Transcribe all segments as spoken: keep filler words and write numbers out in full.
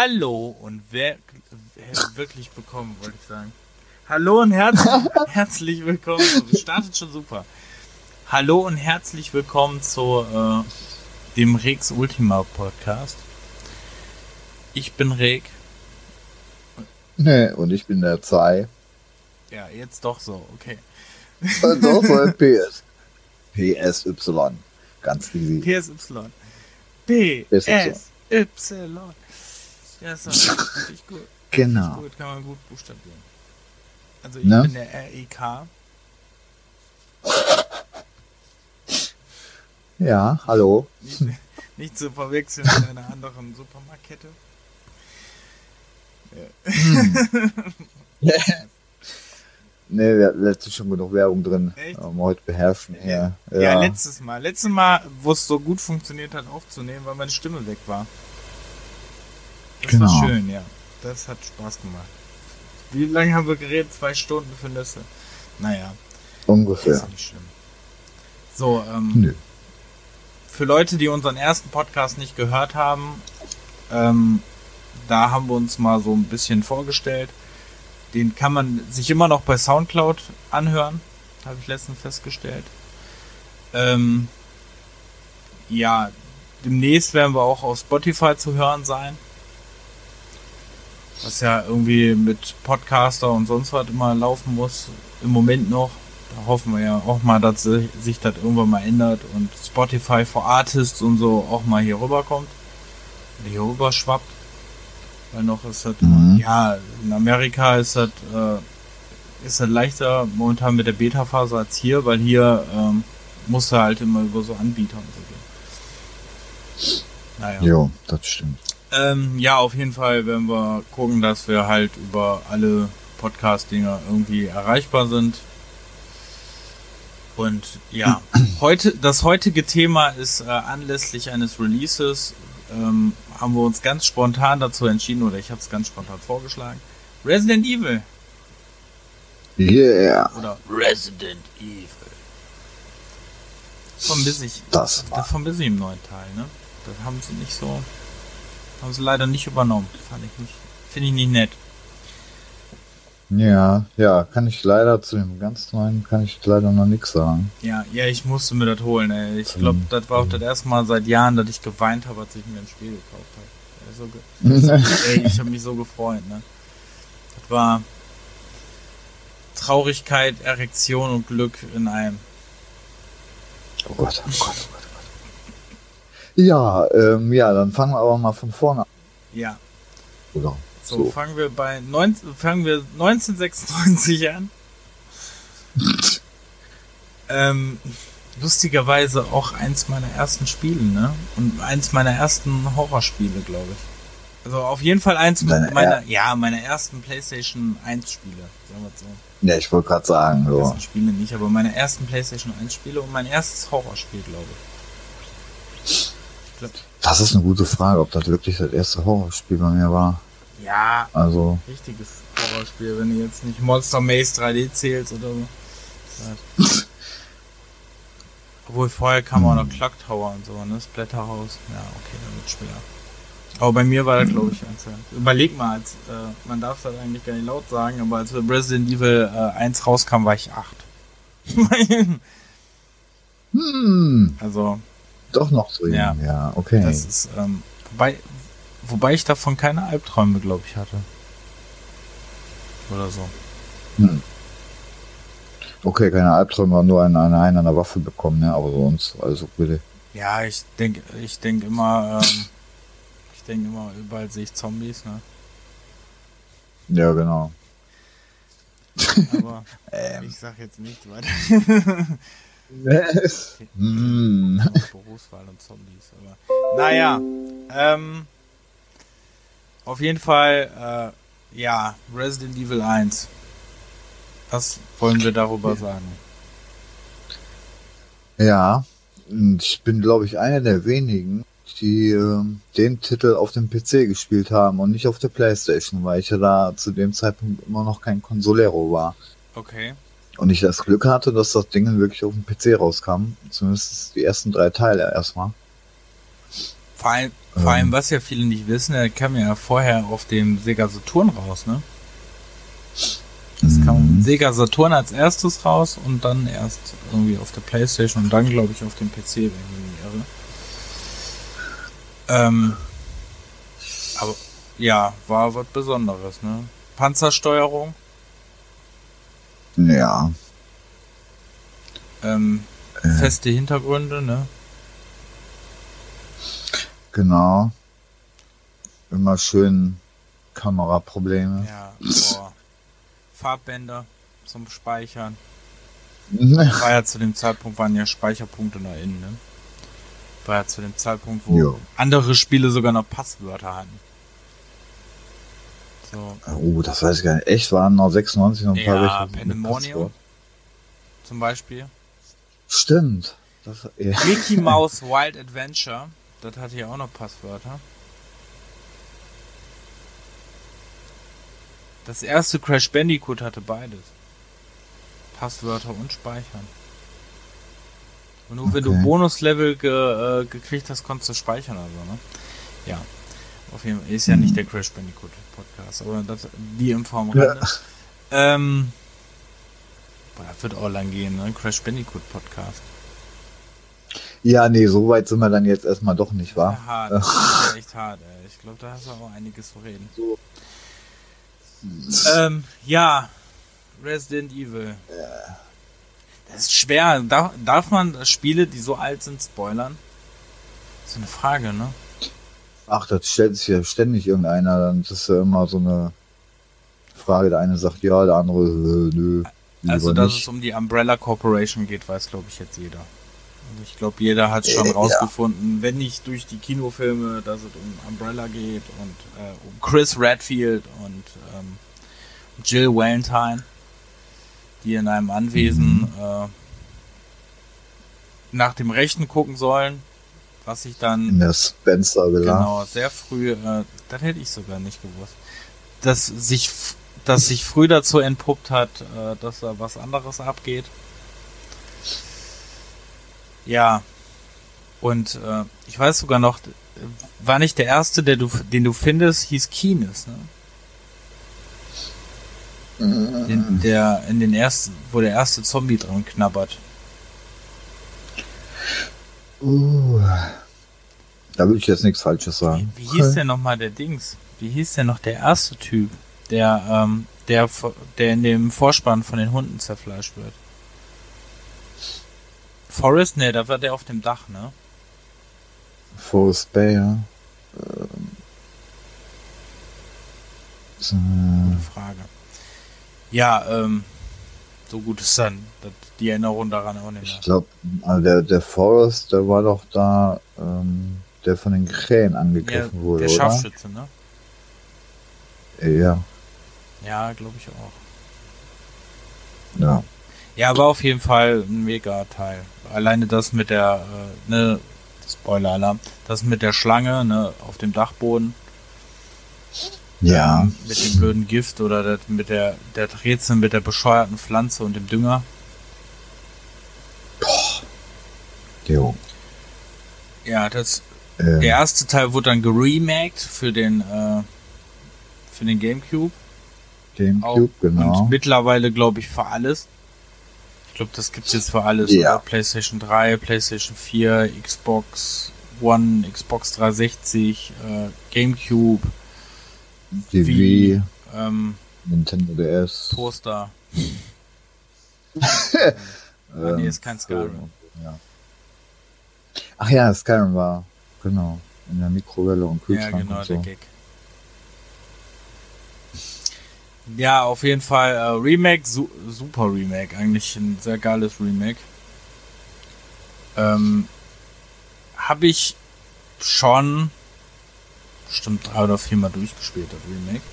Hallo und wer, wer wirklich willkommen, wollte ich sagen. Hallo und herzlich, herzlich willkommen. Es startet schon super. Hallo und herzlich willkommen zu äh, dem Rex Ultima Podcast. Ich bin Reg. Nee, und ich bin der Zai. Ja, jetzt doch so, okay. Und doch so ein P S. P S Y. Ganz easy. P S Y. P S Y. Ja, ist richtig gut. Genau. Gut, kann man gut buchstabieren. Also ich ne? bin der R E K. Ja, hallo. Nicht, nicht zu verwechseln mit einer anderen Supermarktkette. Ja. Hm. Ne, wir hatten letztens schon genug Werbung drin. Echt? Um heute beherrschen. Ja. Ja, ja, ja, letztes Mal. Letztes Mal, wo es so gut funktioniert hat, aufzunehmen, weil meine Stimme weg war. Das genau. war schön, ja. Das hat Spaß gemacht. Wie lange haben wir geredet? Zwei Stunden für Nüsse. Naja. Ungefähr. Ist nicht schlimm. So, ähm, Nö. für Leute, die unseren ersten Podcast nicht gehört haben, ähm, da haben wir uns mal so ein bisschen vorgestellt. Den kann man sich immer noch bei Soundcloud anhören, habe ich letztens festgestellt. Ähm, ja, demnächst werden wir auch auf Spotify zu hören sein. Was ja irgendwie mit Podcaster und sonst was immer laufen muss, im Moment noch. Da hoffen wir ja auch mal, dass sich das irgendwann mal ändert und Spotify for Artists und so auch mal hier rüberkommt. Hier rüber schwappt. Weil noch ist das, Mhm. ja, in Amerika ist das, äh, ist das leichter momentan mit der Beta-Phase als hier, weil hier ähm, musst du halt immer über so Anbieter und so gehen. Naja. Jo, das stimmt. Ähm, ja, auf jeden Fall werden wir gucken, dass wir halt über alle Podcast-Dinger irgendwie erreichbar sind. Und ja, heute, das heutige Thema ist äh, anlässlich eines Releases, ähm, haben wir uns ganz spontan dazu entschieden, oder ich habe es ganz spontan vorgeschlagen. Resident Evil. Yeah. Oder Resident Evil. Vermisse ich. Das war. Das vermisse ich im neuen Teil, ne? Das haben sie nicht so, haben sie leider nicht übernommen. Fand ich nicht, finde ich nicht nett. Ja, ja, kann ich leider zu dem ganz neuen, kann ich leider noch nichts sagen. Ja, ja, ich musste mir das holen, ey. Ich glaube, das war auch das erste Mal seit Jahren, dass ich geweint habe, als ich mir ein Spiel gekauft habe. Also, ey, ich habe mich so gefreut, ne? Das war Traurigkeit, Erektion und Glück in einem. Oh Gott, oh Gott, oh Gott, oh Gott. Ja, ähm, ja, dann fangen wir aber mal von vorne an. Ja. Oder? So, So. fangen wir bei neunzehn, fangen wir neunzehnhundertsechsundneunzig an. ähm, lustigerweise auch eins meiner ersten Spiele, ne? Und eins meiner ersten Horrorspiele, glaube ich. Also auf jeden Fall eins Deine meiner, er- ja, meiner ersten PlayStation eins Spiele, sagen wir so. Ja, ich wollte gerade sagen, Die so. ersten Spiele nicht, aber meine ersten PlayStation eins Spiele und mein erstes Horrorspiel, glaube ich. Ich glaube, Das ist eine gute Frage, ob das wirklich das erste Horrorspiel bei mir war. ja, Also, richtiges Horrorspiel, wenn du jetzt nicht Monster Maze drei D zählst oder so. Das- Obwohl vorher kam auch noch Clock Tower und so, ne? Splatterhouse. Ja, okay, dann wird schwer. Aber bei mir war das, glaube ich, eins. Ja. Überleg mal, als, äh, man darf das eigentlich gar nicht laut sagen, aber als Resident Evil äh, eins rauskam, war ich acht. hm, Also, doch noch so Ja. jung, ja, okay. das ist, ähm, wobei, wobei ich davon keine Albträume, glaube ich, hatte. Oder so. Hm. Okay, keine Albträume, nur eine, eine, eine, eine Waffe bekommen, ne, aber sonst, also bitte. Ja, ich denke, ich denke immer, ähm, ich denke immer, überall sehe ich Zombies, ne? Ja, genau. Aber Ähm. ich sag jetzt nicht weiter. hm. Berufswahl und Zombies, aber naja, ähm, auf jeden Fall, äh, ja, Resident Evil eins. Was wollen wir darüber sagen? Ja, und ich bin, glaube ich, einer der wenigen, die ähm, den Titel auf dem P C gespielt haben und nicht auf der PlayStation, weil ich ja da zu dem Zeitpunkt immer noch kein Consolero war. Okay. Und ich das Glück hatte, dass das Ding wirklich auf dem P C rauskam. Zumindest die ersten drei Teile erstmal. Vor allem, ähm. vor allem, was ja viele nicht wissen, der kam ja vorher auf dem Sega Saturn raus, ne? Es mhm. kam Sega Saturn als erstes raus und dann erst irgendwie auf der PlayStation und dann, glaube ich, auf dem P C, wenn ich mich nicht irre. Ähm, aber ja, war was Besonderes, ne? Panzersteuerung. Ja. Ähm, äh. Feste Hintergründe, ne? Genau. Immer schön Kameraprobleme. Ja, boah. Farbbänder zum Speichern. War ja zu dem Zeitpunkt, waren ja Speicherpunkte nach innen, ne? War ja zu dem Zeitpunkt, wo jo. andere Spiele sogar noch Passwörter hatten. So. Oh, das weiß ich gar nicht. Echt, waren noch sechsundneunzig noch ein ja, paar welche. Pandemonium zum Beispiel. Stimmt. Das, ja. Mickey Mouse Wild Adventure, das hatte ja auch noch Passwörter. Das erste Crash Bandicoot hatte beides. Passwörter und Speichern. Und nur okay. wenn du Bonuslevel ge, äh, gekriegt hast, konntest du speichern also, ne? Ja. Auf jeden Fall. Ist ja nicht der Crash Bandicoot Podcast, aber das, die Info am Rande. Ja. Ähm, boah, das wird auch lang gehen, ne? Crash Bandicoot Podcast. Ja, nee, so weit sind wir dann jetzt erstmal doch nicht, wahr? Ja, hart. Das ist ja echt hart, ey. Ich glaube, da hast du auch einiges zu reden. So. Ähm, ja, Resident Evil. Ja. Das ist schwer. Darf, darf man Spiele, die so alt sind, spoilern? Das ist eine Frage, ne? Ach, das stellt sich ja ständig irgendeiner. Dann ist ja immer so eine Frage. Der eine sagt ja, der andere äh, nö. Also, dass nicht. es um die Umbrella Corporation geht, weiß, glaube ich, jetzt jeder. Also ich glaube, jeder hat schon äh, rausgefunden, ja. wenn nicht durch die Kinofilme, dass es um Umbrella geht und äh, um Chris Redfield und ähm, Jill Valentine, die in einem Anwesen mhm. äh, nach dem Rechten gucken sollen, was sich dann in der Spencer Villa. Genau, sehr früh, äh, das hätte ich sogar nicht gewusst, dass sich, dass sich früh dazu entpuppt hat, äh, dass da was anderes abgeht. Ja, und äh, ich weiß sogar noch, war nicht der erste, der du, den du findest, hieß Keenes, ne? Den, der in den ersten, wo der erste Zombie dran knabbert. Uh, da würde ich jetzt nichts Falsches sagen. Wie, wie hieß denn nochmal der Dings? Wie hieß denn noch der erste Typ, der, ähm, der, der in dem Vorspann von den Hunden zerfleischt wird? Forrest? Ne, da war der auf dem Dach, ne? Forrest Bay, ja. Ähm, so. Gute Frage. Ja, ähm, so gut ist dann das, die Erinnerung daran auch nicht mehr. Ich glaube, also der, der Forrest, der war doch da, ähm, der von den Krähen angegriffen ja, wurde, der oder? Der Scharfschütze, ne? Ja. Ja, glaube ich auch. Ja. Ja, war auf jeden Fall ein mega Teil. Alleine das mit der, äh, ne, Spoiler-Alarm, das mit der Schlange, ne, auf dem Dachboden. Ja. Ähm, mit dem blöden Gift oder das, mit der, der Rätsel mit der bescheuerten Pflanze und dem Dünger. Boah. Jo. Ja, das, ähm. der erste Teil wurde dann geremaked für den, äh, für den Gamecube. Gamecube, Auch, genau. Und mittlerweile, glaube ich, für alles. Ich glaube, das gibt's jetzt für alles. Ja. Oder? PlayStation drei, PlayStation vier, Xbox One, Xbox dreihundertsechzig, äh, Gamecube, T V, Wii, ähm, Nintendo D S, Toaster. ähm, ah, nee, ist kein Skyrim. Ja. Ach ja, Skyrim war, genau, in der Mikrowelle und Kühlschrank. Ja, genau, und so. der Gag. Ja, auf jeden Fall äh, Remake, su super Remake, eigentlich ein sehr geiles Remake. Ähm, habe ich schon bestimmt drei oder vier Mal durchgespielt, das Remake.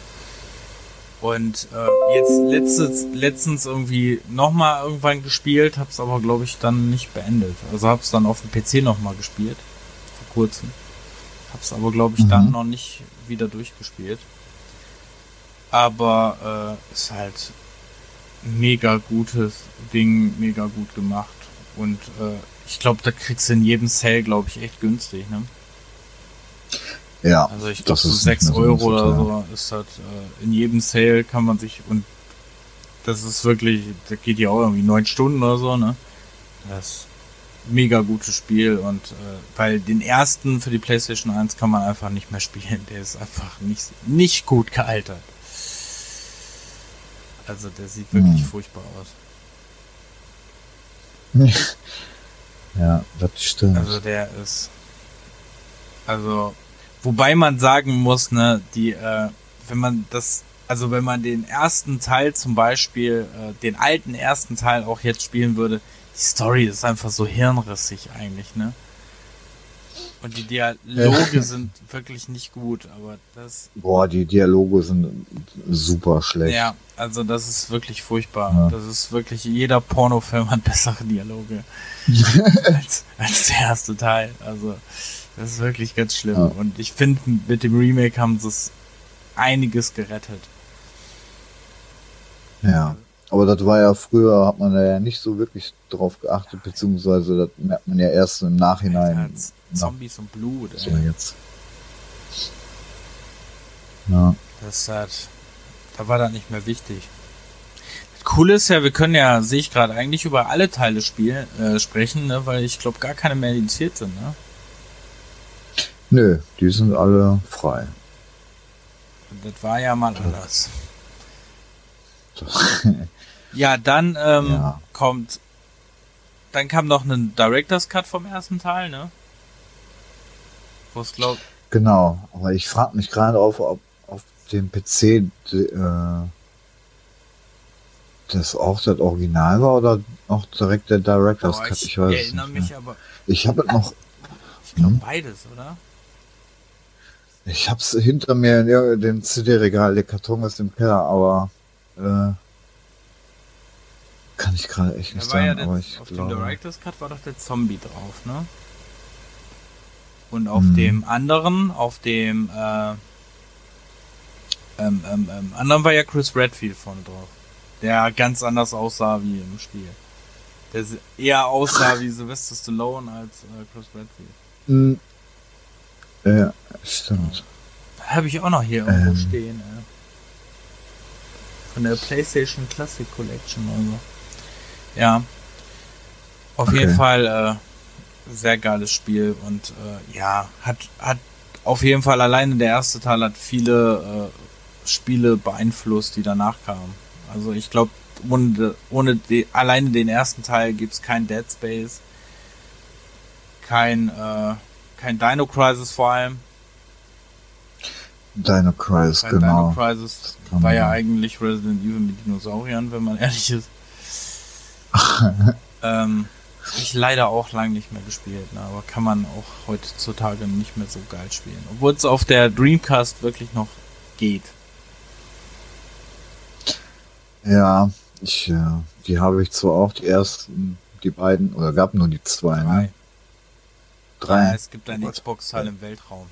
Und äh, jetzt letztens, letztens irgendwie nochmal irgendwann gespielt, hab's aber glaube ich dann nicht beendet. Also hab's dann auf dem P C nochmal gespielt, vor kurzem. Hab's aber glaube ich mhm. dann noch nicht wieder durchgespielt. Aber äh, ist halt ein mega gutes Ding, mega gut gemacht. Und äh, ich glaube, da kriegst du in jedem Sale, glaube ich, echt günstig, ne? Ja, also ich glaube so sechs Euro so oder so ist das, äh, in jedem Sale kann man sich, und das ist wirklich, das geht ja auch irgendwie neun Stunden oder so, ne? Das ist ein mega gutes Spiel und äh, weil den ersten für die PlayStation eins kann man einfach nicht mehr spielen, der ist einfach nicht, nicht gut gealtert. Also der sieht wirklich hm. furchtbar aus. Ja, das stimmt. Also der ist, also, wobei man sagen muss, ne, die, äh, wenn man das, also wenn man den ersten Teil zum Beispiel, äh, den alten ersten Teil auch jetzt spielen würde, die Story ist einfach so hirnrissig eigentlich, ne? Und die Dialoge sind wirklich nicht gut, aber das... Boah, die Dialoge sind super schlecht. Ja, also das ist wirklich furchtbar. Ja. Das ist wirklich, jeder Pornofilm hat bessere Dialoge als, als der erste Teil. Also das ist wirklich ganz schlimm. Ja. Und ich finde, mit dem Remake haben sie es einiges gerettet. Ja, aber das war ja früher, hat man da ja nicht so wirklich drauf geachtet, beziehungsweise das merkt man ja erst im Nachhinein. Alter, Zombies und Blut, ey. So jetzt. Ja. Das hat, da war das nicht mehr wichtig. Das Coole ist ja, wir können ja, sehe ich gerade, eigentlich über alle Teile spielen, äh, sprechen, ne, weil ich glaube gar keine mehr indiziert sind, ne? Nö, die sind alle frei. Das war ja mal anders. Ja, dann ähm, ja. kommt, dann kam noch ein Director's Cut vom ersten Teil, ne? Wo es glaubt. Genau, aber ich frage mich gerade auf, ob auf dem P C äh, das auch das Original war oder auch direkt der Director's Cut. Ich, ich weiß erinnere nicht mich mehr. aber. Ich habe noch. Ich glaube hm? beides, oder? Ich hab's hinter mir in dem C D-Regal, der Karton ist im Keller, aber äh, kann ich gerade echt nicht sagen. Ja der, aber ich auf glaube, dem Director's Cut war doch der Zombie drauf, ne? Und auf hm. dem anderen, auf dem äh, ähm, ähm, ähm, anderen war ja Chris Redfield vorne drauf. Der ganz anders aussah wie im Spiel. Der eher aussah wie Sylvester Stallone als äh, Chris Redfield. Hm. Ja, stimmt. Habe ich auch noch hier irgendwo ähm. stehen. Äh. Von der PlayStation Classic Collection oder so. Ja. Auf okay. jeden Fall äh, sehr geiles Spiel und äh, ja, hat hat auf jeden Fall alleine der erste Teil hat viele äh, Spiele beeinflusst, die danach kamen. Also ich glaube, ohne, ohne die, alleine den ersten Teil gibt's kein Dead Space, kein äh, kein Dino Crisis vor allem. Dino Crisis, kein genau. Dino Crisis war ja eigentlich Resident Evil mit Dinosauriern, wenn man ehrlich ist. ähm, Habe ich leider auch lange nicht mehr gespielt, ne? Aber kann man auch heutzutage nicht mehr so geil spielen. Obwohl es auf der Dreamcast wirklich noch geht. Ja, ich, äh, die habe ich zwar auch, die ersten, die beiden, oder gab nur die zwei, Drei. ne? Drei. Ja, es gibt einen Xbox-Teil im Weltraum.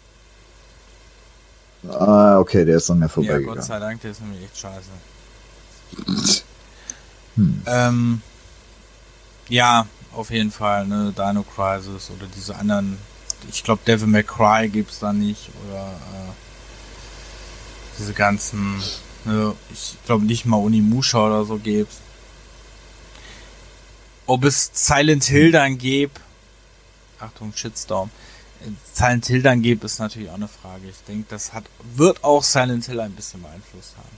Ah, okay, der ist an mir vorbeigegangen. Ja, Gott sei Dank, der ist nämlich echt scheiße. Hm. Ähm, ja, auf jeden Fall, ne, Dino Crisis oder diese anderen, ich glaube Devil May Cry gibt's da nicht, oder äh, diese ganzen, ne, ich glaube nicht mal Onimusha oder so gibt's. Ob es Silent Hill dann gibt, Achtung, Shitstorm, Silent Hill dann gibt, ist natürlich auch eine Frage. Ich denke, das hat, wird auch Silent Hill ein bisschen beeinflusst haben.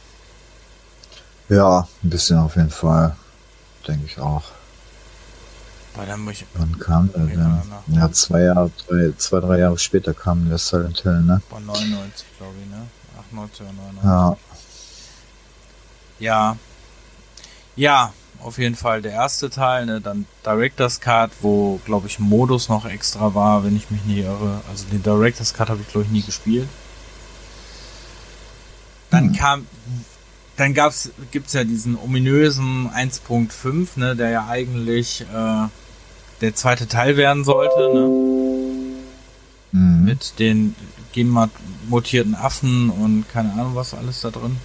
Ja, ein bisschen auf jeden Fall, denke ich auch. Weil dann muss ich, Wann kam der denn? Ja, zwei Jahre, drei, zwei, drei Jahre später kam der Silent Hill, ne? War neunundneunzig, glaube ich, ne? achtundneunzig oder neunundneunzig. Ja. Ja. Ja, auf jeden Fall der erste Teil, ne? Dann Director's Cut, wo, glaube ich, Modus noch extra war, wenn ich mich nicht irre. Also den Director's Cut habe ich, glaube ich, nie gespielt. Dann hm. kam, dann gab's, gibt's ja diesen ominösen eins Punkt fünf, ne? Der ja eigentlich äh, der zweite Teil werden sollte, ne? Mhm. Mit den genmutierten Affen und keine Ahnung was alles da drin.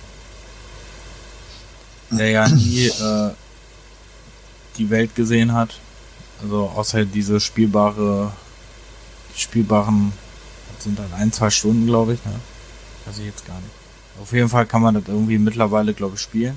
Der ja nie äh, die Welt gesehen hat. Also außer diese spielbare, spielbaren sind dann ein, zwei Stunden, glaube ich, ne? Weiß ich jetzt gar nicht. Auf jeden Fall kann man das irgendwie mittlerweile, glaube ich, spielen.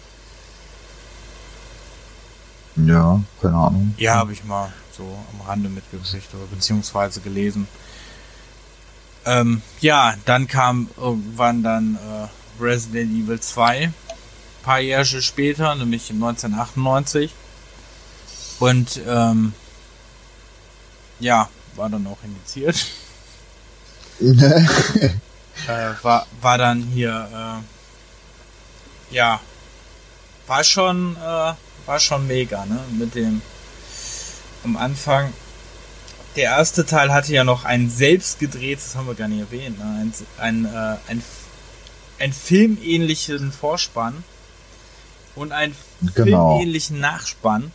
Ja, keine Ahnung. Ja, habe ich mal so am Rande mitgekriegt oder beziehungsweise gelesen. Ähm, ja, dann kam irgendwann dann äh, Resident Evil zwei, ein paar Jahre später, nämlich neunzehnhundertachtundneunzig. Und ähm, ja, war dann auch indiziert. äh, war, war dann hier, äh, ja, war schon, äh, war schon mega, ne? Mit dem, am Anfang, der erste Teil hatte ja noch ein selbst gedrehtes, das haben wir gar nicht erwähnt, ne? Ein, ein, äh, ein, ein filmähnlichen Vorspann und einen Genau. filmähnlichen Nachspann.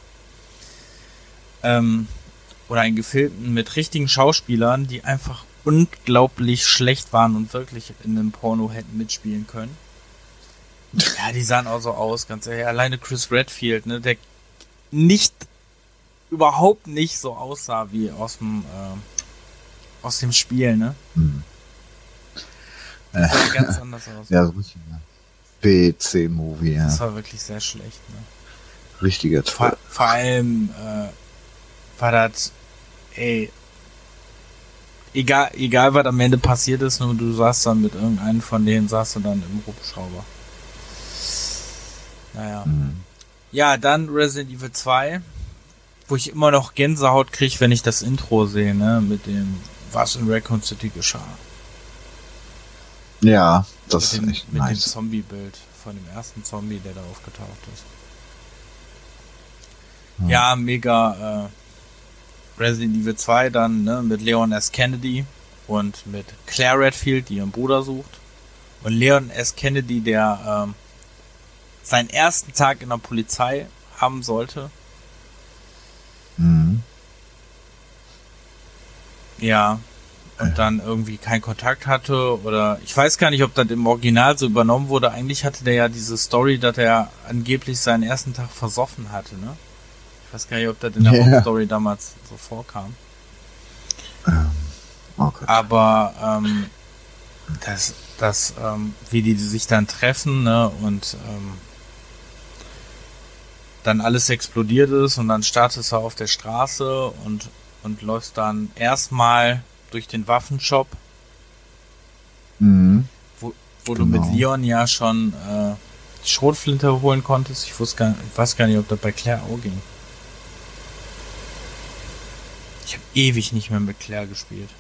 Ähm, oder einen gefilmten mit richtigen Schauspielern, die einfach unglaublich schlecht waren und wirklich in einem Porno hätten mitspielen können. Ja, die sahen auch so aus, ganz ehrlich. Alleine Chris Redfield, ne, der nicht, überhaupt nicht so aussah wie aus dem, äh, aus dem Spiel, ne? Hm. Das sah ganz anders aus. Ja, so richtig, ne? B C-Movie, ja. Das war wirklich sehr schlecht, ne? Richtiger Vor, vor allem, äh, war das, ey, egal, egal was am Ende passiert ist, nur du saßt dann mit irgendeinem von denen, saßt du dann im Hubschrauber. Naja. Mhm. Ja, dann Resident Evil zwei, wo ich immer noch Gänsehaut kriege, wenn ich das Intro sehe, ne, mit dem, was in Raccoon City geschah. Ja, das mit dem, ist echt mit nice. dem Zombie-Bild von dem ersten Zombie, der da aufgetaucht ist. Ja, Ja, mega, äh, Resident Evil zwei dann, ne, mit Leon S. Kennedy und mit Claire Redfield, die ihren Bruder sucht. Und Leon S. Kennedy, der ähm, seinen ersten Tag in der Polizei haben sollte. Mhm. Ja. Und dann irgendwie keinen Kontakt hatte oder ich weiß gar nicht, ob das im Original so übernommen wurde. Eigentlich hatte der ja diese Story, dass er angeblich seinen ersten Tag versoffen hatte, ne? Ich weiß gar nicht, ob das in der Ja. Hauptstory damals so vorkam. Ähm, okay. Aber ähm, das, das, ähm, wie die sich dann treffen, ne, und ähm, dann alles explodiert ist und dann startest du auf der Straße und, und läufst dann erstmal durch den Waffenshop, Mhm. wo, wo Genau. du mit Leon ja schon äh, die Schrotflinte holen konntest. Ich wusste gar, ich weiß gar nicht, ob das bei Claire auch ging. Ich habe ewig nicht mehr mit Claire gespielt.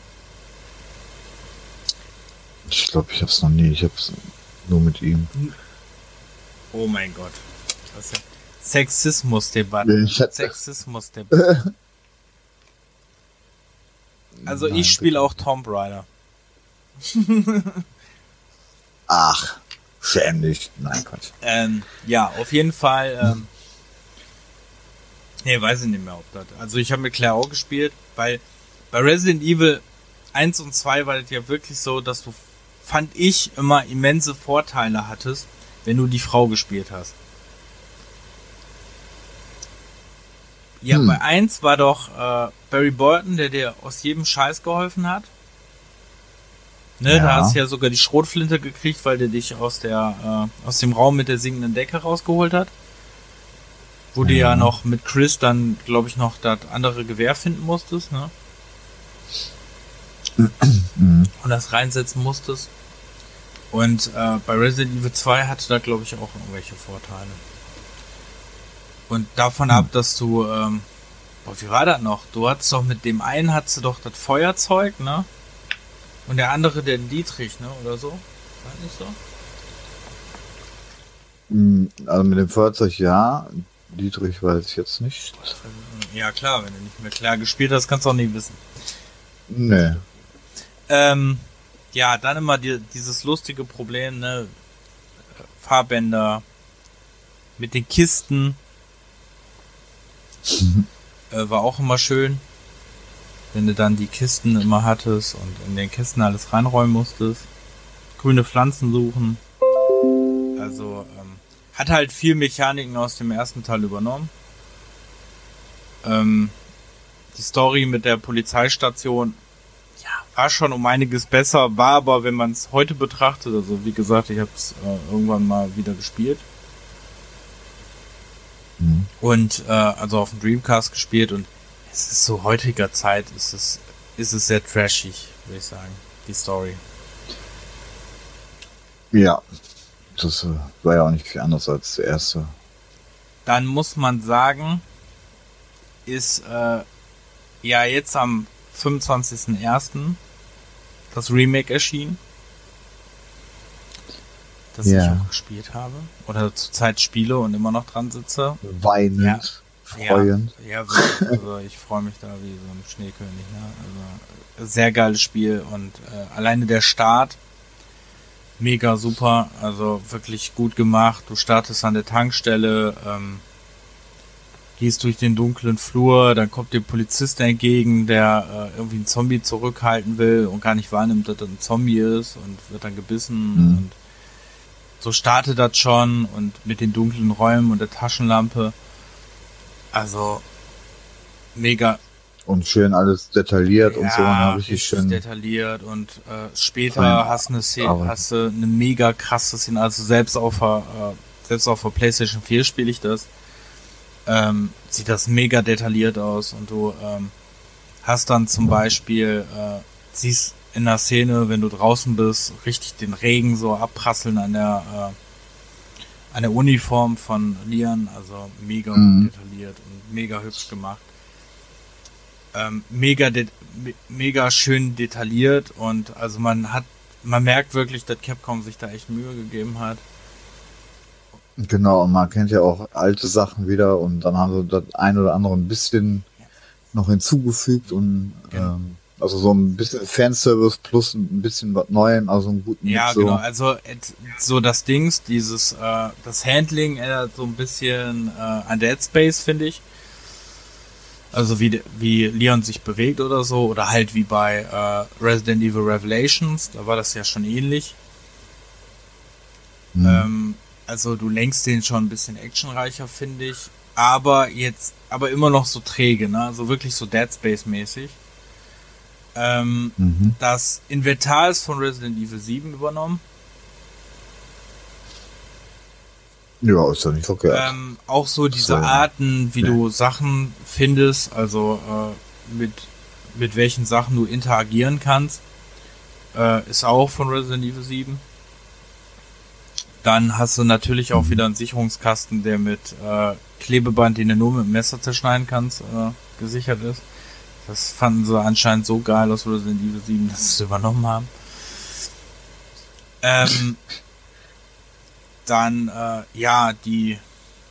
Ich glaube, ich hab's noch nie. Ich hab's nur mit ihm. Oh mein Gott. Das ist ja Sexismus-Debatte. Ich hab- Sexismus-Debatte. Also Nein, ich spiele bitte. auch Tomb Raider. Ach, schäm dich. Nein, Quatsch. Ähm, ja, auf jeden Fall. Ähm, nee, weiß ich nicht mehr, ob das. Also ich habe mit Claire auch gespielt, weil bei Resident Evil eins und zwei war das ja wirklich so, dass du, fand ich, immer immense Vorteile hattest, wenn du die Frau gespielt hast. Ja, Hm. bei eins war doch äh, Barry Bolton, der dir aus jedem Scheiß geholfen hat. Ne, Ja. da hast du ja sogar die Schrotflinte gekriegt, weil der dich aus der äh, aus dem Raum mit der singenden Decke rausgeholt hat. Wo du Ja. ja noch mit Chris dann, glaube ich, noch das andere Gewehr finden musstest, ne? Mhm. Und das reinsetzen musstest. Und äh, bei Resident Evil zwei hatte da, glaube ich, auch irgendwelche Vorteile. Und davon Hm. ab, dass du, ähm, boah, wie war das noch? Du hattest doch mit dem einen hattest du doch das Feuerzeug, ne? Und der andere den Dietrich, ne? Oder so? War das nicht so? Mhm. Also mit dem Fahrzeug ja. Dietrich weiß ich jetzt nicht. Ja, klar, wenn du nicht mehr klar gespielt hast, kannst du auch nie wissen. Nee. Ähm, ja, dann immer die, dieses lustige Problem, ne? Fahrbänder mit den Kisten. Äh, war auch immer schön, wenn du dann die Kisten immer hattest und in den Kisten alles reinräumen musstest. Grüne Pflanzen suchen. Also, ähm, hat halt viel Mechaniken aus dem ersten Teil übernommen. Ähm, die Story mit der Polizeistation, ja, war schon um einiges besser, war aber, wenn man es heute betrachtet, also wie gesagt, ich habe es äh, irgendwann mal wieder gespielt. Mhm. Und äh, also auf dem Dreamcast gespielt und es ist so heutiger Zeit, ist es, ist es sehr trashig, würde ich sagen, die Story. Ja, das äh, war ja auch nicht viel anders als der erste. Dann muss man sagen, ist äh, ja jetzt am fünfundzwanzigsten ersten das Remake erschienen, das ja. ich auch gespielt habe oder zurzeit spiele und immer noch dran sitze. Weinend, ja. freuend. Ja, ja wirklich, also ich freue mich da wie so ein Schneekönig. Ne? Also sehr geiles Spiel und äh, alleine der Start mega super, also wirklich gut gemacht. Du startest an der Tankstelle, ähm, gehst durch den dunklen Flur, dann kommt dir ein Polizist entgegen, der äh, irgendwie einen Zombie zurückhalten will und gar nicht wahrnimmt, dass das ein Zombie ist und wird dann gebissen. Mhm. Und so startet das schon und mit den dunklen Räumen und der Taschenlampe. Also mega. Und schön alles detailliert ja, und so. Ja, richtig, richtig schön detailliert und äh, später hast du eine Szene, hast du eine mega krasse Szene, also selbst auf der, äh, selbst auf der PlayStation vier spiele ich das. Ähm, sieht das mega detailliert aus und du ähm, hast dann zum Beispiel, äh, siehst in der Szene, wenn du draußen bist, richtig den Regen so abprasseln an der äh, an der Uniform von Leon, also mega mhm. detailliert und mega hübsch gemacht. Ähm, mega de- me- mega schön detailliert und also man hat, man merkt wirklich, dass Capcom sich da echt Mühe gegeben hat. Genau, und man kennt ja auch alte Sachen wieder und dann haben sie das ein oder andere ein bisschen noch hinzugefügt und genau. ähm, also so ein bisschen Fanservice plus ein bisschen was Neuem, also einen guten Ja, Mix, so. Genau, also so das Dings, dieses äh, das Handling erinnert so ein bisschen äh, an Dead Space, finde ich. Also wie wie Leon sich bewegt oder so, oder halt wie bei äh, Resident Evil Revelations, da war das ja schon ähnlich. Hm. Ähm, Also du lenkst den schon ein bisschen actionreicher, finde ich. Aber jetzt, aber immer noch so träge, ne? Also wirklich so Dead Space-mäßig. Ähm, mhm. Das Inventar ist von Resident Evil sieben übernommen. Ja, ist ja nicht verkehrt. Ähm, auch so diese so, Arten, wie ja. du Sachen findest, also äh, mit, mit welchen Sachen du interagieren kannst, äh, ist auch von Resident Evil sieben. Dann hast du natürlich auch wieder einen Sicherungskasten, der mit äh, Klebeband, den du nur mit dem Messer zerschneiden kannst, äh, gesichert ist. Das fanden sie anscheinend so geil aus Resident Evil sieben, dass sie es übernommen haben. Ähm, dann, äh, ja, die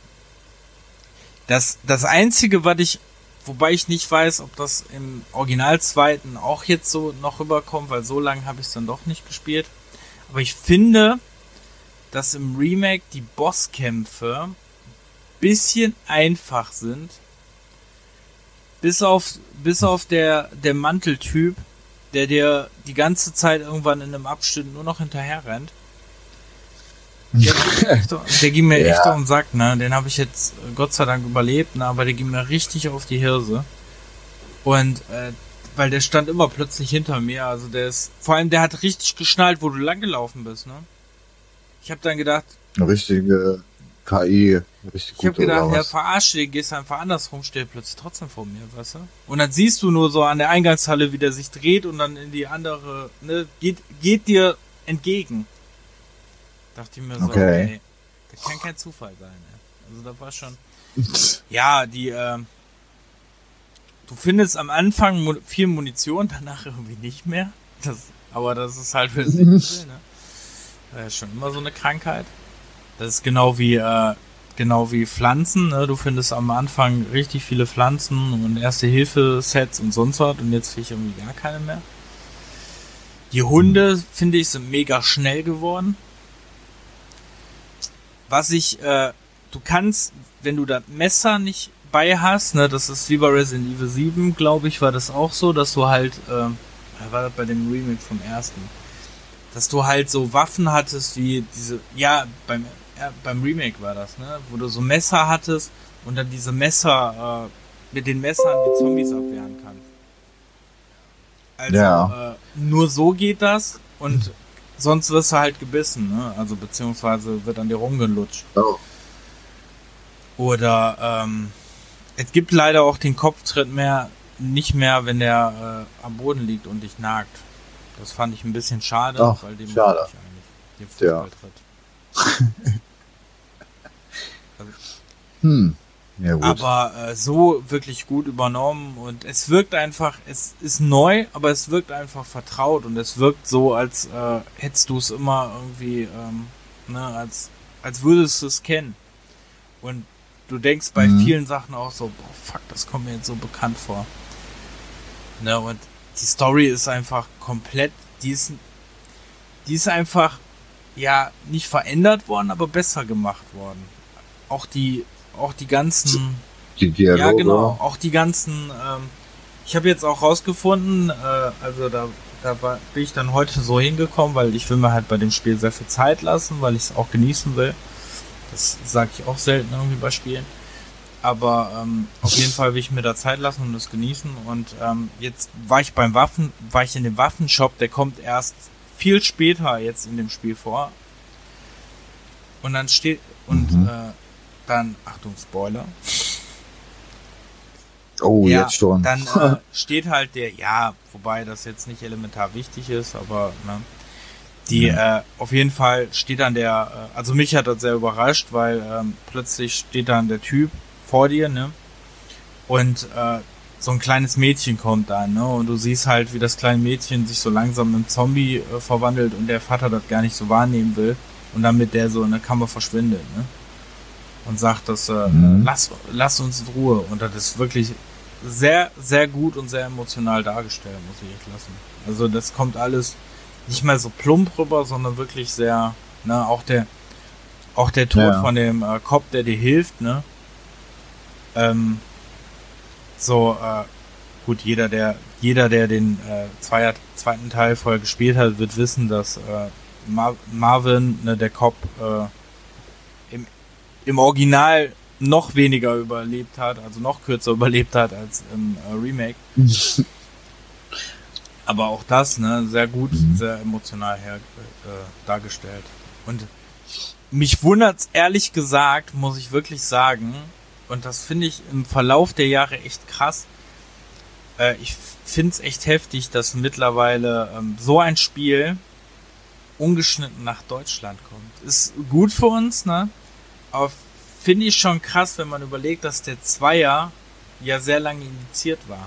das, das Einzige, was ich, wobei ich nicht weiß, ob das im Original zweiten auch jetzt so noch rüberkommt, weil so lange habe ich es dann doch nicht gespielt. Aber ich finde, dass im Remake die Bosskämpfe bisschen einfach sind. Bis auf, bis auf der, der Manteltyp, der dir die ganze Zeit irgendwann in einem Abschnitt nur noch hinterher rennt. Der, der ging mir ja. echt auf den Sack, ne? Den habe ich jetzt Gott sei Dank überlebt, ne? Aber der ging mir richtig auf die Hirse. Und, äh, weil der stand immer plötzlich hinter mir, also der ist, vor allem der hat richtig geschnallt, wo du lang gelaufen bist, ne? Ich habe dann gedacht... Richtige K I, richtig gut. Ich habe gedacht, ja, verarscht den, gehst einfach andersrum, steht plötzlich trotzdem vor mir, weißt du? Und dann siehst du nur so an der Eingangshalle, wie der sich dreht und dann in die andere, ne, geht, geht dir entgegen. Dachte ich mir so, okay, okay das kann kein Zufall sein, ey. Also das war schon... ja, die, ähm... du findest am Anfang mu- viel Munition, danach irgendwie nicht mehr. Das, aber das ist halt für sich, ne? Das ist schon immer so eine Krankheit. Das ist genau wie äh, genau wie Pflanzen, ne? Du findest am Anfang richtig viele Pflanzen und Erste-Hilfe-Sets und sonst was und jetzt finde ich irgendwie gar keine mehr. Die Hunde, finde ich, sind mega schnell geworden. Was ich, äh, du kannst, wenn du das Messer nicht bei hast, ne, das ist wie bei Resident Evil sieben, glaube ich, war das auch so, dass du halt, äh, war das bei dem Remake vom ersten, dass du halt so Waffen hattest wie diese, ja, beim, ja, beim Remake war das, ne, wo du so Messer hattest und dann diese Messer, äh, mit den Messern die Zombies abwehren kannst. Also ja. äh, nur so geht das und sonst wirst du halt gebissen, ne? Also beziehungsweise wird an dir rumgelutscht. Oh. Oder ähm, es gibt leider auch den Kopftritt mehr, nicht mehr, wenn der äh, am Boden liegt und dich nagt. Das fand ich ein bisschen schade, Ach, weil dem schade. ich eigentlich den Fußballtritt. Ja. also, hm. Ja, gut. Aber äh, so wirklich gut übernommen und es wirkt einfach, es ist neu, aber es wirkt einfach vertraut und es wirkt so, als äh, hättest du es immer irgendwie, ähm, ne, als, als würdest du es kennen. Und du denkst bei mhm. vielen Sachen auch so, boah, fuck, das kommt mir jetzt so bekannt vor. Ne, und die Story ist einfach komplett, die ist, die ist einfach, ja, nicht verändert worden, aber besser gemacht worden. Auch die Auch die ganzen... Die Dialoge. Ja, genau. Auch die ganzen... Ähm, ich habe jetzt auch rausgefunden, äh, also da, da war, bin ich dann heute so hingekommen, weil ich will mir halt bei dem Spiel sehr viel Zeit lassen, weil ich es auch genießen will. Das sage ich auch selten irgendwie bei Spielen. Aber ähm, auf jeden Fall will ich mir da Zeit lassen und das genießen. Und ähm, jetzt war ich beim Waffen, war ich in dem Waffenshop, der kommt erst viel später jetzt in dem Spiel vor. Und dann steht... Und... Mhm. Äh, Dann, Achtung, Spoiler. Oh, ja, jetzt schon. Dann äh, steht halt der, ja, wobei das jetzt nicht elementar wichtig ist, aber ne, die, ja. äh, auf jeden Fall steht dann der, äh, also mich hat das sehr überrascht, weil ähm, plötzlich steht dann der Typ vor dir, ne, und äh, so ein kleines Mädchen kommt dann, ne, und du siehst halt, wie das kleine Mädchen sich so langsam in Zombie äh, verwandelt und der Vater das gar nicht so wahrnehmen will und dann mit der so in der Kammer verschwindet, ne. Und sagt, dass äh, mhm. lass, lass uns in Ruhe. Und das ist wirklich sehr, sehr gut und sehr emotional dargestellt, muss ich echt lassen. Also das kommt alles nicht mehr so plump rüber, sondern wirklich sehr, ne, auch der auch der Tod ja. von dem äh, Cop, der dir hilft, ne? Ähm, so, äh, gut, jeder, der jeder, der den äh, zweier, zweiten Teil vorher gespielt hat, wird wissen, dass äh, Mar- Marvin, ne, der Cop, äh, im Original noch weniger überlebt hat, also noch kürzer überlebt hat als im äh, Remake. Aber auch das, ne, sehr gut, sehr emotional her äh, dargestellt. Und mich wundert's ehrlich gesagt, muss ich wirklich sagen, und das finde ich im Verlauf der Jahre echt krass. Äh, ich find's echt heftig, dass mittlerweile ähm, so ein Spiel ungeschnitten nach Deutschland kommt. Ist gut für uns, ne? Aber finde ich schon krass, wenn man überlegt, dass der Zweier ja sehr lange indiziert war.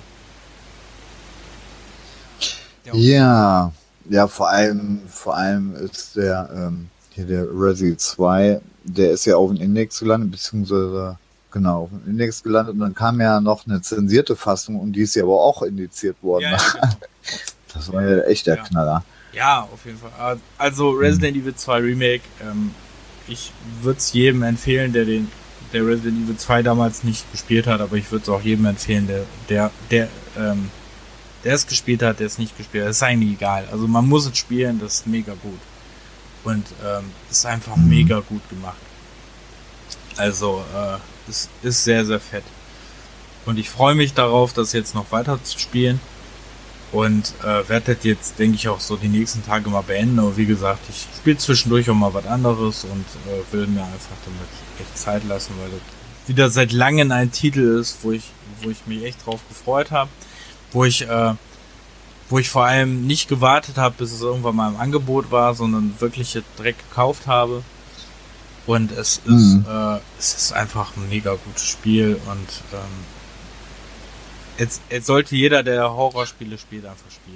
Ja, ja, ja, vor allem, vor allem ist der, ähm, hier der Resi zwei, der ist ja auf dem Index gelandet, beziehungsweise, genau, auf dem Index gelandet, und dann kam ja noch eine zensierte Fassung, und die ist ja aber auch indiziert worden. Ja, ja, genau. Das war ja echt der ja. Knaller. Ja, auf jeden Fall. Also Resident Evil zwei Remake, ähm, ich würde es jedem empfehlen, der den der Resident Evil zwei damals nicht gespielt hat, aber ich würde es auch jedem empfehlen, der der der ähm, der es gespielt hat, der es nicht gespielt hat. Das ist eigentlich egal. Also man muss es spielen, das ist mega gut. Und ähm, ist einfach mega gut gemacht. Also äh, es ist sehr, sehr fett. Und ich freue mich darauf, das jetzt noch weiter zu spielen. Und äh, werde das jetzt, denke ich, auch so die nächsten Tage mal beenden. Aber wie gesagt, ich spiele zwischendurch auch mal was anderes und äh, will mir einfach damit echt Zeit lassen, weil das wieder seit langem ein Titel ist, wo ich, wo ich mich echt drauf gefreut habe. Wo ich, äh, wo ich vor allem nicht gewartet habe, bis es irgendwann mal im Angebot war, sondern wirklich direkt gekauft habe. Und es ist, mhm. äh, es ist einfach ein mega gutes Spiel und ähm, Jetzt, jetzt sollte jeder, der Horrorspiele spielt, einfach spielen,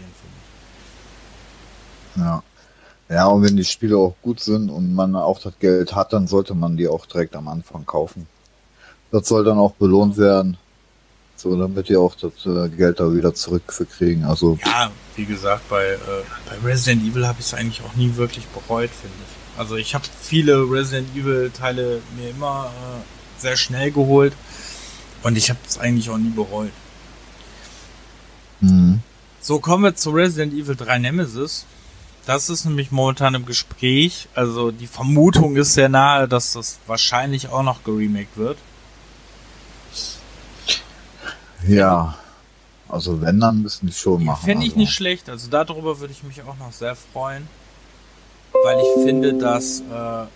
finde ich. Ja. Ja, und wenn die Spiele auch gut sind und man auch das Geld hat, dann sollte man die auch direkt am Anfang kaufen. Das soll dann auch belohnt werden. So, damit die auch das äh, Geld da wieder zurückkriegen. Also ja, wie gesagt, bei, äh, bei Resident Evil habe ich es eigentlich auch nie wirklich bereut, finde ich. Also ich habe viele Resident Evil Teile mir immer äh, sehr schnell geholt und ich habe es eigentlich auch nie bereut. Mhm. So, kommen wir zu Resident Evil drei Nemesis. Das ist nämlich momentan im Gespräch. Also die Vermutung ist sehr nahe, dass das wahrscheinlich auch noch geremaked wird. Ja. Also wenn, dann müssen die schon Ja, machen. fände ich also. nicht schlecht. Also darüber würde ich mich auch noch sehr freuen. Weil ich finde, dass äh,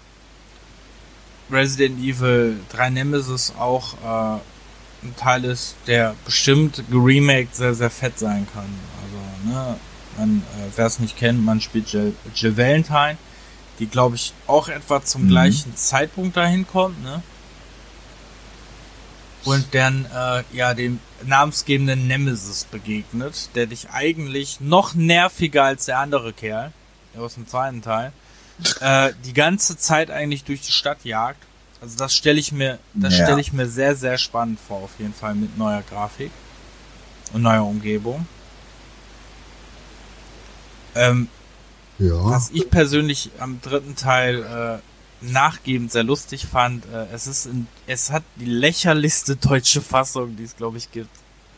Resident Evil drei Nemesis auch äh, ein Teil ist, der bestimmt geremaked sehr, sehr fett sein kann. Also, ne, man, äh, wer es nicht kennt, man spielt Jill, Jill Valentine, die, glaube ich, auch etwa zum mhm. gleichen Zeitpunkt dahin kommt, ne? Und dann, äh, ja, dem namensgebenden Nemesis begegnet, der dich eigentlich noch nerviger als der andere Kerl, der aus dem zweiten Teil, äh, die ganze Zeit eigentlich durch die Stadt jagt. Also das stelle ich mir, das ja. stelle ich mir sehr, sehr spannend vor, auf jeden Fall mit neuer Grafik und neuer Umgebung. Ähm, ja. Was ich persönlich am dritten Teil äh, nachgebend sehr lustig fand, äh, es ist, in, es hat die lächerlichste deutsche Fassung, die es glaube ich gibt.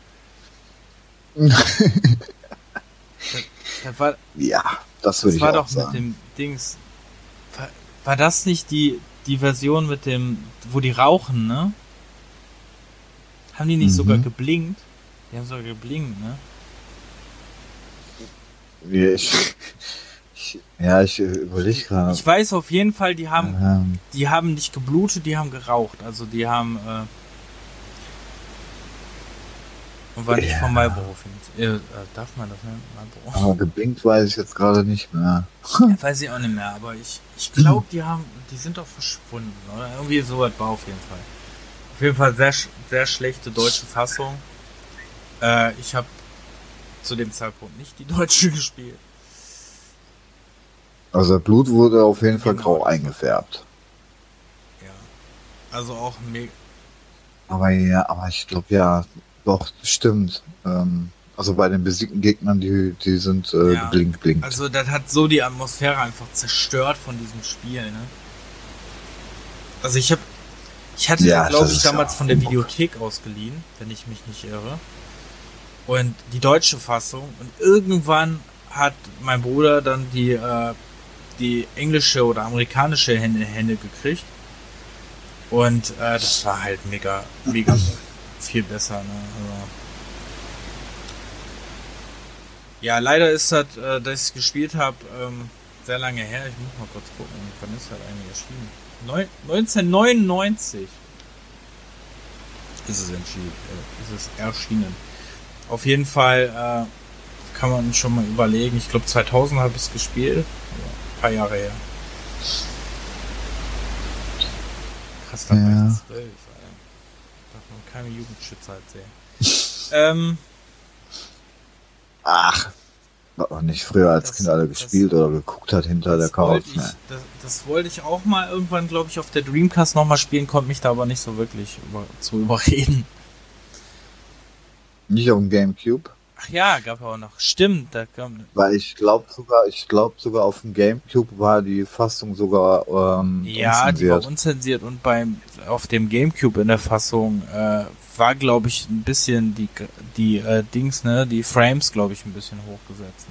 das, das war, ja, das würde ich auch sagen. Das war doch mit dem Dings. War, war das nicht die die Version mit dem, wo die rauchen, ne? Haben die nicht mhm. sogar geblinkt? Die haben sogar geblinkt, ne? Ich, ich, ja, ich überlege gerade. Ich weiß auf jeden Fall, die haben, ähm. die haben nicht geblutet, die haben geraucht. Also die haben, äh, und war nicht ja. vom Marlboro. Äh, darf man das nennen? Marlboro. Aber geblinkt weiß ich jetzt gerade nicht mehr. Ja, weiß ich auch nicht mehr, aber ich, ich glaube, die haben, die sind doch verschwunden, oder? Irgendwie so was war auf jeden Fall. Auf jeden Fall sehr, sehr schlechte deutsche Fassung. Äh, ich habe zu dem Zeitpunkt nicht die deutsche gespielt. Also Blut wurde auf jeden Fall genau, grau eingefärbt. Ja. Also auch mega. Aber ja, aber ich glaube ja, doch, stimmt. Ähm, also bei den besiegten Gegnern, die, die sind äh, ja, blinkt, blinkt. Also das hat so die Atmosphäre einfach zerstört von diesem Spiel, ne? Also ich habe, ich hatte ja, glaube ich damals ja von der Videothek ausgeliehen, wenn ich mich nicht irre. Und die deutsche Fassung. Und irgendwann hat mein Bruder dann die, äh, die englische oder amerikanische Hände, Hände gekriegt. Und äh, das war halt mega, mega viel besser, ne? Also ja, leider ist das, äh, dass ich gespielt habe, ähm, sehr lange her. Ich muss mal kurz gucken, wann ist das eigentlich erschienen? Neun, neunzehnhundertneunundneunzig ist es entschieden, äh, ist es erschienen. Auf jeden Fall äh, kann man schon mal überlegen. Ich glaube zweitausend habe ich es gespielt, ja, ein paar Jahre her. Krass, da war ja. ich zwölf, Alter. Darf man keine Jugendschützer sehen. ähm, Ach, was man nicht früher als das, Kind alle gespielt das, oder geguckt hat hinter der Couch. Ich, das, das wollte ich auch mal irgendwann, glaube ich, auf der Dreamcast nochmal spielen, konnte mich da aber nicht so wirklich über, zu überreden. Nicht auf dem Gamecube? Ach ja, gab auch noch. Stimmt, da kam. Weil ich glaube sogar, ich glaube sogar auf dem Gamecube war die Fassung sogar ähm, ja, unzensiert. Die war unzensiert und beim auf dem Gamecube in der Fassung äh, war, glaube ich, ein bisschen die die äh, Dings, ne, die Frames, glaube ich, ein bisschen hochgesetzt,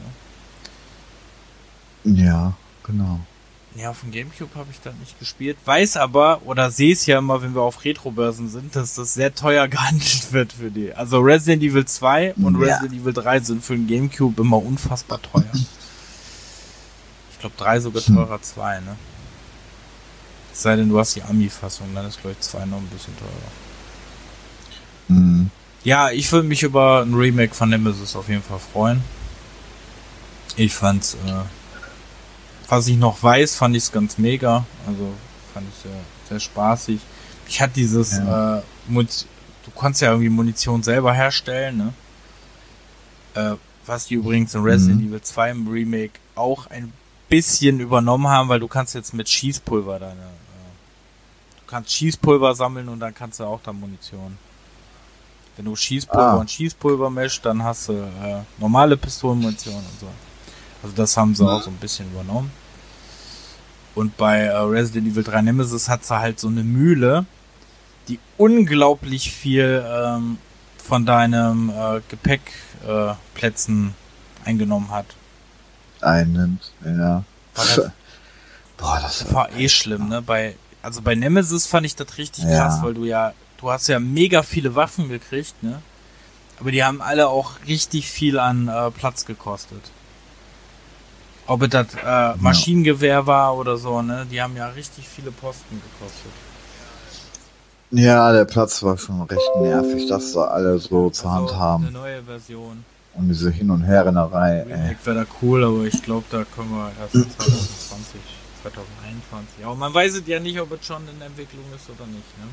ne? Ja, genau. Ja, auf dem Gamecube habe ich das nicht gespielt, weiß aber, oder sehe es ja immer, wenn wir auf Retro-Börsen sind, dass das sehr teuer gehandelt wird für die. Also Resident Evil zwei und ja. Resident Evil drei sind für den Gamecube immer unfassbar teuer. Ich glaube drei sogar teurer hm. zwei, ne? Es sei denn, du hast die Ami-Fassung, dann ist, glaube ich, zwei noch ein bisschen teurer. Mhm. Ja, ich würde mich über ein Remake von Nemesis auf jeden Fall freuen. Ich fand's, äh, was ich noch weiß, fand ich es ganz mega. Also fand ich sehr, sehr spaßig. Ich hatte dieses, ja. äh, Mut- du konntest ja irgendwie Munition selber herstellen, ne? Äh, was die übrigens in Resident mhm. Evil zwei im Remake auch ein bisschen übernommen haben, weil du kannst jetzt mit Schießpulver deine, äh, du kannst Schießpulver sammeln und dann kannst du auch da Munition. Wenn du Schießpulver ah. und Schießpulver mischst, dann hast du äh, normale Pistolenmunition und so. Also das haben sie auch so ein bisschen übernommen. Und bei äh, Resident Evil drei Nemesis hat sie halt so eine Mühle, die unglaublich viel ähm, von deinem äh, Gepäckplätzen äh, eingenommen hat. Einnimmt, ja. War das, Boah, das, das war eh schlimm, ne? Bei, also bei Nemesis fand ich das richtig ja. krass, weil du ja, du hast ja mega viele Waffen gekriegt, ne? Aber die haben alle auch richtig viel an äh, Platz gekostet. Ob es das äh, Maschinengewehr war oder so, ne? Die haben ja richtig viele Posten gekostet. Ja, der Platz war schon recht nervig, das da alle so also zur Hand haben. Eine neue Version. Und diese Hin- und Herrennerei. Remake wäre da cool, aber ich glaube, da können wir erst zwanzig zwanzig, zwanzig einundzwanzig. Aber man weiß es ja nicht, ob es schon in Entwicklung ist oder nicht, ne?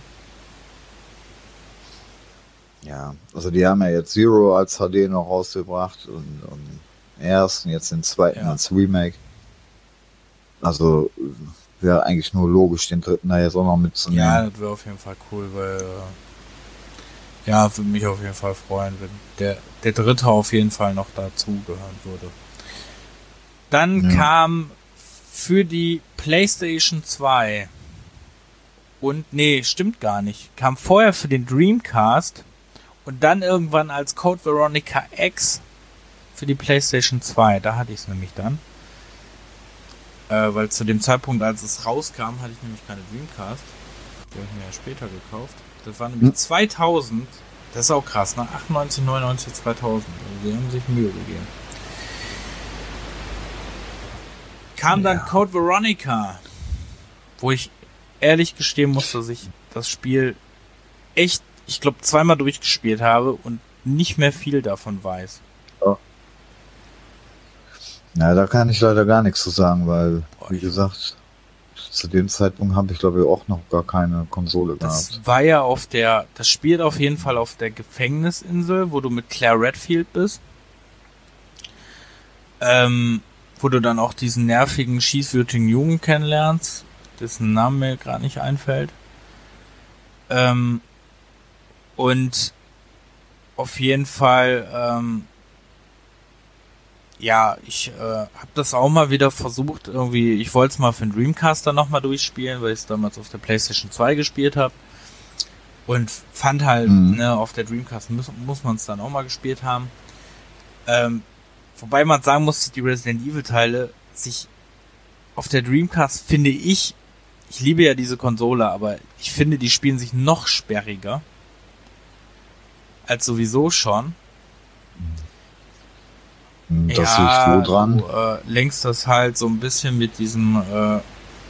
Ja, also die haben ja jetzt Zero als H D noch rausgebracht und, und ersten, jetzt den zweiten ja. als Remake. Also wäre eigentlich nur logisch, den dritten da jetzt auch noch mitzunehmen. Ja, das wäre auf jeden Fall cool, weil äh, ja, würde mich auf jeden Fall freuen, wenn der, der dritte auf jeden Fall noch dazugehören würde. Dann ja. kam für die PlayStation zwei und nee, stimmt gar nicht, kam vorher für den Dreamcast und dann irgendwann als Code Veronica X für die PlayStation zwei. Da hatte ich es nämlich dann. Äh, weil zu dem Zeitpunkt, als es rauskam, hatte ich nämlich keine Dreamcast. Die habe ich mir ja später gekauft. Das war nämlich hm. zweitausend. Das ist auch krass, ne? achtundneunzig, neunundneunzig, zweitausend. Also die haben sich Mühe gegeben. Kam ja. dann Code Veronica, wo ich ehrlich gestehen muss, dass ich das Spiel echt, ich glaube, zweimal durchgespielt habe und nicht mehr viel davon weiß. Oh. Ja, da kann ich leider gar nichts zu sagen, weil, Boah, wie gesagt, zu dem Zeitpunkt habe ich, glaube ich, auch noch gar keine Konsole das gehabt. Das war ja auf der, das spielt auf jeden Fall auf der Gefängnisinsel, wo du mit Claire Redfield bist. Ähm, wo du dann auch diesen nervigen, schießwütigen Jungen kennenlernst, dessen Name mir gerade nicht einfällt. Ähm, und auf jeden Fall, ähm, ja, ich äh, habe das auch mal wieder versucht, irgendwie, ich wollte es mal für den Dreamcast dann nochmal durchspielen, weil ich es damals auf der PlayStation zwei gespielt habe. Und fand halt, mhm. ne, auf der Dreamcast muss, muss man es dann auch mal gespielt haben. Ähm, wobei man sagen muss, die Resident Evil Teile sich auf der Dreamcast, finde ich, ich liebe ja diese Konsole, aber ich finde, die spielen sich noch sperriger als sowieso schon. Das ja, liegt wo dran? Du äh, lenkst das halt so ein bisschen mit diesem äh,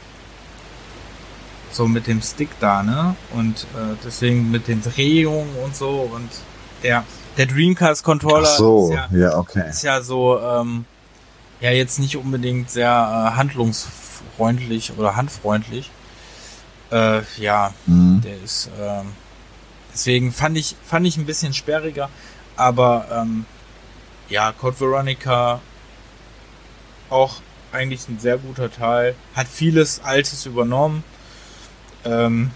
so mit dem Stick da, ne? Und äh, deswegen mit den Drehungen und so und der der Dreamcast Controller so, ist, ja, ja, okay. ist ja so ähm, ja jetzt nicht unbedingt sehr äh, handlungsfreundlich oder handfreundlich. Äh, ja, mhm. der ist ähm, deswegen fand ich fand ich ein bisschen sperriger, aber ähm, ja, Code Veronica auch eigentlich ein sehr guter Teil. Hat vieles Altes übernommen. Ähm,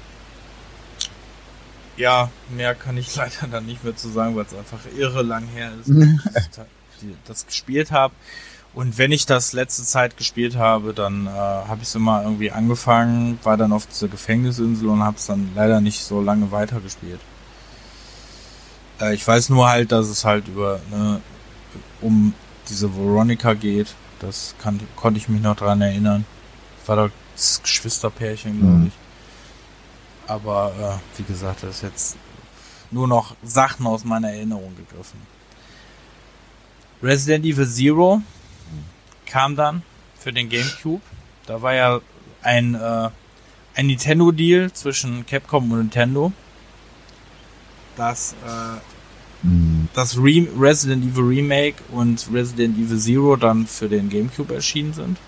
ja, mehr kann ich leider dann nicht mehr zu sagen, weil es einfach irre lang her ist, dass ich das gespielt habe. Und wenn ich das letzte Zeit gespielt habe, dann äh, habe ich es immer irgendwie angefangen, war dann auf dieser Gefängnisinsel und habe es dann leider nicht so lange weitergespielt. Ich weiß nur halt, dass es halt über ne, um diese Veronica geht. Das kann, konnte ich mich noch dran erinnern. Das war doch das Geschwisterpärchen, glaube ich. Mhm. Aber äh, wie gesagt, das ist jetzt nur noch Sachen aus meiner Erinnerung gegriffen. Resident Evil Zero kam dann für den GameCube. Da war ja ein, äh, ein Nintendo-Deal zwischen Capcom und Nintendo. Das, äh, mm. das Re- Resident Evil Remake und Resident Evil Zero dann für den GameCube erschienen sind.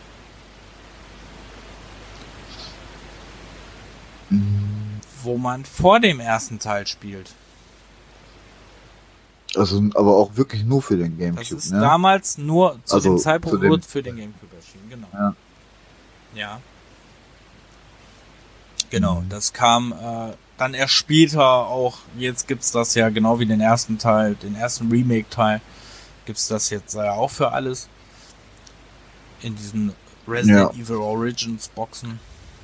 Mm. Wo man vor dem ersten Teil spielt. Also, aber auch wirklich nur für den GameCube, Das ist ne? damals nur zu also dem Zeitpunkt zu dem nur für den GameCube erschienen, genau. Ja. Ja. Genau, mm. das kam, äh, dann erst später auch, jetzt gibt's das ja genau wie den ersten Teil, den ersten Remake-Teil, gibt's das jetzt ja auch für alles. In diesen Resident ja. Evil Origins Boxen.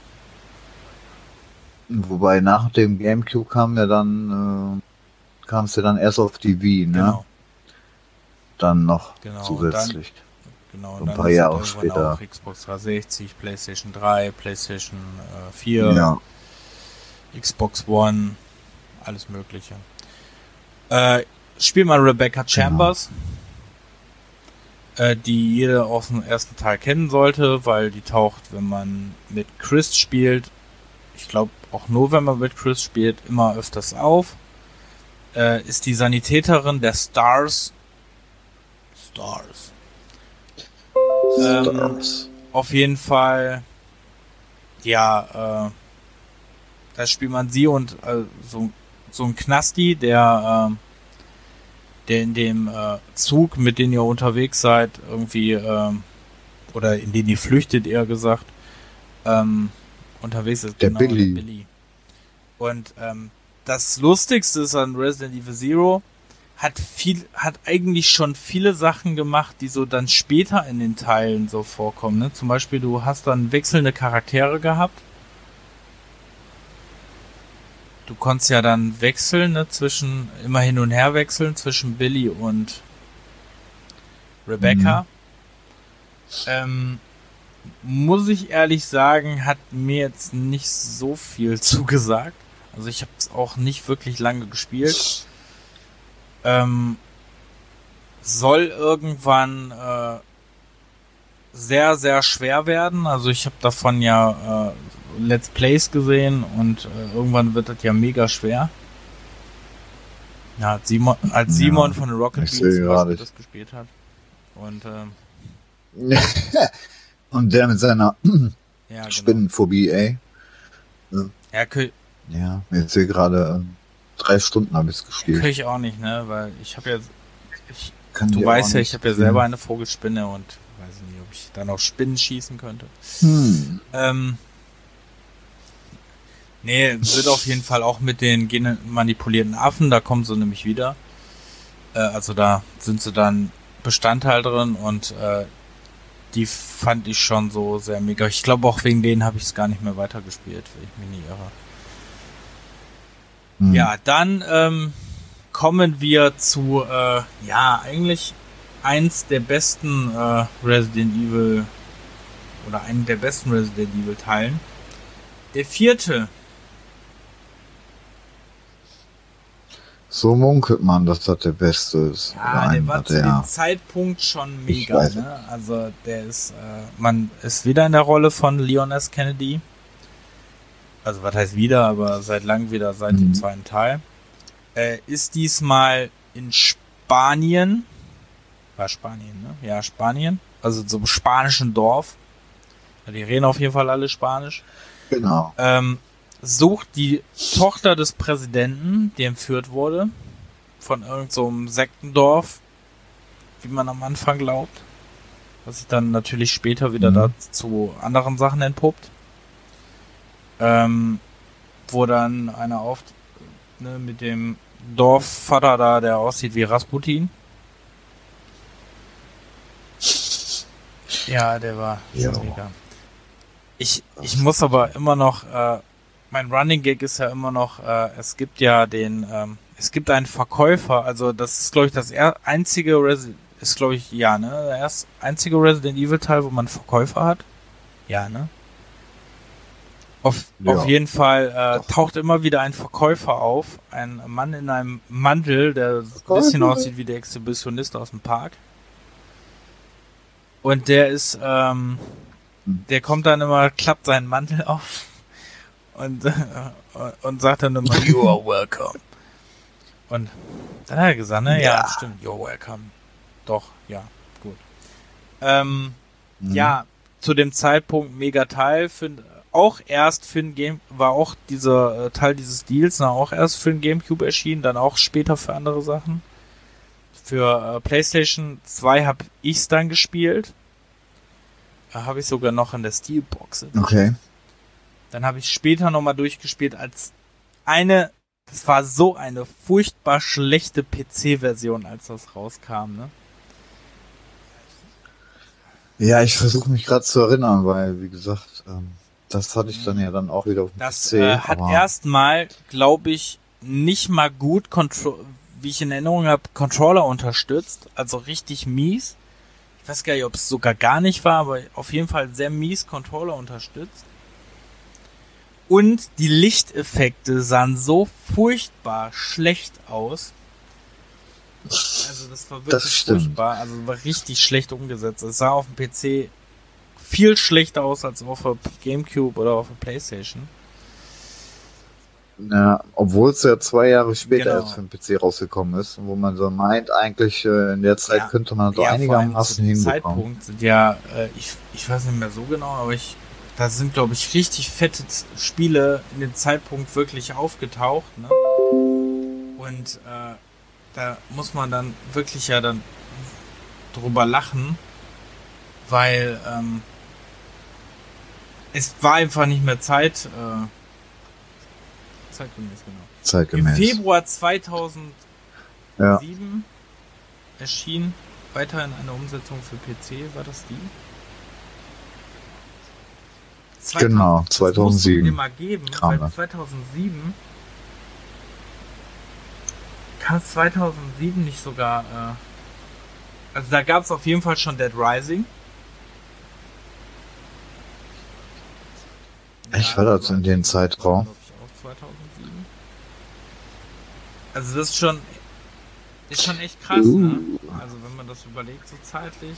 Wobei nach dem GameCube kam ja dann, äh, kam es ja dann erst auf die Wii, ne? Genau. Dann noch genau, zusätzlich. Dann, genau, ein paar Jahre später. Auch Xbox dreihundertsechzig, PlayStation drei, PlayStation äh, vier. Ja. Xbox One, alles Mögliche. Äh, spielt man Rebecca Chambers, genau. äh, die jeder aus dem ersten Teil kennen sollte, weil die taucht, wenn man mit Chris spielt, ich glaube auch nur, wenn man mit Chris spielt, immer öfters auf. Äh, ist die Sanitäterin der Stars. Stars. Stars. Ähm, auf jeden Fall, ja, äh, da spielt man sie und äh, so, so ein Knasti, der, äh, der in dem äh, Zug, mit dem ihr unterwegs seid, irgendwie, äh, oder in den ihr flüchtet, eher gesagt, ähm, unterwegs ist. Der genau, Billy. Der Billy. Und ähm, das Lustigste ist an Resident Evil Zero, hat viel, hat eigentlich schon viele Sachen gemacht, die so dann später in den Teilen so vorkommen. Ne? Zum Beispiel, du hast dann wechselnde Charaktere gehabt. Du konntest ja dann wechseln, ne, zwischen, immer hin und her wechseln, zwischen Billy und Rebecca. Mhm. Ähm, muss ich ehrlich sagen, hat mir jetzt nicht so viel zugesagt. Also ich habe es auch nicht wirklich lange gespielt. Ähm, soll irgendwann äh, sehr, sehr schwer werden. Also ich habe davon ja äh, Let's Plays gesehen und äh, irgendwann wird das ja mega schwer. Ja, als Simon, als Simon ja, von Rocket Beans zum Beispiel das gespielt hat. Und ähm, und der mit seiner ja, genau. Spinnenphobie, ey. Ja, ja, ja jetzt sehe gerade äh, drei Stunden habe ich es gespielt. Kann ich auch nicht, ne, weil ich habe ja, ich, du weißt ja, ich habe ja selber eine Vogelspinne und weiß nicht, ob ich dann auf Spinnen schießen könnte. Hm. Ähm, nee, wird auf jeden Fall auch mit den genmanipulierten Affen, da kommen sie nämlich wieder. Äh, also da sind sie dann Bestandteil drin und äh, die fand ich schon so sehr mega. Ich glaube auch wegen denen habe ich es gar nicht mehr weitergespielt, wenn ich mich nicht irre. Hm. Ja, dann ähm, kommen wir zu, äh, ja, eigentlich eins der besten äh, Resident Evil oder einen der besten Resident Evil Teilen. Der vierte. So munkelt man, dass das der beste ist. Ja, der war zu der, dem Zeitpunkt schon mega, ne? Also der ist, äh, man ist wieder in der Rolle von Leon S. Kennedy. Also was heißt wieder, aber seit langem wieder seit mhm. dem zweiten Teil. Äh, ist diesmal in Spanien. War Spanien, ne? Ja, Spanien. Also so einem spanischen Dorf. Die reden auf jeden Fall alle Spanisch. Genau. Ähm, sucht die Tochter des Präsidenten, die entführt wurde, von irgendeinem so Sektendorf, wie man am Anfang glaubt. Was sich dann natürlich später wieder mhm. da zu anderen Sachen entpuppt. Ähm, wo dann einer auf, ne, mit dem Dorfvater da, der aussieht wie Rasputin. Ja, der war mega. Ich, ich muss aber immer noch, äh, mein Running Gag ist ja immer noch, äh, es gibt ja den, ähm, es gibt einen Verkäufer, also das ist, glaube ich, das er- einzige Resident, ist, glaube ich, ja, ne, der erst einzige Resident Evil Teil, wo man einen Verkäufer hat. Ja, ne? Auf, ja. auf jeden Fall äh, taucht immer wieder ein Verkäufer auf, ein Mann in einem Mantel, der ein bisschen aussieht wie der Exhibitionist aus dem Park. Und der ist, ähm, der kommt dann immer, klappt seinen Mantel auf und, äh, und sagt dann immer, you are welcome. Und dann hat er gesagt, ne, ja, ja stimmt, you're welcome. Doch, ja, gut. Ähm, mhm. Ja, zu dem Zeitpunkt mega Teil, für, auch erst für ein Game, war auch dieser äh, Teil dieses Deals, na, auch erst für ein GameCube erschienen, dann auch später für andere Sachen. Für äh, PlayStation zwei habe ich's dann gespielt. Da habe ich sogar noch in der Steelbox. Okay. Dann habe ich später nochmal durchgespielt als eine, das war so eine furchtbar schlechte P C-Version, als das rauskam, ne? Ja, ich versuche mich gerade zu erinnern, weil, wie gesagt, ähm, das hatte ich dann ja dann auch wieder auf dem das, P C. Das äh, hat erstmal, glaube ich, nicht mal gut, Contro- wie ich in Erinnerung habe, Controller unterstützt, also richtig mies. Ich weiß gar nicht, ob es sogar gar nicht war, aber auf jeden Fall sehr mies Controller unterstützt. Und die Lichteffekte sahen so furchtbar schlecht aus. Also das war wirklich Das stimmt. furchtbar. Also war richtig schlecht umgesetzt. Es sah auf dem P C viel schlechter aus als auf der Gamecube oder auf der Playstation. Ja, obwohl es ja zwei Jahre später Genau. erst für den P C rausgekommen ist, wo man so meint, eigentlich äh, in der Zeit Ja. könnte man so Ja, vor allem zu einigermaßen dem hinbekommen. Zeitpunkt sind ja, äh, ich, ich weiß nicht mehr so genau, aber ich, da sind, glaube ich, richtig fette Z- Spiele in dem Zeitpunkt wirklich aufgetaucht, ne? Und äh, da muss man dann wirklich ja dann drüber lachen, weil ähm, es war einfach nicht mehr Zeit, äh, zeitgemäß, genau. Im Zeitgemäß. Februar zweitausendsieben Ja, erschien weiterhin eine Umsetzung für P C, war das die? Genau, Das musst du dir zweitausendsieben mal geben, kam weil das. zweitausendsieben kam zweitausendsieben nicht sogar, äh, also da gab es auf jeden Fall schon Dead Rising. Echt, war das in dem Rising Zeitraum? war, glaub ich, auch zweitausendsieben. Also das ist schon, ist schon echt krass, Uh. ne? Also wenn man das überlegt, so zeitlich.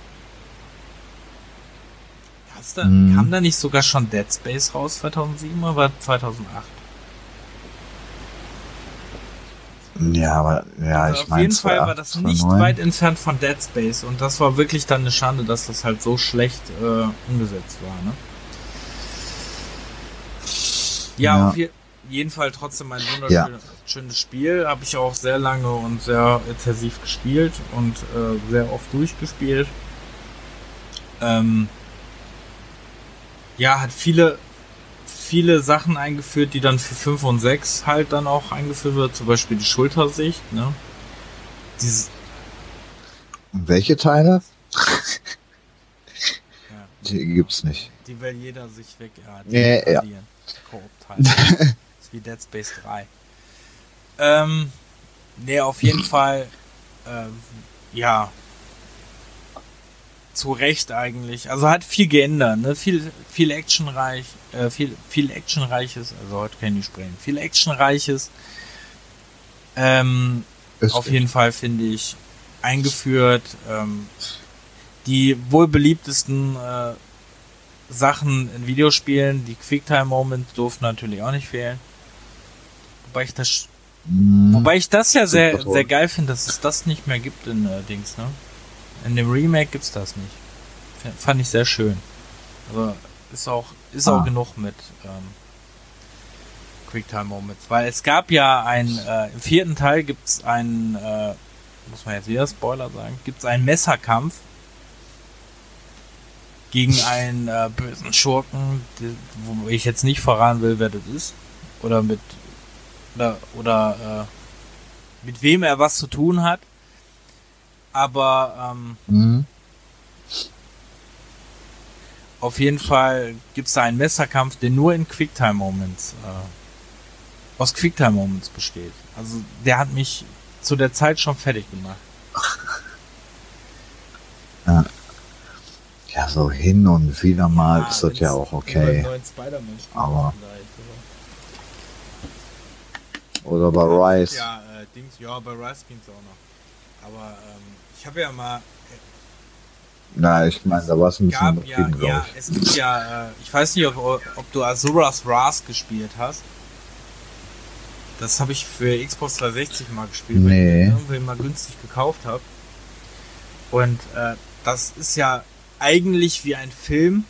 Gab's da, Mhm. Kam da nicht sogar schon Dead Space raus zweitausendsieben oder war zweitausendacht? Ja, aber ja, Also ich auf meine, jeden Fall war das nicht zweitausendneun. weit entfernt von Dead Space und das war wirklich dann eine Schande, dass das halt so schlecht äh, umgesetzt war, ne? Ja, Ja. auf je jeden Fall trotzdem ein wunderschönes schönes Spiel. Habe ich auch sehr lange und sehr intensiv gespielt und äh, sehr oft durchgespielt. Ähm, ja, hat viele viele Sachen eingeführt, die dann für fünf und sechs halt dann auch eingeführt wird, zum Beispiel die Schultersicht, ne? Dieses, Und welche Teile? ja, Die gibt's nicht. die will jeder sich weg ja, Ja, ja. Koop-Teil. Das ist wie Dead Space drei. Ähm, nee, auf jeden Fall, ähm, ja, zu Recht eigentlich. Also hat viel geändert, ne? Viel, viel actionreich, äh, viel, viel actionreiches, also heute kann ich nicht sprechen, viel actionreiches, ähm, Ist auf jeden Fall finde ich eingeführt, ähm, die wohl beliebtesten äh, Sachen in Videospielen, die Quicktime-Moments durften natürlich auch nicht fehlen. Wobei ich das, Mhm. wobei ich das ja sehr, Super toll. sehr geil finde, dass es das nicht mehr gibt in äh, Dings, ne? In dem Remake gibt's das nicht. F- Fand ich sehr schön. Aber ist auch, ist Ah. auch genug mit ähm, Quicktime-Moments. Weil es gab ja ein, äh, im vierten Teil gibt's einen, äh, muss man jetzt wieder Spoiler sagen, gibt's einen Messerkampf gegen einen äh, bösen Schurken, die, wo ich jetzt nicht verraten will, wer das ist. Oder mit oder, oder äh, mit wem er was zu tun hat. Aber ähm, Mhm. auf jeden Fall gibt's da einen Messerkampf, der nur in Quicktime-Moments äh, aus Quicktime-Moments besteht. Also der hat mich zu der Zeit schon fertig gemacht. Ja, so hin und wieder mal ist das wenn's ja auch über okay. einen neuen Spider-Man spielt Aber- vielleicht, Oder bei oder- Rise. Ja, äh, Dings, ja, bei Rise ging's auch noch. Aber ähm, ich habe ja mal Na, ich meine, da war es ein bisschen gab ja, übertrieben, glaube ja, ich. es gibt ja, äh, ich weiß nicht, ob, ob du Azura's Wrath gespielt hast. Das habe ich für Xbox dreihundertsechzig mal gespielt, weil Nee. ich den irgendwie mal günstig gekauft habe. Und äh, das ist ja eigentlich wie ein Film.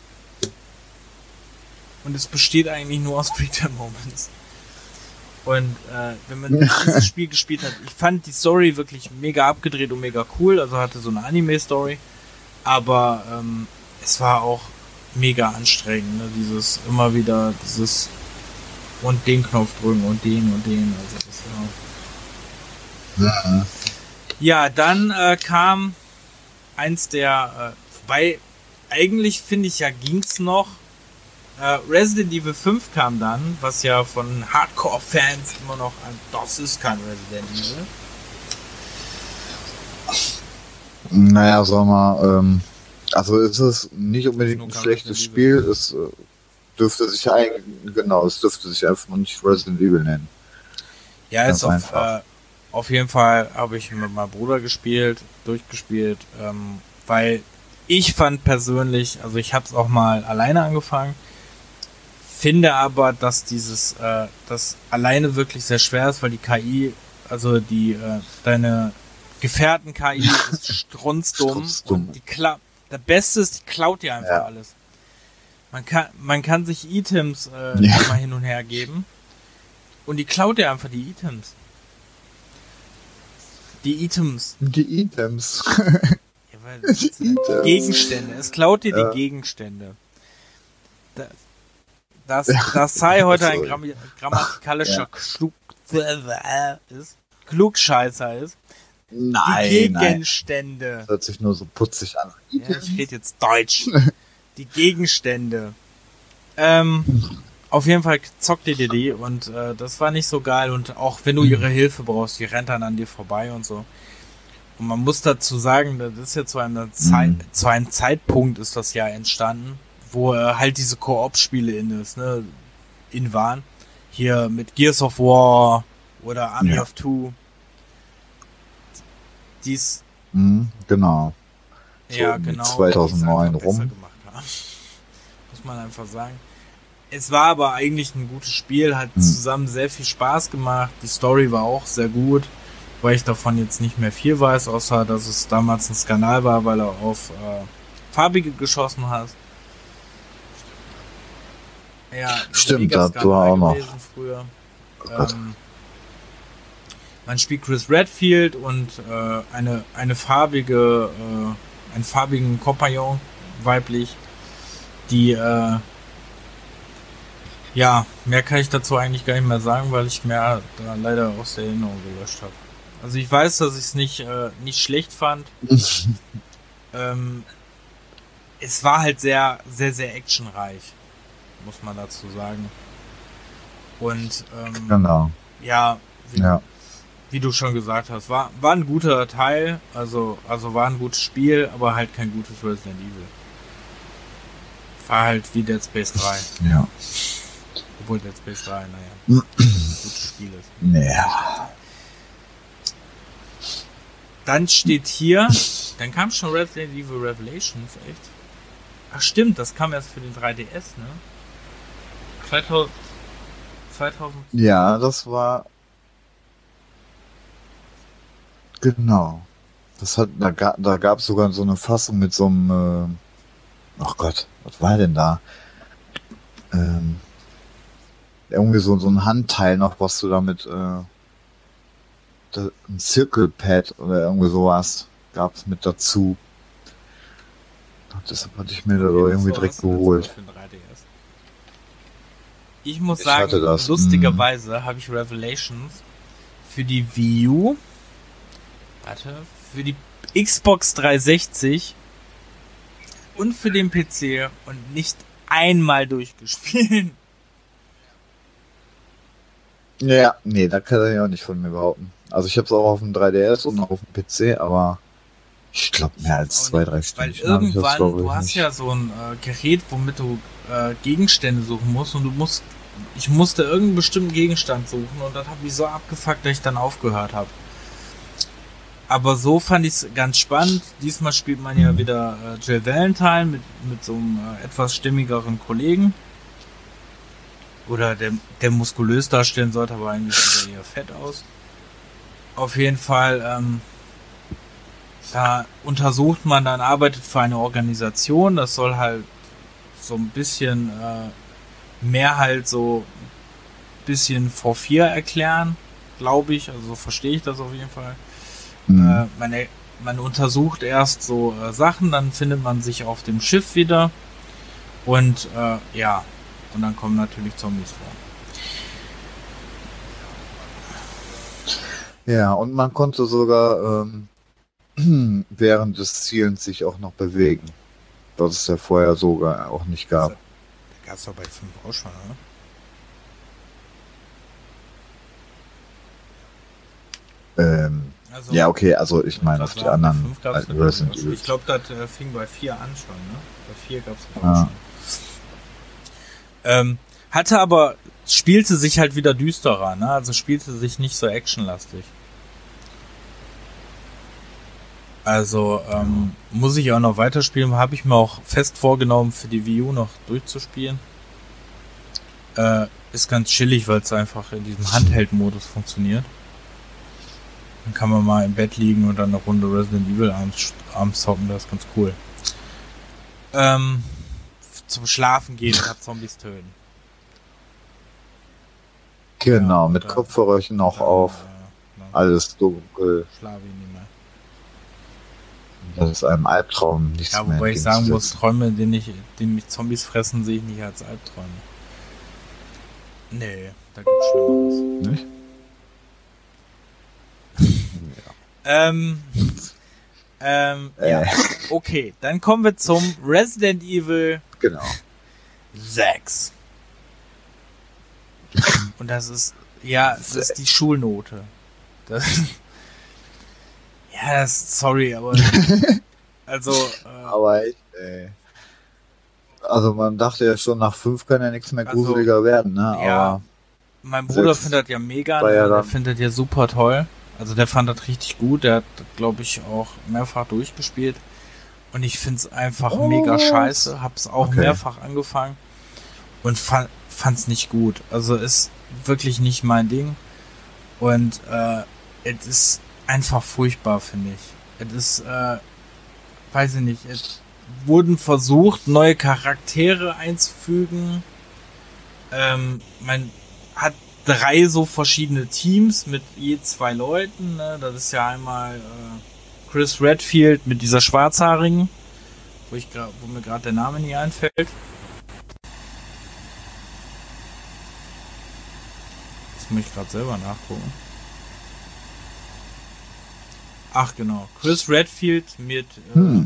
Und es besteht eigentlich nur aus Quicktime Moments. Und äh, wenn man dieses Spiel gespielt hat, ich fand die Story wirklich mega abgedreht und mega cool. Also hatte so eine Anime-Story. Aber ähm, es war auch mega anstrengend, ne? Dieses immer wieder dieses und den Knopf drücken und den und den. Also das war Mhm. ja, dann äh, kam eins der, äh, wobei eigentlich finde ich ja ging's noch. Äh, Resident Evil fünf kam dann, was ja von Hardcore-Fans immer noch ein, das ist kein Resident Evil. Naja, sag mal, ähm, also es ist nicht unbedingt Nur ein kein schlechtes Resident Spiel, es äh, dürfte sich eigentlich, genau, es dürfte sich einfach nicht Resident Evil nennen. Ja, Ganz ist auf, einfach. äh, auf jeden Fall habe ich mit meinem Bruder gespielt, durchgespielt, ähm, weil ich fand persönlich, also ich habe es auch mal alleine angefangen, finde aber, dass dieses, äh, das alleine wirklich sehr schwer ist, weil die K I, also die, äh, deine Gefährten-K I ist strunzdumm. Strunzdumm. Und die Kla- das Beste ist, die klaut dir einfach Ja. alles. Man kann, man kann sich Items äh, Ja. mal hin und her geben und die klaut dir einfach die Items. Die Items. Die Items. Ja, weil das Die sind Items. Gegenstände. Es klaut dir Ja. die Gegenstände. Da, das, das sei heute ein Sorry. Gramm- grammatikalischer Ja. Klug, ist, Klugscheißer ist. Nein, Die nein. Gegenstände. Das hört sich nur so putzig an. Ja, ich rede jetzt Deutsch. Die Gegenstände. Ähm, auf jeden Fall zockt ihr dir die und äh, das war nicht so geil und auch wenn du ihre Hilfe brauchst, die rennt dann an dir vorbei und so. Und man muss dazu sagen, das ist ja zu einem, Zeit, Mhm. zu einem Zeitpunkt ist das ja entstanden, wo äh, halt diese Koop-Spiele in ist, ne, in waren. Hier mit Gears of War oder Army Ja. of Two. Dies, Mhm, genau. So ja, um genau. zweitausendneun die es einfach rum. besser gemacht haben. Muss man einfach sagen. Es war aber eigentlich ein gutes Spiel, hat Mhm. zusammen sehr viel Spaß gemacht. Die Story war auch sehr gut, weil ich davon jetzt nicht mehr viel weiß, außer dass es damals ein Skandal war, weil er auf äh, Farbige geschossen hat. Ja, Stimmt, mega das war auch noch. gewesen früher. Oh Gott. Ähm, man spielt Chris Redfield und äh, eine eine farbige, äh, einen farbigen Kompagnon, weiblich, die äh, ja, mehr kann ich dazu eigentlich gar nicht mehr sagen, weil ich mehr da leider aus der Erinnerung gelöscht habe. Also ich weiß, dass ich es nicht äh, nicht schlecht fand. ähm, es war halt sehr, sehr, sehr actionreich, muss man dazu sagen. Und ähm, Genau. ja, wie, Ja. wie du schon gesagt hast, war war ein guter Teil, also also war ein gutes Spiel, aber halt kein gutes Resident Evil. War halt wie Dead Space drei. Ja. Obwohl Dead Space drei, naja, ein gutes Spiel ist. Ja. Dann steht hier, dann kam schon Resident Evil Revelations, echt? Ach stimmt, das kam erst für den drei D S, ne? zweitausend, zweitausend Ja, das war. Genau. Das hat, da, ga, da gab es sogar so eine Fassung mit so einem. Äh, ach Gott, was war denn da? Ähm, irgendwie so, so ein Handteil noch, was du damit. Äh, da, ein Circle-Pad oder irgendwie sowas gab es mit dazu. Deshalb hatte ich mir da Okay, irgendwie das war direkt was denn geholt. für den drei D S? Ich muss Ich sagen, hatte das, lustigerweise habe ich Revelations für die Wii U, warte, für die Xbox dreihundertsechzig und für den P C und nicht einmal durchgespielt. Ja, nee, da kann er ja auch nicht von mir behaupten. Also ich habe es auch auf dem drei D S und auf dem P C, aber ich glaube mehr als Auch zwei, nicht, drei Weil Stunden. irgendwann, du hast ja so ein äh, Gerät, womit du äh, Gegenstände suchen musst und du musst, ich musste irgendeinen bestimmten Gegenstand suchen und das hat mich so abgefuckt, dass ich dann aufgehört habe. Aber so fand ich es ganz spannend. Diesmal spielt man ja wieder äh, Jill Valentine mit, mit so einem äh, etwas stimmigeren Kollegen. Oder der, der muskulös darstellen sollte, aber eigentlich sieht er eher fett aus. Auf jeden Fall, ähm, da untersucht man dann, arbeitet für eine Organisation, das soll halt so ein bisschen äh, mehr halt so ein bisschen V vier erklären, glaube ich, also so verstehe ich das auf jeden Fall. Mhm. Äh, man, man untersucht erst so äh, Sachen, dann findet man sich auf dem Schiff wieder und äh, ja, und dann kommen natürlich Zombies vor. Ja, und man konnte sogar ähm, während des Zielens sich auch noch bewegen. Was es ja vorher sogar auch nicht gab. Da gab es doch bei fünf auch schon, oder? Ähm, Also, ja, okay, also ich meine auf die sagen, bei anderen fünf gab's alten natürlich Resident auch schon. Evil. Ich glaube, das äh, fing bei vier an schon, ne? Bei vier gab es auch Ah. schon. Ähm, hatte aber, spielte sich halt wieder düsterer, ne? Also spielte sich nicht so actionlastig. Also ähm, muss ich auch noch weiterspielen, habe ich mir auch fest vorgenommen, für die Wii U noch durchzuspielen. Äh, ist ganz chillig, weil es einfach in diesem Handheld-Modus funktioniert. Dann kann man mal im Bett liegen und dann eine Runde Resident Evil abends, abends zocken, das ist ganz cool. Ähm, zum Schlafen gehen und Zombies töten. Genau, Ja, mit da- Kopfhörerchen auch Dann, auf. äh, dann Alles dunkel. schlafe ich nicht mehr. Das ist einem Albtraum nichts Ja, mehr wobei ich sagen muss, entgegenzusetzen. Träume, die, nicht, die mich Zombies fressen, sehe ich nicht als Albträume. Nee, da gibt's Schlimmeres. Nicht? Ähm, ähm, ja, Äh, okay, dann kommen wir zum Resident Evil genau. sechs. Und das ist, ja, das ist die Schulnote. Das, ja, das, sorry, aber, also, äh, Aber echt, ey. Also man dachte ja schon, nach fünf kann ja nichts mehr Also, gruseliger werden, ne? ja. Aber mein Bruder sechs findet das ja mega, war ne? ja Der dann- findet ja super toll. Also der fand das richtig gut, der hat, glaube ich, auch mehrfach durchgespielt. Und ich find's einfach Oh, mega was? scheiße, hab's auch Okay. mehrfach angefangen und fa- fand's nicht gut. Also ist wirklich nicht mein Ding. Und äh, es ist einfach furchtbar, finde ich. Es ist, äh, weiß ich nicht, es wurden versucht, neue Charaktere einzufügen. Ähm, man hat drei so verschiedene Teams mit je zwei Leuten. Ne? Das ist ja einmal äh, Chris Redfield mit dieser Schwarzhaarigen, wo ich grad, wo mir gerade der Name nie einfällt. Das muss ich gerade selber nachgucken. Ach genau, Chris Redfield mit. Äh, Hm.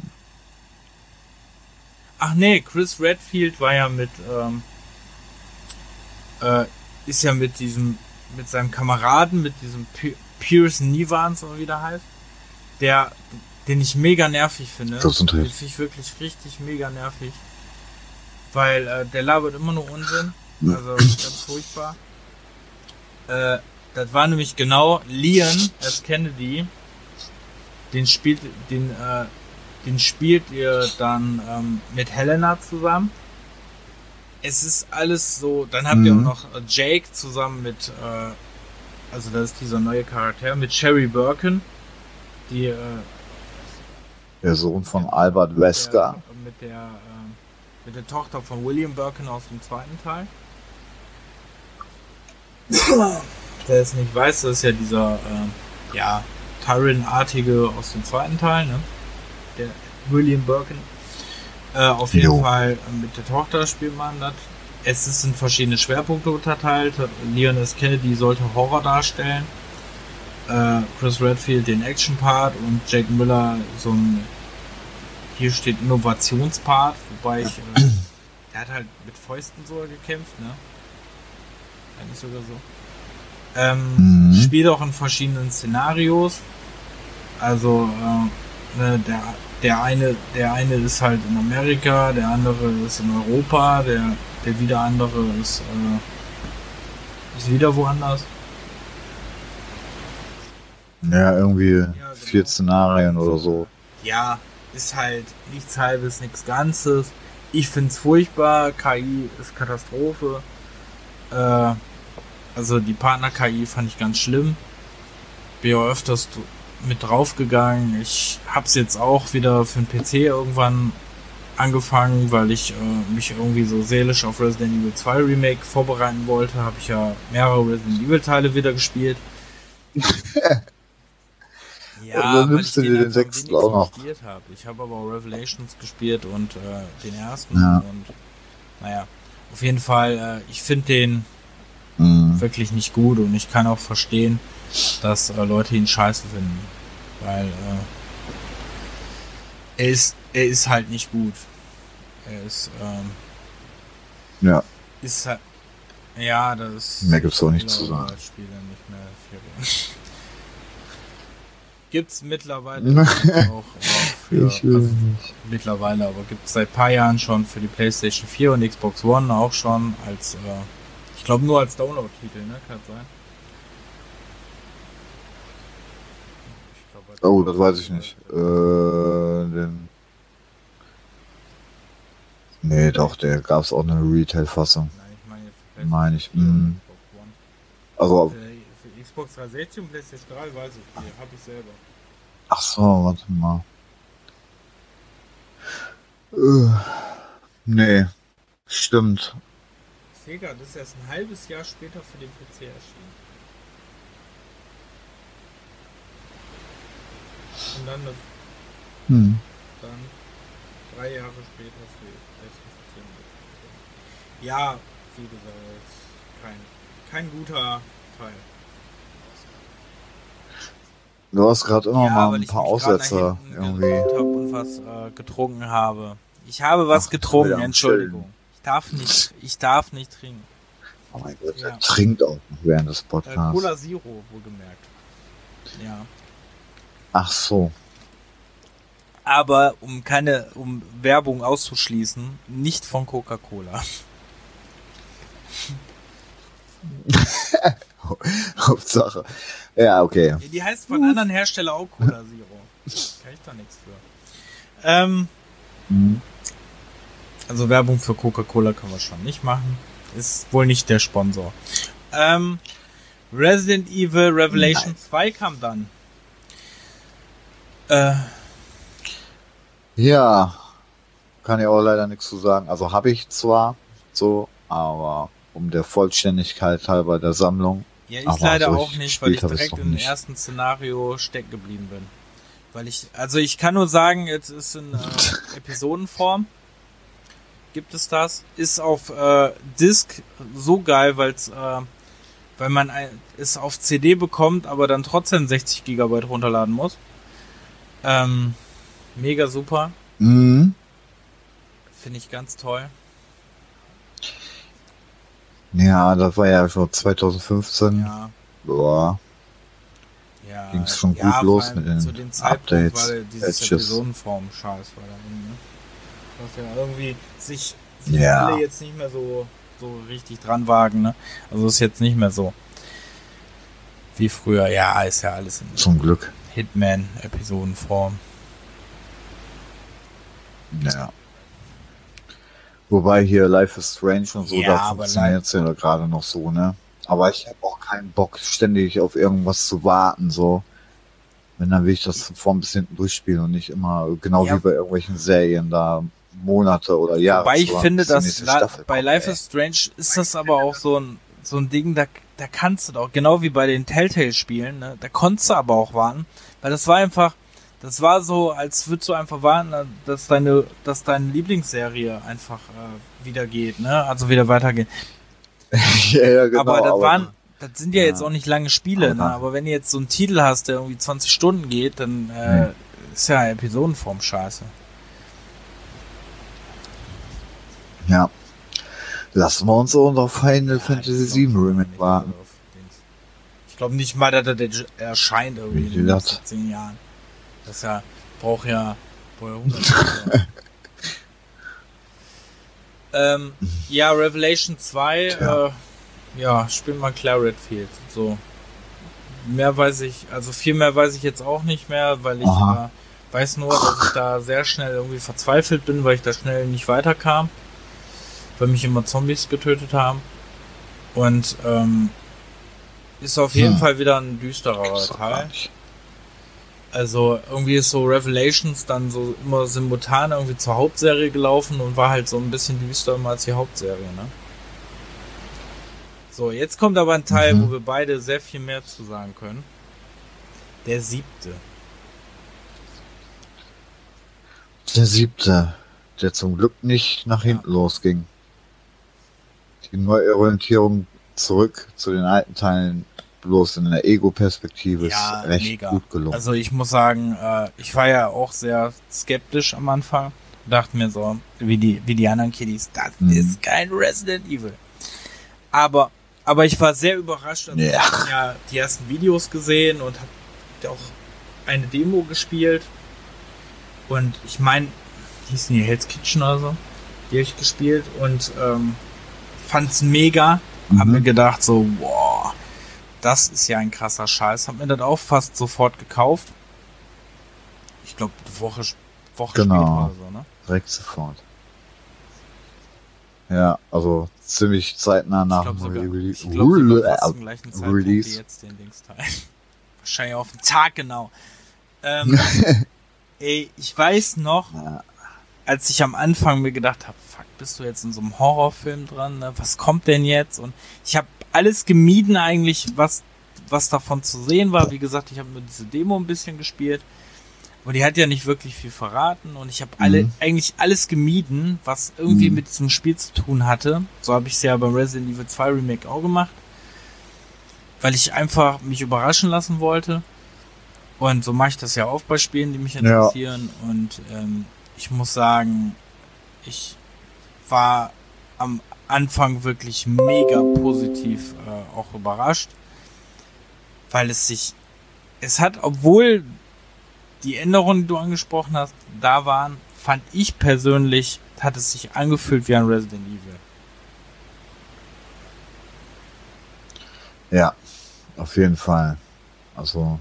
Ach nee, Chris Redfield war ja mit. Ähm, äh, ist ja mit diesem, mit seinem Kameraden, mit diesem P- Pierce Nivans oder wie der heißt, der, den ich mega nervig finde. Das sind Den richtig. finde ich wirklich richtig mega nervig. Weil äh, der labert immer nur Unsinn. Also ganz furchtbar. Äh, das war nämlich genau Leon als Kennedy. Den spielt, den, äh, den spielt ihr dann ähm, mit Helena zusammen. Es ist alles so, dann habt ihr auch Mhm. noch äh, Jake zusammen mit, äh, also das ist dieser neue Charakter, mit Sherry Birkin, die, äh, Der Sohn von Albert Wesker. der, mit der, äh, mit der Tochter von William Birkin aus dem zweiten Teil. Der es nicht weiß, das ist ja dieser, äh, ja, Tyrion-artige aus dem zweiten Teil, ne? Der William Birkin. Äh, auf jeden Jo. Fall äh, mit der Tochter spielt man das. Es ist in verschiedene Schwerpunkte unterteilt. Leon S. Kennedy sollte Horror darstellen. Äh, Chris Redfield den Action-Part und Jake Miller so ein, hier steht Innovationspart, wobei ich, äh, der hat halt mit Fäusten so gekämpft, ne? Eigentlich sogar so. Ähm, Mhm. spielt auch in verschiedenen Szenarios. Also, äh, ne, der, der eine, der eine ist halt in Amerika, der andere ist in Europa, der, der wieder andere ist, äh, ist wieder woanders. Ja, irgendwie genau. vier Szenarien oder so. Ja, ist halt nichts Halbes, nichts Ganzes. Ich find's furchtbar. K I ist Katastrophe. Äh, also die Partner-K I fand ich ganz schlimm. Bin ja öfters mit draufgegangen. Ich hab's jetzt auch wieder für den P C irgendwann angefangen, weil ich äh, mich irgendwie so seelisch auf Resident Evil zwei Remake vorbereiten wollte. Habe ich ja mehrere Resident Evil Teile wieder gespielt. Ja, Und dann weil nimmst ich du dir den den einfach sechsten wenigstens auch noch. gespielt habe. Ich habe aber auch Revelations gespielt und äh, den ersten Ja. und naja, auf jeden Fall, äh, ich finde den Mhm. wirklich nicht gut und ich kann auch verstehen, dass äh, Leute ihn scheiße finden, weil äh, er ist er ist halt nicht gut. Er ist ähm, Ja, ist halt ja, das ist Mehr gibt's auch nicht ich zu glaube, sagen. das Spiel dann nicht mehr viel. Gibt's mittlerweile auch äh, für, ich will also, nicht. mittlerweile, aber gibt's seit paar Jahren schon für die PlayStation vier und Xbox One auch schon als, äh, ich glaube nur als Download-Titel, ne? Kann das sein? Ich glaube Oh, das weiß ich nicht. Äh, den... Nee, doch, der gab's auch eine Retail-Fassung. Nein, ich meine jetzt für Meine ich. PlayStation vier Mm. und Xbox One. Also, Für, für Xbox dreihundertsechzig und PlayStation drei weiß ich, die habe ich selber. ach so, warte mal. Äh, nee, stimmt. Sega, das ist erst ein halbes Jahr später für den P C erschienen. Und dann, das, Hm. dann drei Jahre später für PlayStation vier. Ja, wie gesagt, kein, kein guter Teil. Du hast gerade immer Ja, mal weil ein ich paar mich gerade nach Aussetzer hinten irgendwie. gelehnt habe und was äh, getrunken habe. Ich habe was Ach, getrunken, wieder am Entschuldigung. Ich darf nicht, ich darf nicht trinken. Oh mein Gott, Ja. er trinkt auch noch während des Äh, Podcasts. Cola Zero, wohlgemerkt. Ja. Ach so. Aber um keine, um Werbung auszuschließen, nicht von Coca-Cola. Hauptsache. Ja, okay. Die heißt von anderen Herstellern auch Cola Zero. Kann ich da nichts für. Ähm, Mhm. also Werbung für Coca-Cola kann man schon nicht machen. Ist wohl nicht der Sponsor. Ähm, Resident Evil Revelation Nein. zwei kam dann. Äh, Ja, kann ich auch leider nichts zu sagen. Also habe ich zwar so, aber um der Vollständigkeit halber der Sammlung. ja, ich Aber leider so auch richtig nicht, weil ich gespielt hab ich's direkt noch im nicht. ersten Szenario stecken geblieben bin. Weil ich, also ich kann nur sagen, jetzt ist in äh, Episodenform. Gibt es das? Ist auf äh, Disc so geil, weil's, äh, weil man ein, es auf C D bekommt, aber dann trotzdem sechzig Gigabyte runterladen muss. Ähm, mega super. Mhm. Finde ich ganz toll. Ja, das war ja schon zwanzig fünfzehn. Ja, Boah. ja. Ging's schon gut ja, los vor allem mit den zu dem Zeitpunkt Updates, war dieses Patches. Episodenform-Scheiß war da irgendwie, ne? Was ja irgendwie sich, sich Ja. alle jetzt nicht mehr so, so richtig dran wagen, ne? Also ist jetzt nicht mehr so wie früher. Ja, ist ja alles in Zum Glück. Hitman-Episodenform. Ja. Wobei hier Life is Strange und so, Ja, da aber funktioniert's ja gerade noch so, ne? Aber ich habe auch keinen Bock, ständig auf irgendwas zu warten, so. Wenn, dann will ich das von vorn bis hinten durchspielen und nicht immer, genau Ja. wie bei irgendwelchen Serien, da Monate oder Jahre. Wobei ich zu warten, finde, bis die dass nächste La Staffel bei kommt, Life ey. is Strange ist das aber auch so ein, so ein Ding, da, da kannst du doch, genau wie bei den Telltale-Spielen, ne? Da konntest du aber auch warten, weil das war einfach, das war so, als würdest du einfach warten, dass deine, dass deine Lieblingsserie einfach äh, wieder geht, ne? Also wieder weitergeht. ja, ja, genau. aber das waren, das sind ja, ja. jetzt auch nicht lange Spiele, Aber ne? dann- Aber wenn du jetzt so einen Titel hast, der irgendwie zwanzig Stunden geht, dann äh, Nee. ist ja Episodenform scheiße. Ja. Lassen wir uns auch noch auf Final Ja, Fantasy ich glaub, sieben ich Remake glaub warten. nicht auf Dings. Ich glaube nicht mal, dass der erscheint irgendwie in Wie den das? nächsten zehn Jahren. Das ja, braucht ja, braucht ja hundert Jahre. ähm, ja, Revelation zwei, Tja. äh, ja, spiel mal Claire Redfield. So. Mehr weiß ich, also viel mehr weiß ich jetzt auch nicht mehr, weil ich Aha. äh, weiß nur, dass ich da sehr schnell irgendwie verzweifelt bin, weil ich da schnell nicht weiterkam. Weil mich immer Zombies getötet haben. Und ähm, ist auf jeden Hm. Fall wieder ein düsterer Gibt's doch gar Teil. nicht. Also irgendwie ist so Revelations dann so immer simultan irgendwie zur Hauptserie gelaufen und war halt so ein bisschen düster immer als die Hauptserie, ne? So, jetzt kommt aber ein Teil, Mhm. wo wir beide sehr viel mehr zu sagen können. Der siebte. Der siebte, der zum Glück nicht nach hinten losging. Die Neuorientierung zurück zu den alten Teilen bloß in der Ego-Perspektive Ja, ist recht mega. gut gelungen. Also ich muss sagen, äh, ich war ja auch sehr skeptisch am Anfang. Dachte mir so, wie die, wie die anderen Kiddies, das Mhm. ist kein Resident Evil. Aber, aber ich war sehr überrascht. Also Ja. Ich habe ja die ersten Videos gesehen und habe auch eine Demo gespielt. Und ich meine, hießen die Hell's Kitchen oder so, die habe ich gespielt und ähm, fand's mega. Mhm. Hab mir gedacht so, wow, das ist ja ein krasser Scheiß. Hab mir das auch fast sofort gekauft. ich glaube, Woche, Woche Genau. später oder so, ne? Direkt sofort. Ja, also ziemlich zeitnah Ich nach glaube dem sogar, Rele- ich glaube sogar fast Rele- zum gleichen Zeitpunkt wie Release. jetzt den Dingsteil. Wahrscheinlich auf den Tag genau. Ähm, ey, ich weiß noch, Ja. als ich am Anfang mir gedacht habe, fuck, bist du jetzt in so einem Horrorfilm dran? Ne? Was kommt denn jetzt? Und ich habe alles gemieden eigentlich, was was davon zu sehen war. Wie gesagt, ich habe nur diese Demo ein bisschen gespielt. Aber die hat ja nicht wirklich viel verraten. Und ich habe alle Mhm. eigentlich alles gemieden, was irgendwie Mhm. mit diesem Spiel zu tun hatte. So habe ich es ja beim Resident Evil zwei Remake auch gemacht. Weil ich einfach mich überraschen lassen wollte. Und so mache ich das ja auch bei Spielen, die mich interessieren. Ja. Und ähm, ich muss sagen, ich war am Anfang wirklich mega positiv äh, auch überrascht. Weil es sich, es hat, obwohl die Änderungen, die du angesprochen hast, da waren, fand ich persönlich, hat es sich angefühlt wie ein Resident Evil. Ja, auf jeden Fall. Also,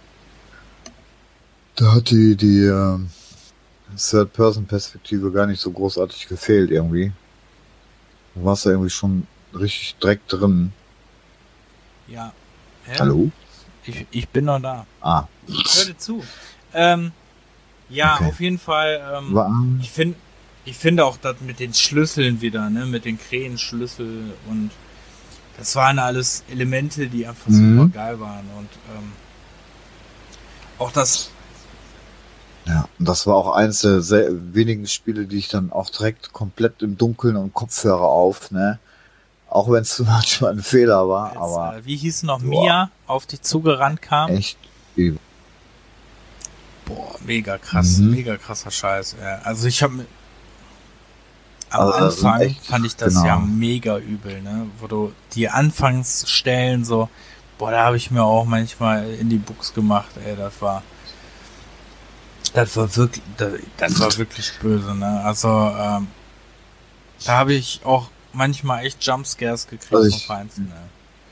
da hat die, die äh, Third-Person-Perspektive gar nicht so großartig gefehlt irgendwie. Du warst ja irgendwie schon richtig direkt drin. Ja. Hä? Hallo? Ich, ich bin noch da. Ah. Hör dir zu. Ähm, ja, Okay. auf jeden Fall. Ähm, War, ich finde ich finde auch das mit den Schlüsseln wieder, ne, mit den Krähenschlüssel und das waren alles Elemente, die einfach Mhm. super geil waren und ähm, auch das, ja, und das war auch eines der sehr wenigen Spiele, die ich dann auch direkt komplett im Dunkeln und Kopfhörer auf, ne? Auch wenn es manchmal ein Fehler war, als, aber äh, wie hieß noch, Boah. Mia auf dich zugerannt kam. echt übel. Boah, mega krass, Mhm. mega krasser Scheiß. Ja. Also ich habe am Also, das sind Anfang echt- fand ich das genau. ja mega übel, ne? Wo du die Anfangsstellen so, boah, da habe ich mir auch manchmal in die Buchs gemacht, ey, das war das war wirklich das, das war wirklich böse, ne? Also ähm, da habe ich auch manchmal echt Jumpscares gekriegt Also vom ich- Feinsten, ne?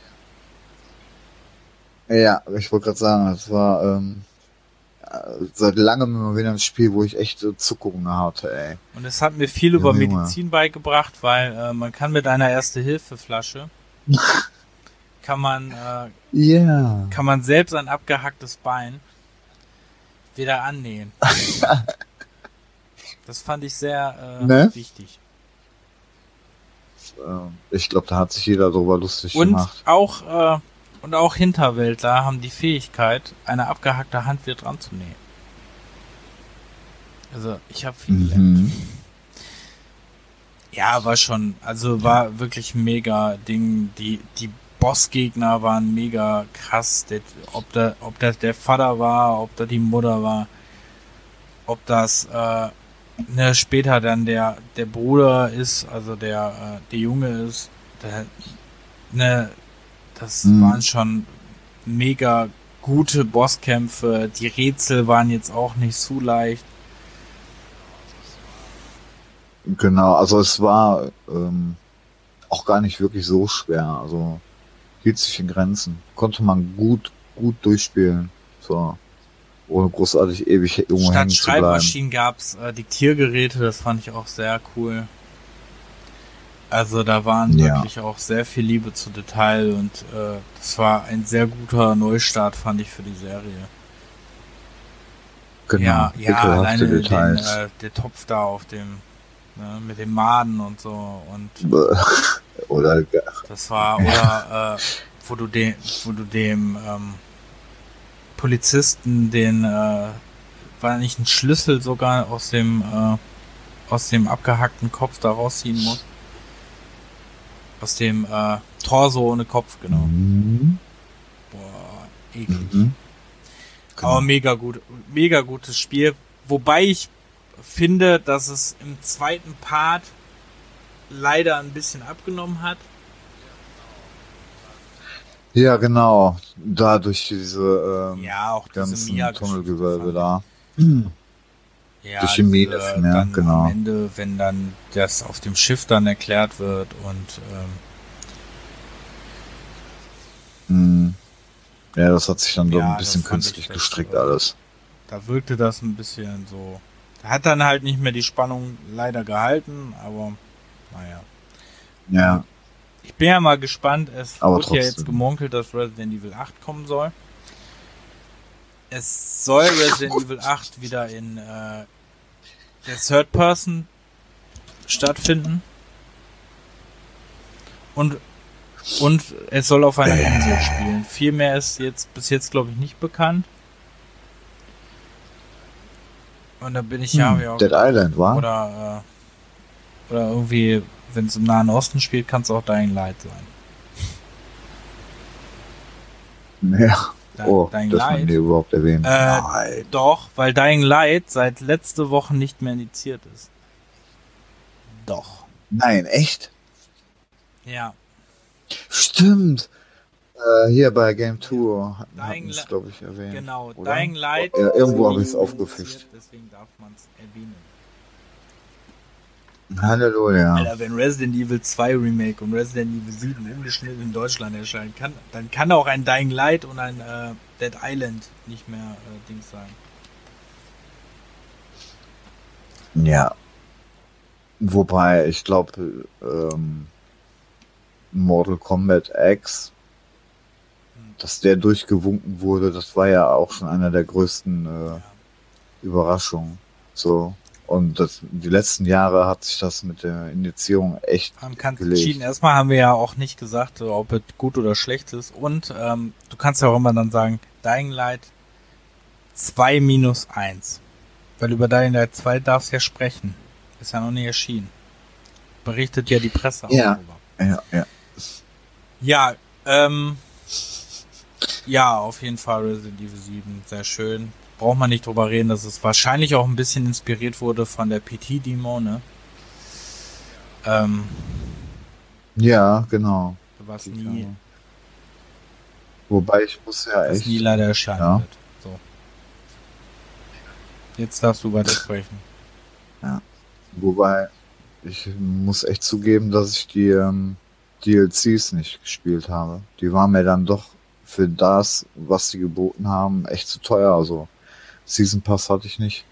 Ja, ich wollte gerade sagen, das war ähm, seit langem immer wieder ein Spiel, wo ich echt äh, Zuckungen hatte, ey. Und es hat mir viel über Junge. Medizin beigebracht, weil äh, man kann mit einer Erste-Hilfe-Flasche kann man äh, Ja. kann man selbst ein abgehacktes Bein wieder annähen. Das fand ich sehr äh, Ne? wichtig. Ähm, ich glaube, da hat sich jeder drüber lustig Und gemacht. auch äh, und auch Hinterwäldler haben die Fähigkeit, eine abgehackte Hand wieder dran zu nähen. Also ich habe viel gelernt. Mhm. Ja, war schon, also war wirklich mega Ding. Die die Bossgegner waren mega krass. Der, ob da ob das der Vater war, ob da die Mutter war, ob das äh, ne, später dann der der Bruder ist, also der äh, der Junge ist. Der, ne, das Mhm. waren schon mega gute Bosskämpfe. Die Rätsel waren jetzt auch nicht zu leicht. Genau, also es war ähm, auch gar nicht wirklich so schwer. Also hielt sich in Grenzen. Konnte man gut, gut durchspielen. So. Ohne großartig ewig irgendwo Statt hängen zu bleiben. Schreibmaschinen gab's äh, Diktiergeräte, das fand ich auch sehr cool. Also da waren Ja. wirklich auch sehr viel Liebe zu Detail und äh, das war ein sehr guter Neustart, fand ich, für die Serie. Genau, ja, ja, ekelhafte alleine den, Details. äh, der Topf da auf dem, ne, mit dem Maden und so und Oder das war, oder äh, wo du den, wo du dem ähm, Polizisten den, äh, war nicht ein Schlüssel sogar aus dem, äh, aus dem abgehackten Kopf da rausziehen musst. Aus dem äh, Torso ohne Kopf, genau. Mhm. Boah, eklig. Mhm. Aber mega gut, mega gutes Spiel. Wobei ich finde, dass es im zweiten Part leider ein bisschen abgenommen hat. Ja, genau. Da durch diese ähm, Ja, auch diese ganzen Mia Tunnelgewölbe da. Ja, durch die diese, Mine, ja, dann genau. am Ende, wenn dann das auf dem Schiff dann erklärt wird und ähm, Mhm. Ja, das hat sich dann doch Ja, ein bisschen das fand ich künstlich recht, gestrickt äh, alles. da wirkte das ein bisschen so. Hat dann halt nicht mehr die Spannung leider gehalten, aber naja. Ja. Ich bin ja mal gespannt, es Aber wird ja trotzdem. jetzt gemunkelt, dass Resident Evil acht kommen soll. Es soll Resident Evil acht wieder in äh, der Third Person stattfinden. Und und es soll auf einer Insel spielen. Viel mehr ist jetzt bis jetzt, glaube ich, nicht bekannt. Und da bin ich ja, Hm, ja Dead Island, war? oder äh, oder irgendwie, wenn es im Nahen Osten spielt, kann es auch Dying Light sein. Ja. Di- Oh, Dying dass man Light. die überhaupt erwähnt. Äh, Nein. Doch, weil Dying Light seit letzte Woche nicht mehr indiziert ist. Doch. Nein, echt? Ja. Stimmt. Äh, hier bei Game zwei hatten Dying wir es, Li- glaube ich, erwähnt. Genau, oder? Dying Light. Ja, irgendwo ist habe ich es nicht aufgefischt. indiziert, deswegen darf man es erwähnen. Halleluja. Alter, wenn Resident Evil zwei Remake und Resident Evil sieben ungeschnitten in Deutschland erscheinen kann, dann kann auch ein Dying Light und ein äh, Dead Island nicht mehr äh, Dings sein. Ja. Wobei, ich glaube, ähm, Mortal Kombat X, dass der durchgewunken wurde, das war ja auch schon einer der größten äh, Ja. Überraschungen. So. Und das, die letzten Jahre hat sich das mit der Indizierung echt Man kann gelegt. entschieden. Erstmal haben wir ja auch nicht gesagt, so, ob es gut oder schlecht ist. Und ähm, du kannst ja auch immer dann sagen, Dying Light zwei minus eins. Weil über Dying Light zwei darfst du ja sprechen. Ist ja noch nicht erschienen. Berichtet ja die Presse auch Ja. darüber. Ja, ja. Ja, ähm, ja, auf jeden Fall Resident Evil sieben, sehr schön. Braucht man nicht drüber reden, dass es wahrscheinlich auch ein bisschen inspiriert wurde von der P T-Demo, ne? Ähm, Ja, genau. was Die nie, Karte. Wobei ich muss ja was echt. nie leider erscheinen Ja. wird. So. Jetzt darfst du weitersprechen. Wobei ich muss echt zugeben, dass ich die ähm, D L Cs nicht gespielt habe. Die waren mir dann doch für das, was sie geboten haben, echt zu teuer. Also Season Pass hatte ich nicht.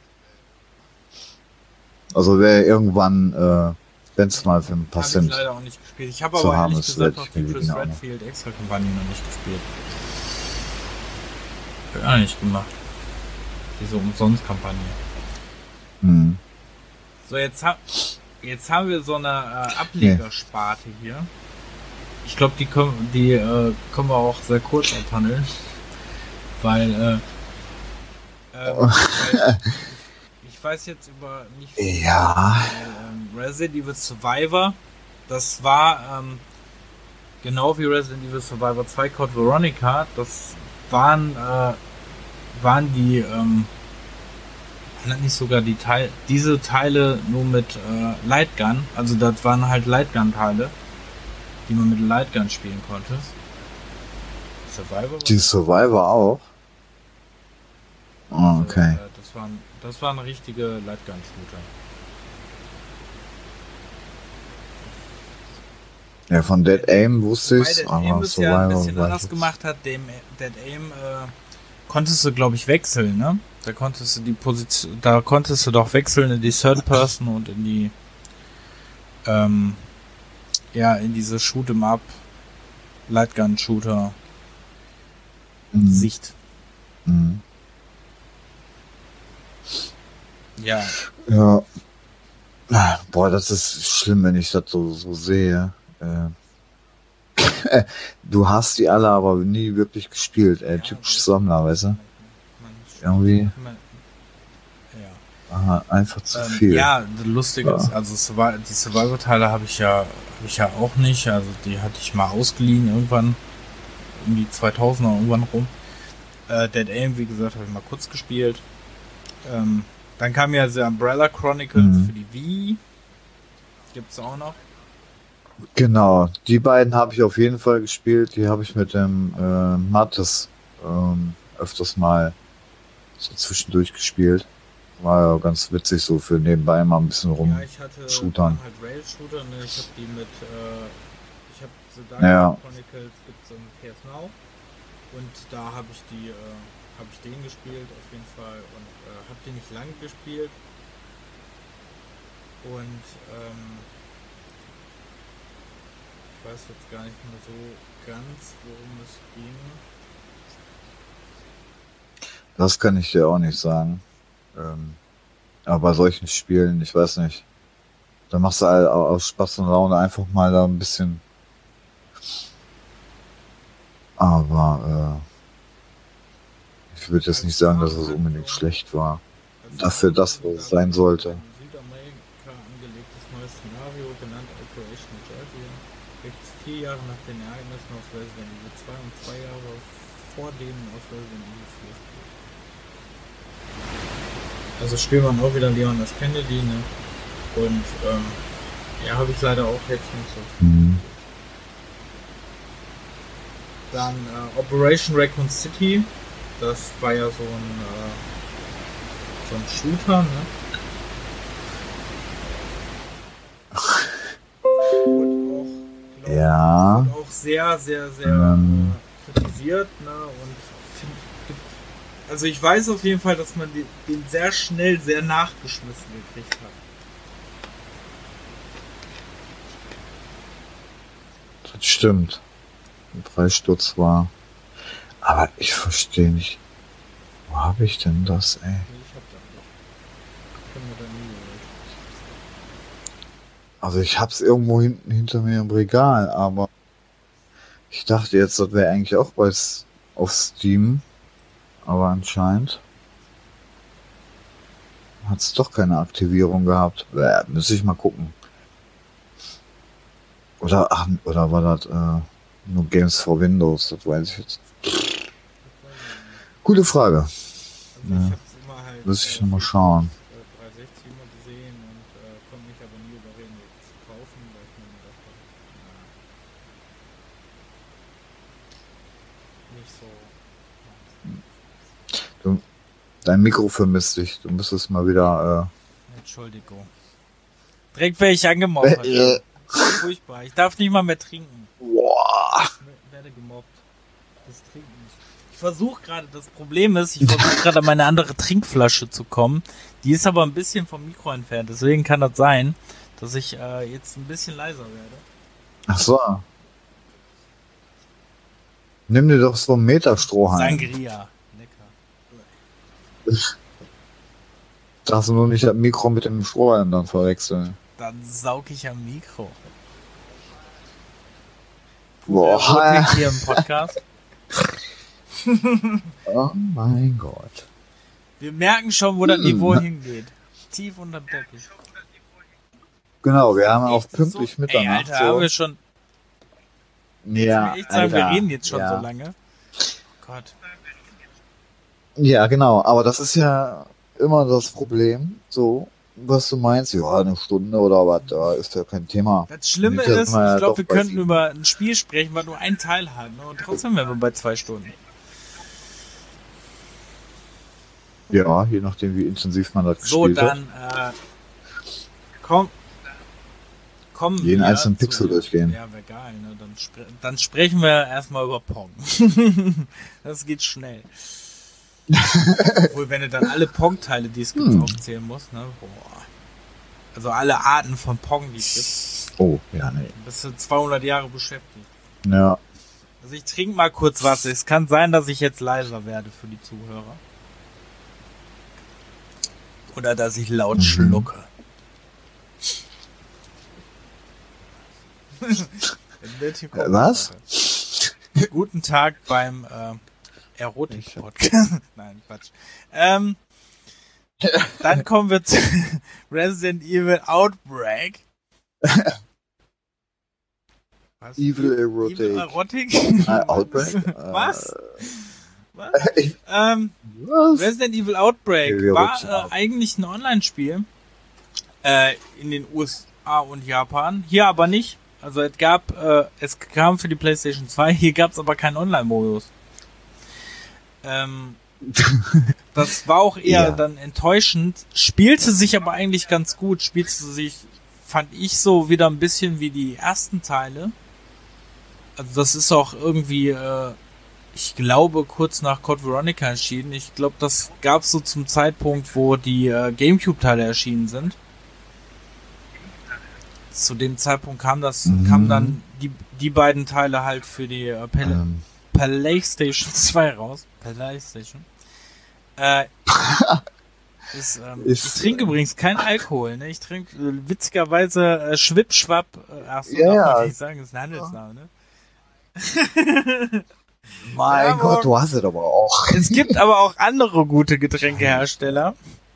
Also wäre irgendwann, äh, wenn es mal für ein paar Habe ich Cent. leider auch nicht gespielt. Ich habe zu aber haben, ehrlich das gesagt werde auch ich die mir Chris genau. Redfield extra Kampagne noch nicht gespielt. Hab ich auch nicht gemacht. Diese Umsonst-Kampagne. Hm. So, jetzt, ha jetzt haben wir so eine äh, Ablegersparte hier. Ich glaube, die können, die äh, können wir auch sehr kurz abhandeln. Weil, äh, ähm, weil ich, ich weiß jetzt über nicht viel. Ja. Weil, ähm, Resident Evil Survivor, das war ähm, genau wie Resident Evil Survivor zwei Code Veronica, das waren, äh, waren die, ähm, waren das nicht sogar die Teile, diese Teile nur mit äh, Lightgun, also das waren halt Lightgun-Teile, die man mit Lightgun spielen konnte. Survivor war Die Survivor auch. Oh, okay. Also, äh, das waren, das waren richtige Lightgun-Shooter. Ja, von Dead Aim wusste Wobei ich, Dead aber Aim es ja ein Survivor bisschen war anders ich gemacht hat. Dem Dead Aim äh, konntest du, glaube ich, wechseln, ne? Da konntest du die Position, da konntest du doch wechseln in die Third Person und in die, ähm, ja, in diese Shoot'em Up Lightgun Shooter Mhm. Sicht. Mhm. Ja, Ja. Ah, boah, das ist schlimm, wenn ich das so, so sehe. Äh, du hast die alle aber nie wirklich gespielt, ey. Typisch Sammler, weißt du? Man- Irgendwie man- ja. aha, einfach zu Ähm, viel. Ja, das Lustige Ja. ist, also Survi- die Survival-Teile habe ich ja, habe ich ja auch nicht. Also die hatte ich mal ausgeliehen irgendwann um die zweitausender irgendwann rum. Äh, Dead Aim, wie gesagt, habe ich mal kurz gespielt. Ähm, dann kam ja The Umbrella Chronicles Mhm. für die Wii. Gibt's auch noch. Genau, die beiden habe ich auf jeden Fall gespielt. Die habe ich mit dem äh, Mattes ähm, öfters mal so zwischendurch gespielt. War ja ganz witzig, so für nebenbei mal ein bisschen rum. Ja, ich hatte shootern. halt Rail-Shooter, ne? Ich habe die mit, äh, ich habe The Dark Ja. Chronicles gibt's im P S Now. Und da habe ich die, äh, habe ich den gespielt auf jeden Fall und äh, habe den nicht lange gespielt. Und ähm, ich weiß jetzt gar nicht mehr so ganz, worum es ging. Das kann ich dir auch nicht sagen. Ähm, aber bei solchen Spielen, ich weiß nicht, da machst du halt aus Spaß und Laune einfach mal da ein bisschen. Aber äh, ich würde jetzt nicht sagen, dass es unbedingt schlecht war. Dafür das, was es sein sollte. Ein Südamerika angelegtes neues Szenario, genannt Operation Georgia, welches vier Jahre nach den Ereignissen aus Resident Evil zwei und zwei Jahre vor denen aus Resident Evil vier spielt. Also spielt man auch wieder Leon S. Kennedy, ne? Und ähm, ja, habe ich leider auch jetzt nicht so viel. Mhm. Dann äh, Operation Raccoon City, das war ja so ein äh, so ein Shooter, ne? Wurde auch, glaub, Ja. wurde auch sehr, sehr, sehr Ähm. äh, kritisiert, ne? Und find, gibt, also ich weiß auf jeden Fall, dass man den, den sehr schnell sehr nachgeschmissen gekriegt hat. Das stimmt. Ein Preissturz war. Aber ich verstehe nicht. Wo habe ich denn das, ey? Nee, ich hab das nicht. Ich kann mir da nie geholt. Also ich hab's irgendwo hinten hinter mir im Regal, aber ich dachte jetzt, das wäre eigentlich auch bei S- auf Steam. Aber anscheinend hat's doch keine Aktivierung gehabt. Bäh, müsste ich mal gucken. Oder, ach, oder war das äh, nur Games for Windows? Das weiß ich jetzt. Das weiß ich nicht. Gute Frage. Also Ja. ich hab's immer halt Müsste ich äh, nochmal schauen. äh, dreihundertsechzig immer gesehen und äh, konnte mich aber nie überreden, jetzt zu kaufen, weil ich mir gedacht habe, na, nicht so. Dein Mikro vermisst dich. Du müsstest mal wieder. Entschuldigung. Direkt werde ich angemobbt. Äh, Furchtbar. Ich darf nicht mal mehr trinken. boah. Ich werde gemobbt. Das Trinken. Ich versuche gerade, das Problem ist, ich versuche gerade an meine andere Trinkflasche zu kommen. Die ist aber ein bisschen vom Mikro entfernt. Deswegen kann das sein, dass ich äh, jetzt ein bisschen leiser werde. Ach so. Nimm dir doch so einen Meterstrohhalm. Sangria. Lecker. Darfst du nur nicht das Mikro mit dem Strohhalm dann verwechseln. Dann saug ich am Mikro. Boah. Erotik hier im Podcast. Oh mein Gott. Wir merken schon, wo das Hm. Niveau hingeht. Tief unterm Teppich. Genau, wir haben auch Echt pünktlich so? Mitternacht. Ey, Alter, haben wir so. schon. Ja, Ich echt sagen, wir Alter. reden jetzt schon ja. so lange. Gott. Ja, genau. Aber das ist ja immer das Problem. So, was du meinst. Ja, eine Stunde oder was, da ist ja kein Thema. Das Schlimme Nicht, dass ist, man ja ich glaube, doch wir bei könnten sieben- über ein Spiel sprechen, was nur einen Teil hat. Ne? Und trotzdem wären wir bei zwei Stunden. Ja, je nachdem, wie intensiv man das So, gespielt hat. dann, äh, komm. Komm. Jeden wir einzelnen zu- Pixel durchgehen. Ja, wäre geil, ne? Dann, spre dann sprechen wir erstmal über Pong. Das geht schnell. Obwohl, wenn du dann alle Pong-Teile, die es gibt, Hm. aufzählen musst, ne? Boah. Also alle Arten von Pong, die es gibt. Oh, ja, nee. Bist du zweihundert Jahre beschäftigt. Ja. Also ich trinke mal kurz was. Es kann sein, dass ich jetzt leiser werde für die Zuhörer. Oder dass ich laut Mhm. schlucke. Äh, was? Guten Tag beim äh, Erotik-Podcast. Nein, Quatsch. Ähm, dann kommen wir zu Resident Evil Outbreak. Was? Evil Erotic. Evil Erotik? Ah, Outbreak? Was? Äh, Was? ähm, Was? Resident Evil Outbreak Evil war Erotic. äh, eigentlich ein Online-Spiel äh, in den U S A und Japan. Hier aber nicht. Also es gab, äh, es kam für die PlayStation zwei, hier gab es aber keinen Online-Modus. Ähm, das war auch eher Ja. dann enttäuschend. Spielte sich aber eigentlich ganz gut. Spielte sich, fand ich, so wieder ein bisschen wie die ersten Teile. Also das ist auch irgendwie, äh, ich glaube, kurz nach Code Veronica erschienen. Ich glaube, das gab es so zum Zeitpunkt, wo die äh, Gamecube-Teile erschienen sind. Zu dem Zeitpunkt kam das, mhm. kamen dann die, die beiden Teile halt für die äh, Pal- ähm. PlayStation zwei raus. PlayStation. Äh, ist, ähm, ist, ich trinke übrigens keinen Alkohol, ne? Ich trinke äh, witzigerweise äh, Schwippschwapp. Äh, ach so, ja, darf man ja. nicht sagen, das ist ein Handelsname, ne? Mein ja, Gott, du hast es aber auch. Es gibt aber auch andere gute Getränkehersteller.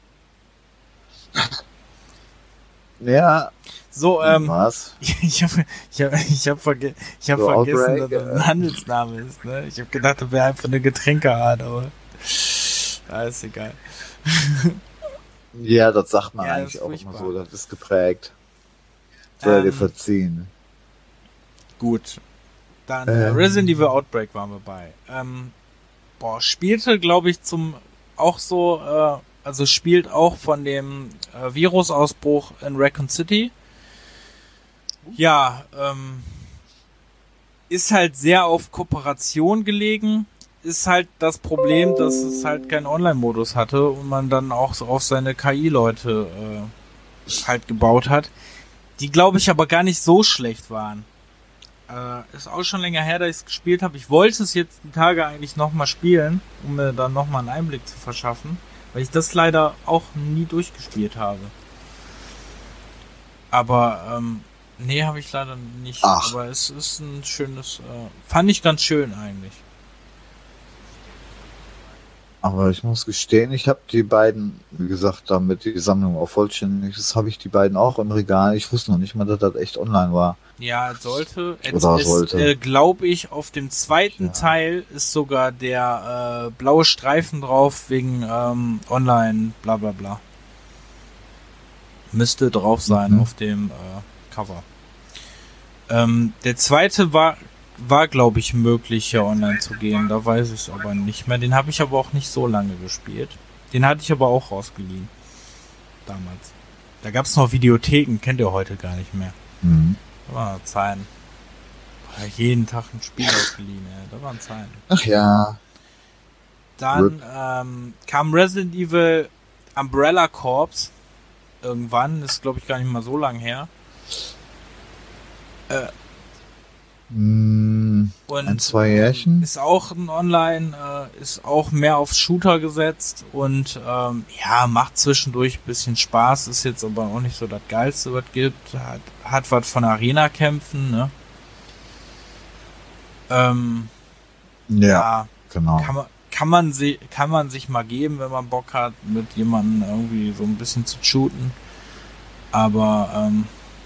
Ja. So, ähm, was? ich habe ich hab, ich hab verge- ich hab so vergessen, Outbreak, dass das ein Handelsname ist. Ne? Ich habe gedacht, das wäre einfach eine Getränkeart, aber ja, ist egal. Ja, das sagt man ja, eigentlich auch furchtbar. immer so, das ist geprägt. Soll ähm, dir verziehen. Gut. Dann ähm. Resident Evil Outbreak waren wir bei. Ähm, boah, spielte, glaube ich, zum auch so, äh, also spielt auch von dem äh, Virusausbruch in Raccoon City. Ja, ähm, ist halt sehr auf Kooperation gelegen. Ist halt das Problem, dass es halt keinen Online-Modus hatte und man dann auch so auf seine K I-Leute äh, halt gebaut hat, die, glaube ich, aber gar nicht so schlecht waren. Äh, ist auch schon länger her, dass ich es gespielt habe. Ich wollte es jetzt die Tage eigentlich nochmal spielen, um mir dann nochmal einen Einblick zu verschaffen, weil ich das leider auch nie durchgespielt habe. Aber, ähm, nee, habe ich leider nicht. Ach. Aber es ist ein schönes, äh, fand ich ganz schön eigentlich. Aber ich muss gestehen, ich habe die beiden, wie gesagt, damit die Sammlung auch vollständig ist, habe ich die beiden auch im Regal. Ich wusste noch nicht mal, dass das echt online war. Ja, es sollte. Es Oder ist, sollte. Äh, glaube ich, auf dem zweiten Ja. Teil ist sogar der äh, blaue Streifen drauf wegen ähm, online, bla bla bla. Müsste drauf sein Mhm. auf dem äh, Cover. Ähm, der zweite war, war glaube ich, möglich, hier online zu gehen. Da weiß ich es aber nicht mehr. Den habe ich aber auch nicht so lange gespielt. Den hatte ich aber auch rausgeliehen. Damals. Da gab es noch Videotheken, kennt ihr heute gar nicht mehr. Mhm. Da waren Zeiten. War jeden Tag ein Spiel ausgeliehen, ey. Da waren Zeiten. Ach ja. Dann ähm, kam Resident Evil Umbrella Corps. Irgendwann, ist glaube ich gar nicht mal so lang her. Äh, Mm, und ein, zwei Jährchen. ist auch ein Online, äh, ist auch mehr auf Shooter gesetzt und ähm, ja, macht zwischendurch ein bisschen Spaß, ist jetzt aber auch nicht so das Geilste, was gibt. Hat, hat was von Arena-Kämpfen, ne? Ähm, Ja, ja, genau. kann man, kann man, se- kann man sich mal geben, wenn man Bock hat, mit jemandem irgendwie so ein bisschen zu shooten. Aber, ähm,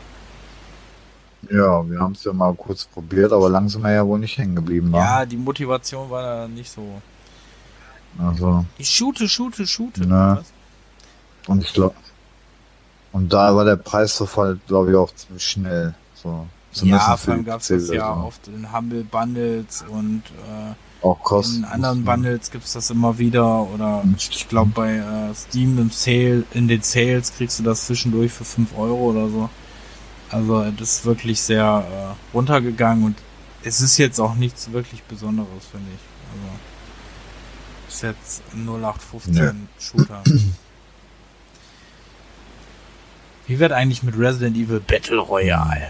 Ja, wir haben es ja mal kurz probiert, aber langsam ja wohl nicht hängen geblieben. Ne? ja, die Motivation war da nicht so. Also, Ich shoote, shoote, shoote. Ne. Was? und ich glaube, und da war der Preisverfall, glaube ich, auch ziemlich schnell. So, zumindest Ja, für vor allem die gab es das ja P C-Version. oft in Humble Bundles und äh, Auch kosten. in anderen Bundles gibt's das immer wieder oder Mhm. ich glaube bei äh, Steam im Sale, in den Sales kriegst du das zwischendurch für fünf Euro oder so. Also das ist wirklich sehr äh, runtergegangen und es ist jetzt auch nichts wirklich Besonderes, finde ich. Also ist jetzt ein null acht fünfzehn Shooter. Wie wird eigentlich mit Resident Evil Battle Royale?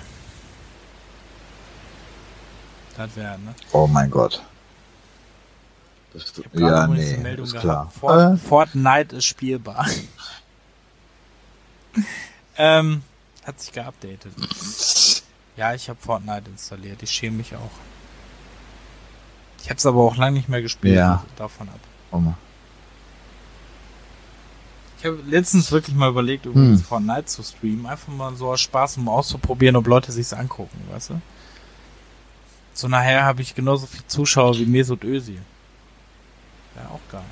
Das wäre, ne? Oh mein Gott. Das, Ich habe gerade ja, übrigens nee, eine Meldung ist gehabt. klar. Fort, Äh, Fortnite ist spielbar. ähm, hat sich geupdatet. Ja, ich habe Fortnite installiert. Ich schäme mich auch. Ich habe es aber auch lange nicht mehr gespielt. Ja. Also davon ab. oh Mann. Ich habe letztens wirklich mal überlegt, übrigens Hm. Fortnite zu streamen. Einfach mal so aus Spaß, um auszuprobieren, ob Leute sich's angucken, weißt du? So nachher habe ich genauso viel Zuschauer wie Mesut Özil. Ja, auch geil.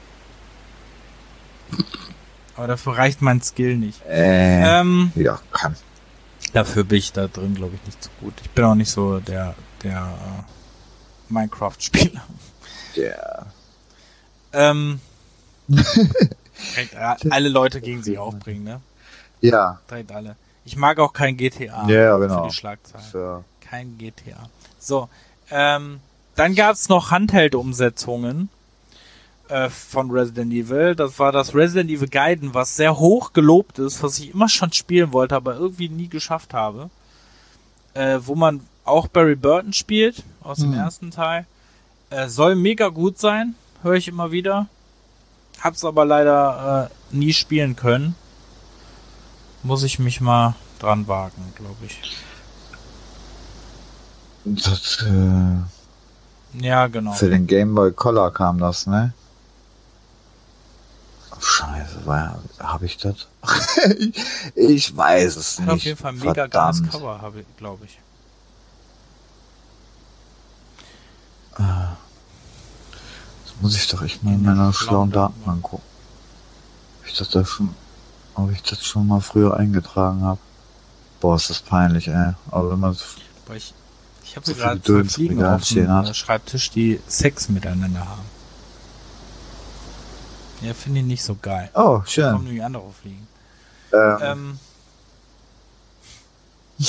Aber dafür reicht mein Skill nicht. Äh, Ähm, ja, kann. dafür bin ich da drin, glaube ich, nicht so gut. Ich bin auch nicht so der, der äh, Minecraft-Spieler. Der. Ähm, direkt äh, alle Leute gegen sich aufbringen, ne? Ja. Direkt alle. Ich mag auch kein G T A. Ja, genau. Für die Schlagzeilen. Für, Kein G T A. So, ähm, Dann gab's noch Handheld-Umsetzungen äh, von Resident Evil. Das war das Resident Evil Gaiden, was sehr hoch gelobt ist, was ich immer schon spielen wollte, aber irgendwie nie geschafft habe. Äh, wo man auch Barry Burton spielt, aus dem hm. ersten Teil. Äh, soll mega gut sein, höre ich immer wieder. Hab's aber leider äh, nie spielen können. Muss ich mich mal dran wagen, glaube ich. Das, äh, ja, genau. Für den Game Boy Color kam das, ne? Oh, Scheiße, war, hab ich das? Ich weiß es nicht. Auf jeden Fall ein mega geiles Cover, habe ich, glaube ich. Das muss ich doch echt mal in meiner schlauen Datenbank gucken. Ob ich das da schon, ob ich das schon mal früher eingetragen habe. Boah, ist das peinlich, ey. Aber wenn man ich, ich habe so gerade zwei Fliegen auf dem Schreibtisch, die Sex miteinander haben. Ja, finde ich nicht so geil. Oh, schön. Da kommen nämlich andere Fliegen. Ähm. ähm.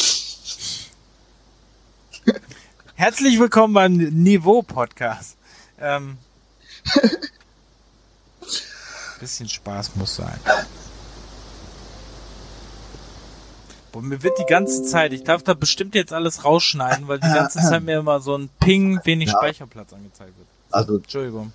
Herzlich willkommen beim Niveau-Podcast. Ähm, bisschen Spaß muss sein. Boah, mir wird die ganze Zeit, ich darf da bestimmt jetzt alles rausschneiden, weil die ganze Zeit mir immer so ein Ping, wenig ja. Speicherplatz angezeigt wird. Also, Entschuldigung.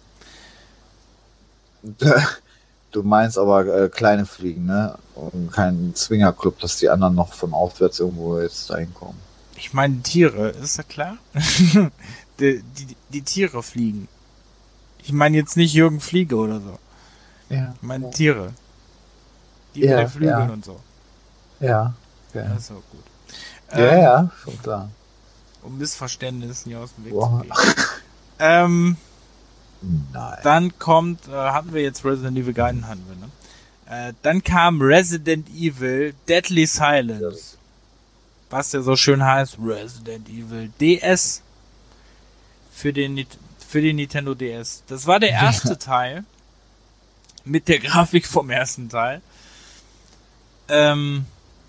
Du meinst aber äh, kleine Fliegen, ne? Und kein Zwingerclub, dass die anderen noch von aufwärts irgendwo jetzt reinkommen. Ich meine Tiere, ist ja klar? die, die, die Tiere fliegen. Ich meine jetzt nicht Jürgen Fliege oder so. Ja. Ich meine Tiere. Die ja, mit den Flügeln ja. und so. Ja. Ja, das ist auch gut. Ja, ähm, ja, schon klar. Um Missverständnissen hier aus dem Weg Boah. zu gehen. ähm, Nein. Dann kommt, äh, hatten wir jetzt Resident Evil Gaiden, hatten wir, ne? Äh, dann kam Resident Evil Deadly Silence. Yes. Was ja so schön heißt, Resident Evil D S für den, für den Nintendo D S. Das war der erste Teil mit der Grafik vom ersten Teil. Ähm,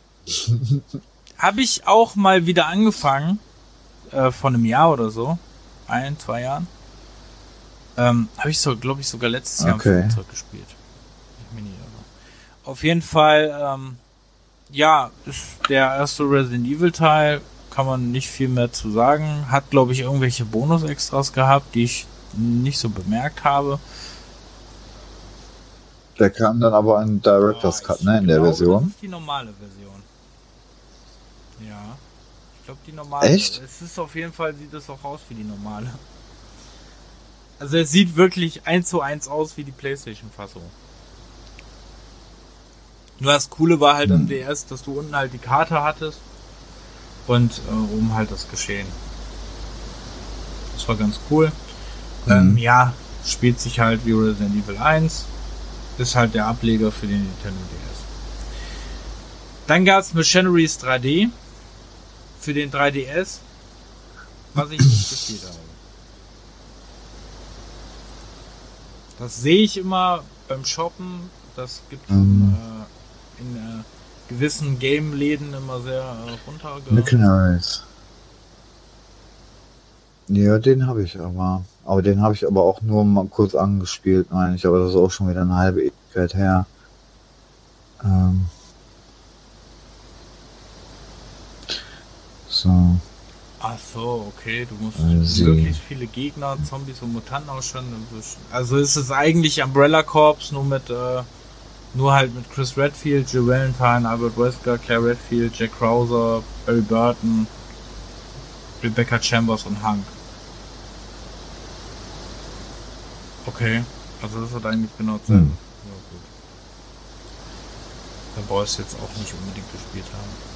habe ich auch mal wieder angefangen, äh, vor einem Jahr oder so, ein, zwei Jahren. Ähm, habe ich so, glaube ich, sogar letztes Jahr okay. im Flugzeug gespielt. Ich mir nicht irre. Auf jeden Fall, ähm, ja, ist der erste Resident Evil Teil, kann man nicht viel mehr zu sagen. Hat, glaube ich, irgendwelche Bonus-Extras gehabt, die ich nicht so bemerkt habe. Der kam dann aber in Director's Cut, ne, in der glaube, Version. Das ist die normale Version. Ja. Ich glaube, die normale. Echt? Es ist auf jeden Fall, sieht es auch aus wie die normale. Also es sieht wirklich eins zu eins aus wie die PlayStation-Fassung. Nur das Coole war halt hm. am D S, dass du unten halt die Karte hattest und äh, oben halt das Geschehen. Das war ganz cool. Hm. Ähm, ja, spielt sich halt wie Resident Evil eins. Ist halt der Ableger für den Nintendo D S. Dann gab es Machineries drei D für den drei D S, was ich nicht gespielt habe. Das sehe ich immer beim Shoppen. Das gibt es mm. äh, in äh, gewissen Game-Läden immer sehr äh, runterge... Machineries. Ja, den habe ich aber. Aber den habe ich aber auch nur mal kurz angespielt, meine ich. Aber das ist auch schon wieder eine halbe Ewigkeit her. Ähm. So. Ach so, okay. Du musst also. wirklich viele Gegner, Zombies und Mutanten ausstellen. Also ist es eigentlich Umbrella Corps, nur mit äh, nur halt mit Chris Redfield, Jill Valentine, Albert Wesker, Claire Redfield, Jack Krauser, Barry Burton, Rebecca Chambers und Hank. Okay, also das hat eigentlich genau dasselbe. Hm. Ja, gut. Da brauchst du jetzt auch nicht unbedingt gespielt haben.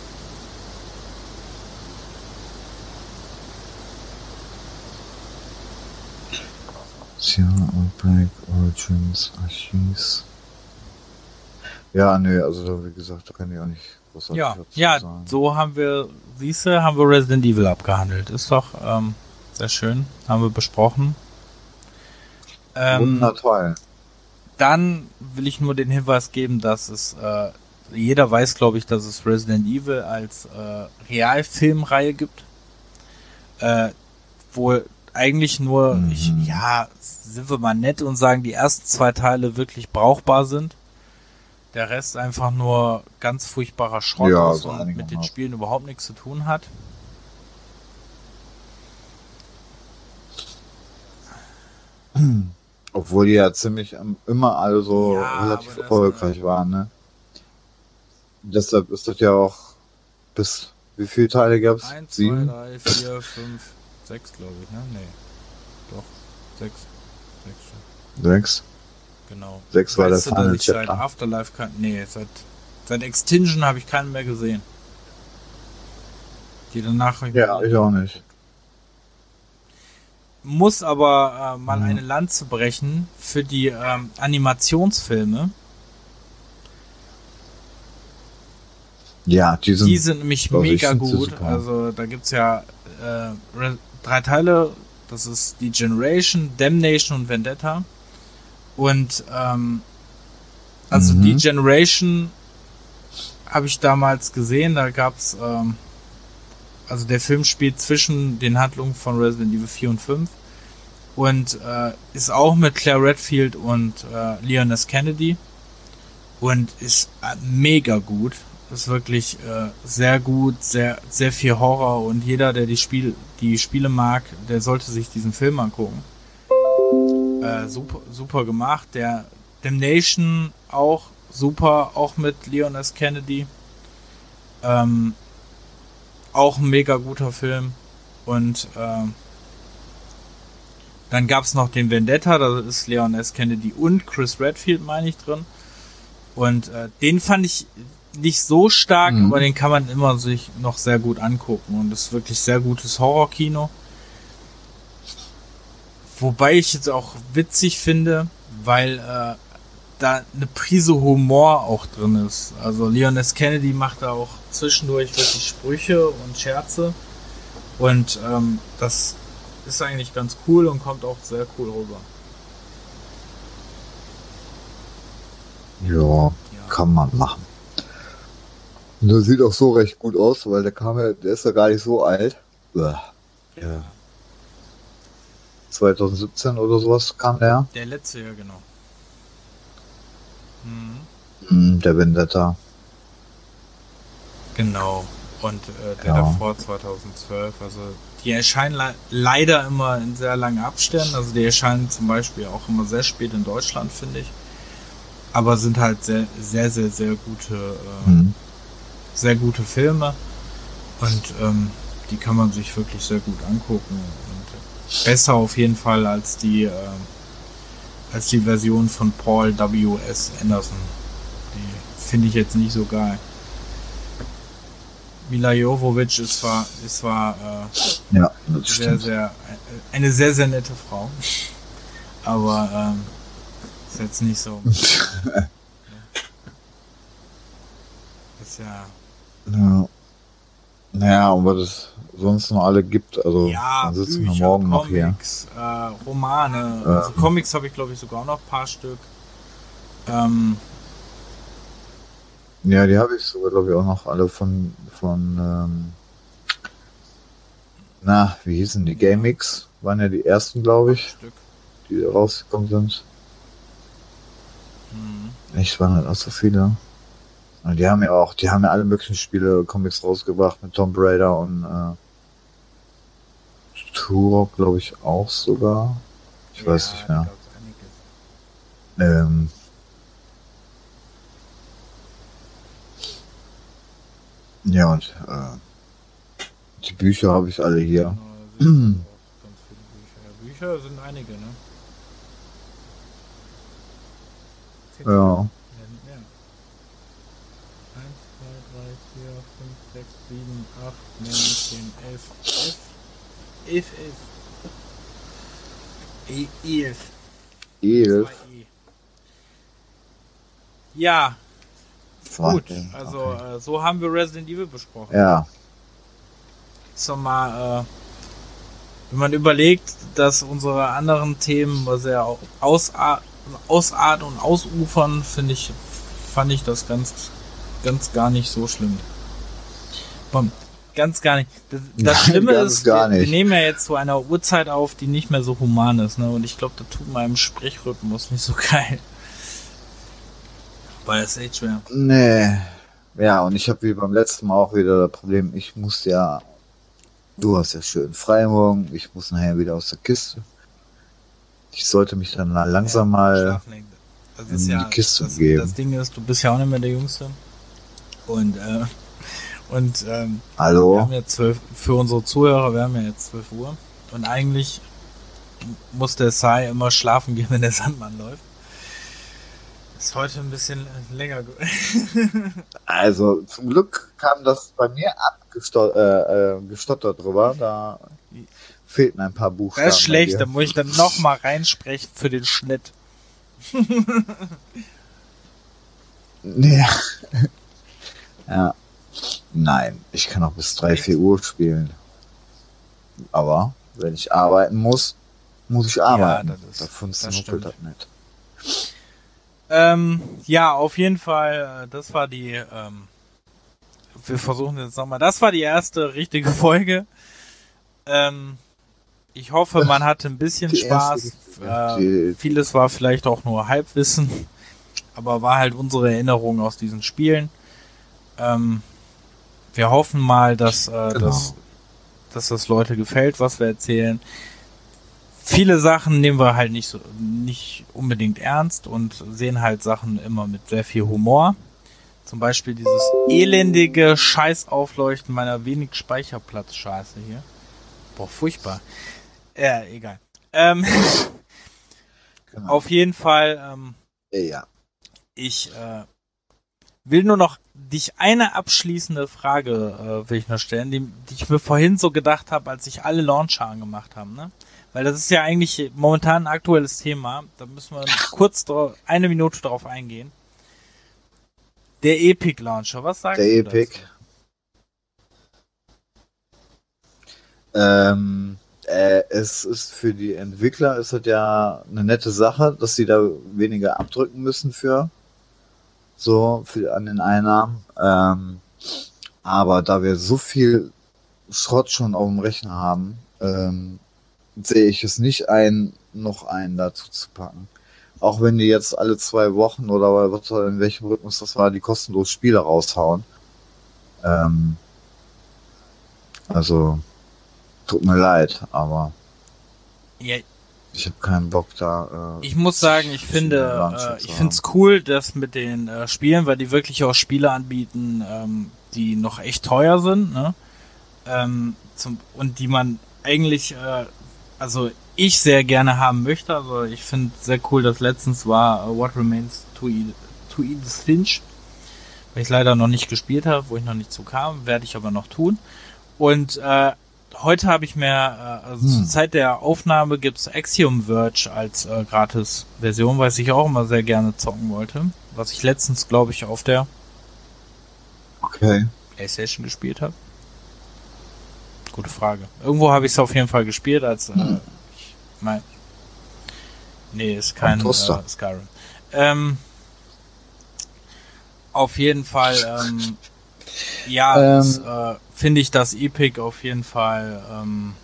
Tja, Outbreak, Origins, Archives. Ja, nee, also wie gesagt, da kann ich auch nicht großartig ja, dazu ja, sagen. so haben wir, siehste, haben wir Resident Evil abgehandelt. Ist doch ähm, sehr schön, haben wir besprochen. Ähm, Wundertoll. Dann will ich nur den Hinweis geben, dass es, äh, jeder weiß, glaube ich, dass es Resident Evil als äh, Realfilmreihe gibt, äh, wo eigentlich nur, Mhm. ich, ja, sind wir mal nett und sagen, die ersten zwei Teile wirklich brauchbar sind. Der Rest einfach nur ganz furchtbarer Schrott Ja, ist so und mit den einigermaßen. Spielen überhaupt nichts zu tun hat. Obwohl die ja ziemlich ähm, immer alle so Ja, relativ aber das, erfolgreich äh, waren, ne? Deshalb ist das ja auch bis, wie viele Teile gab's? Eins, zwei, Sieben? drei, vier, fünf, sechs, glaube ich, ne? Nee. Doch. Sechs. Sechs schon. Sechs? Genau. Sechs war der Weißt du, dass Final ich seit Chapter. Afterlife kein, nee, seit, seit Extinction habe ich keinen mehr gesehen. Die danach hab ich Ja, mir ich auch nicht. Muss aber äh, mal Mhm. eine Lanze brechen für die ähm, Animationsfilme. Ja, die sind, Die sind nämlich also ich mega find sie gut. super. Also da gibt's ja äh, Re- drei Teile. Das ist die Generation, Damnation und Vendetta. Und ähm, also Mhm. die Generation habe ich damals gesehen. Da gab's ähm, also der Film spielt zwischen den Handlungen von Resident Evil vier und fünf und äh, ist auch mit Claire Redfield und äh, Leon S. Kennedy und ist äh, mega gut. Ist wirklich äh, sehr gut, sehr sehr viel Horror und jeder, der die Spiel die Spiele mag, der sollte sich diesen Film angucken. Äh, super super gemacht. Der Damnation auch super, auch mit Leon S. Kennedy. Ähm, auch ein mega guter Film. Und ähm, dann gab's noch den Vendetta, da ist Leon S. Kennedy und Chris Redfield, meine ich, drin. Und äh, den fand ich nicht so stark, Mhm. aber den kann man immer sich noch sehr gut angucken. Und das ist wirklich sehr gutes Horrorkino. Wobei ich jetzt auch witzig finde, weil äh, da eine Prise Humor auch drin ist. Also Leon S. Kennedy macht da auch zwischendurch wirklich Sprüche und Scherze. Und ähm, das ist eigentlich ganz cool und kommt auch sehr cool rüber. Ja, Ja. kann man machen. Und der sieht auch so recht gut aus, weil der kam ja, der ist ja gar nicht so alt. Uah. Ja. zwanzig siebzehn oder sowas kam der. Der letzte, ja genau. Mhm. Mhm, der Vendetta. Genau. Und äh, der Ja. davor zweitausendzwölf. Also die erscheinen le leider immer in sehr langen Abständen. Also die erscheinen zum Beispiel auch immer sehr spät in Deutschland, finde ich. Aber sind halt sehr, sehr, sehr, sehr gute, äh, Mhm. sehr gute Filme. Und ähm, die kann man sich wirklich sehr gut angucken. Und besser auf jeden Fall als die, äh, als die Version von Paul W S. Anderson. Die finde ich jetzt nicht so geil. Mila Jovovich ist zwar, ist zwar äh, Ja, das sehr, stimmt. sehr, äh, eine sehr, sehr nette Frau. Aber ähm, ist jetzt nicht so. Ist ja. Ja. Naja, und was es sonst noch alle gibt, also Ja, dann sitzen wir Bücher, morgen noch hier. Comics, äh, Romane. Ja. Also Comics habe ich glaube ich sogar auch noch ein paar Stück. Ähm, Ja, die habe ich sogar, glaube ich, auch noch alle von, von ähm, na, wie hießen die? GameX waren ja die ersten, glaube ich, Stück. die da rausgekommen sind. Mhm. Echt, waren halt auch so viele. Und die haben ja auch, die haben ja alle möglichen Spiele, Comics rausgebracht mit Tomb Raider und äh, Turok, glaube ich, auch sogar. Ich weiß Ja, nicht da mehr. gab's einiges. Ähm, ja, und äh, die Bücher habe ich alle hier. Genau, da sind auch ganz viele Bücher. Ja, Bücher sind einige, ne? Zehn Ja. Ja, ja. eins, zwei, drei, vier, fünf, sechs, sieben, acht, neun, zehn, elf, elf, elf, elf. E- elf. Elf. Zwei E. Ja, gut. Wahnsinn, Also okay. äh, so haben wir Resident Evil besprochen. Ja, So mal, äh, wenn man überlegt, dass unsere anderen Themen sehr ausarten, ausarten und ausufern, finde ich, fand ich das ganz, ganz gar nicht so schlimm. Bom. Ganz gar nicht. Das, das Nein, Schlimme ganz ist, gar wir, wir nicht. nehmen ja jetzt zu einer Uhrzeit auf, die nicht mehr so human ist, ne? Und ich glaube, das tut meinem Sprechrhythmus nicht so geil. Weil es echt schwer. Nee. Ja, und ich habe wie beim letzten Mal auch wieder das Problem, ich muss ja, du hast ja schön frei morgen, ich muss nachher wieder aus der Kiste. Ich sollte mich dann langsam Ja, mal schlafen legen. Das in ist ja, die Kiste das, begeben. das Ding ist, du bist ja auch nicht mehr der Jüngste. Und, äh, und, ähm, wir Hallo? haben jetzt zwölf, für unsere Zuhörer, wir haben ja jetzt zwölf Uhr. Und eigentlich muss der Sai immer schlafen gehen, wenn der Sandmann läuft. Ist heute ein bisschen länger. ge- Also zum Glück kam das bei mir abgestottert äh, äh, gestottert drüber, da fehlten ein paar Buchstaben. Das ist schlecht, bei da dir. muss ich dann nochmal reinsprechen für den Schnitt. Ja. Ja. Nein, ich kann auch bis drei, vier Uhr spielen. Aber wenn ich arbeiten muss, muss ich arbeiten. das ist- Davon das nuckelt stimmt. das nicht. Ähm, ja, auf jeden Fall, äh, das war die, ähm, wir versuchen jetzt nochmal, das war die erste richtige Folge. Ähm, ich hoffe, man hatte ein bisschen Die Spaß. erste- Äh, die- vieles war vielleicht auch nur Halbwissen, aber war halt unsere Erinnerung aus diesen Spielen. Ähm, wir hoffen mal, dass, äh, Genau. dass, dass das Leute gefällt, was wir erzählen. Viele Sachen nehmen wir halt nicht so, nicht unbedingt ernst und sehen halt Sachen immer mit sehr viel Humor. Zum Beispiel dieses elendige Scheißaufleuchten meiner wenig Speicherplatz-Scheiße hier. Boah, furchtbar. Ja, egal. Ähm, Genau. auf jeden Fall, ähm, Ja. ich äh, will nur noch dich eine abschließende Frage äh, will ich noch stellen, die, die ich mir vorhin so gedacht habe, als ich alle Launcher angemacht habe, ne? Weil das ist ja eigentlich momentan ein aktuelles Thema. Da müssen wir kurz drauf, eine Minute drauf eingehen. Der Epic Launcher, was sagst Der du Epic. dazu? Ähm, äh, es ist für die Entwickler ist das ja eine nette Sache, dass sie da weniger abdrücken müssen für so für an den Einnahmen. Ähm, aber da wir so viel Schrott schon auf dem Rechner haben, ähm, sehe ich es nicht ein, noch einen dazu zu packen. Auch wenn die jetzt alle zwei Wochen oder was in welchem Rhythmus das war, die kostenlos Spiele raushauen. Ähm, also tut mir leid, aber Ja, ich habe keinen Bock da. Äh, ich muss sagen, ich finde, Launcher äh, zu ich haben. finde es cool, dass mit den äh, Spielen, weil die wirklich auch Spiele anbieten, ähm, die noch echt teuer sind, ne? Ähm, zum, und die man eigentlich, äh, also ich sehr gerne haben möchte. Also ich finde sehr cool, dass letztens war uh, What Remains to Edith, to Edith Finch, weil ich leider noch nicht gespielt habe, wo ich noch nicht zu kam, werde ich aber noch tun. Und äh, heute habe ich mir, äh, also Hm. zur Zeit der Aufnahme gibt's Axiom Verge als äh, Gratis-Version, was ich auch immer sehr gerne zocken wollte. Was ich letztens, glaube ich, auf der okay. PlayStation gespielt habe. Gute Frage. Irgendwo habe ich es auf jeden Fall gespielt, als äh, Hm. ich mein, nee, ist kein äh, Toaster. Skyrim. Ähm, auf jeden Fall, ähm, ja, Ähm. es, äh, finde ich das Epic auf jeden Fall ähm,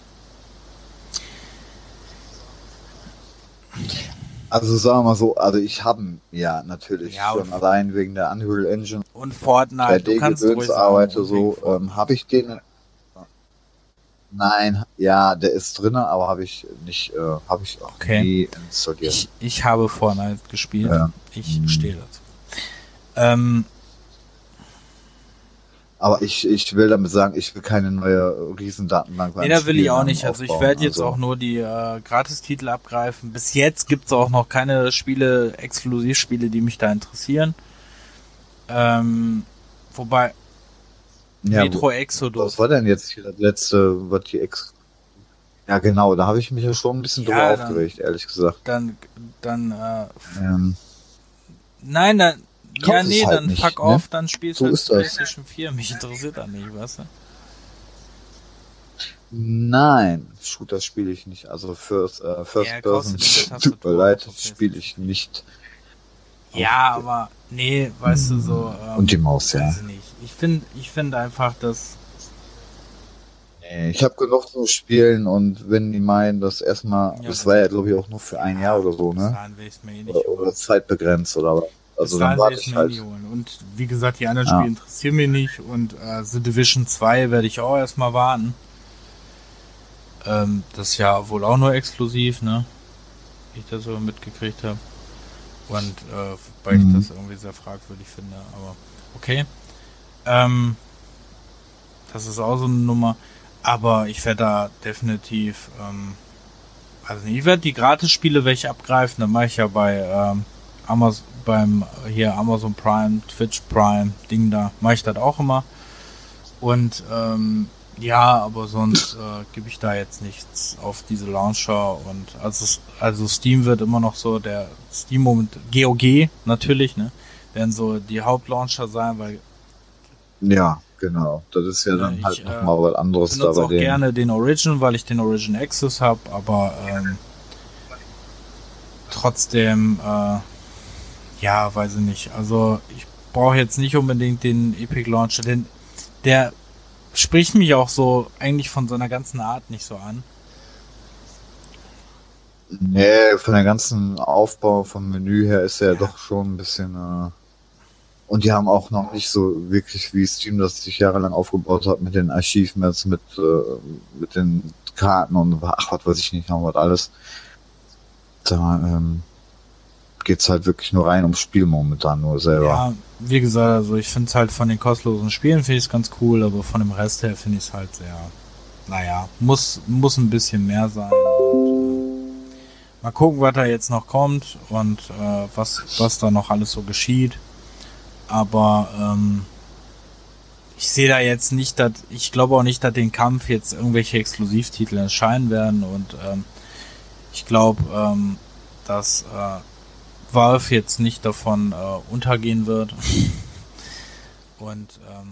Also sagen wir mal so, also ich habe ja natürlich Ja, schon und- allein wegen der Unreal Engine und Fortnite, du kannst ruhig drei D-Gedöns sagen, arbeite und so, wegen Fortnite. ähm, habe ich den. Nein, ja, der ist drinne, aber habe ich nicht, äh, habe ich auch Okay. nie installiert. Ich, ich habe Fortnite gespielt. Ja. Ich Hm. stehe dazu. Ähm, Aber ich, ich will damit sagen, ich will keine neue Riesendatenbank. nee, beim da will ich Spielen auch nicht. Also ich aufbauen. werde jetzt Also, auch nur die äh, Gratistitel abgreifen. Bis jetzt gibt's auch noch keine Spiele, Exklusivspiele, die mich da interessieren. Ähm, wobei ja, Metro wo- Exodus. was war denn jetzt hier das letzte, was die Ex... Ja genau, da habe ich mich ja schon ein bisschen Ja, drüber dann- aufgeregt, ehrlich gesagt. Dann, dann, äh, Ähm, nein, dann, Kauf ja, es nee, halt dann nicht, fuck ne? off, dann spielst So du halt ist das. PlayStation vier. Mich interessiert das nicht, weißt du? Nein, Shooter spiele ich nicht. Also First, äh, First Ja, Person, kostet diese tut mir Tastatur leid, auf der spiele ich nicht. Ja, aber, nee, weißt du, so, ähm, Und die Maus, ja. weiß ich nicht. Ich finde, ich finde einfach, dass, Nee, ich habe genug zu spielen und wenn die meinen, das erstmal, Ja, das war ja glaube ich auch nur für ein Jahr oder so, bis ne? dahin will ich es mir eh nicht Oder, oder holen. zeitbegrenzt oder was. Bis Also dann dahin will warte ich es ich mir eh nicht halt. holen. Und wie gesagt, die anderen Spiele Ja. interessieren mich nicht. Und äh, The Division zwei werde ich auch erstmal warten. Ähm, das ist ja wohl auch nur exklusiv, ne? Wie ich das so mitgekriegt habe. Und äh, wobei ich Mhm. das irgendwie sehr fragwürdig finde. Aber okay. Ähm, das ist auch so eine Nummer. Aber ich werde da definitiv, ähm, also ich werde die Gratis-Spiele welche abgreifen. Dann mache ich ja bei ähm, Amazon, beim hier Amazon Prime, Twitch Prime Ding da, mache ich das auch immer. Und ähm, ja, aber sonst äh, gebe ich da jetzt nichts auf diese Launcher. Und also also Steam wird immer noch so der Steam Moment, G O G natürlich, ne, werden so die Hauptlauncher sein, weil Ja, genau. Das ist ja ne, dann ich halt äh, nochmal was anderes da benutze bei auch denen. gerne den Origin, weil ich den Origin Access habe, aber ähm, trotzdem, äh, ja, weiß ich nicht. Also ich brauche jetzt nicht unbedingt den Epic Launcher, denn der spricht mich auch so eigentlich von seiner ganzen Art nicht so an. Nee, von der ganzen Aufbau vom Menü her ist er ja Ja, doch schon ein bisschen, äh, und die haben auch noch nicht so wirklich wie Steam das sich jahrelang aufgebaut hat mit den Achievements, mit, äh, mit den Karten und ach, was weiß ich nicht, noch was alles. Da, ähm, geht's halt wirklich nur rein ums Spiel momentan nur selber. ja, wie gesagt, also ich finde es halt von den kostenlosen Spielen finde ich es ganz cool, aber von dem Rest her finde ich es halt sehr, naja, muss, muss ein bisschen mehr sein. Und, äh, mal gucken, was da jetzt noch kommt und äh, was, was da noch alles so geschieht. Aber ähm, ich sehe da jetzt nicht, dass ich glaube auch nicht, dass den Kampf jetzt irgendwelche Exklusivtitel erscheinen werden und ähm, ich glaube, ähm, dass äh, Valve jetzt nicht davon äh, untergehen wird. Und ähm,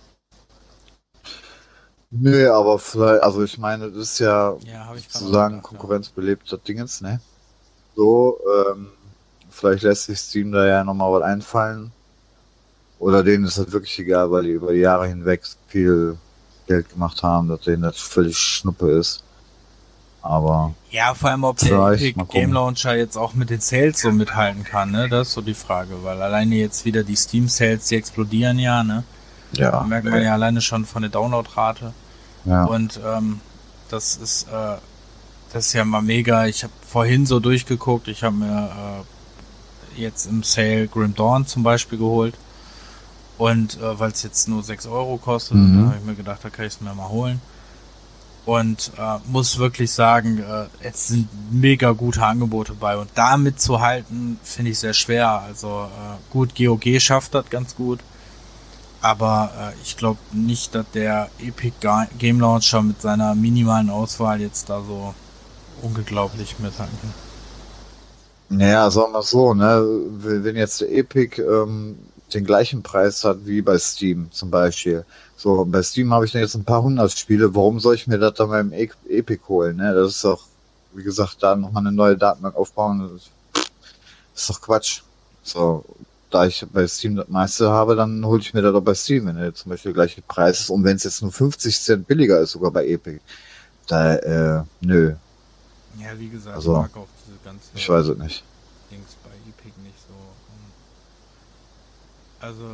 Nö, aber vielleicht, also ich meine, das ist ja ja, habe ich gerade auch sozusagen gedacht, ja. konkurrenzbelebter Dingens, ne? So, ähm, vielleicht lässt sich Steam da ja nochmal was einfallen. Oder denen ist das wirklich egal, weil die über die Jahre hinweg viel Geld gemacht haben, dass denen das völlig Schnuppe ist. Aber Ja, vor allem, ob der vielleicht mal Epic Game gucken. Launcher jetzt auch mit den Sales so mithalten kann, ne? Das ist so die Frage, weil alleine jetzt wieder die Steam Sales, die explodieren ja, ne? Da Ja, merkt man nee. ja alleine schon von der Downloadrate. Ja. Und ähm, das ist äh, das ist ja mal mega. Ich habe vorhin so durchgeguckt, ich habe mir äh, jetzt im Sale Grim Dawn zum Beispiel geholt. Und äh, weil es jetzt nur sechs Euro kostet, Mhm. da habe ich mir gedacht, da kann ich es mir mal holen. Und äh, muss wirklich sagen, äh, es sind mega gute Angebote bei. Und da mitzuhalten, finde ich sehr schwer. Also äh, gut, G O G schafft das ganz gut. Aber äh, ich glaube nicht, dass der Epic Ga- Game Launcher mit seiner minimalen Auswahl jetzt da so unglaublich mithalten kann. Naja, sagen wir so, ne? Wenn jetzt der Epic ähm, den gleichen Preis hat wie bei Steam zum Beispiel. So, bei Steam habe ich jetzt ein paar hundert Spiele. Warum soll ich mir das dann beim E- Epic holen? Ne? Das ist doch, wie gesagt, da nochmal eine neue Datenbank aufbauen. Das ist doch Quatsch. So, da ich bei Steam das meiste habe, dann hole ich mir das doch bei Steam, wenn der zum Beispiel der gleiche Preis ist. Und wenn es jetzt nur fünfzig Cent billiger ist, sogar bei Epic, da, äh, nö, Ja, wie gesagt, Also, ich mag auch diese ganze ich weiß es nicht. Dings bei Epic nicht so. ähm, Also,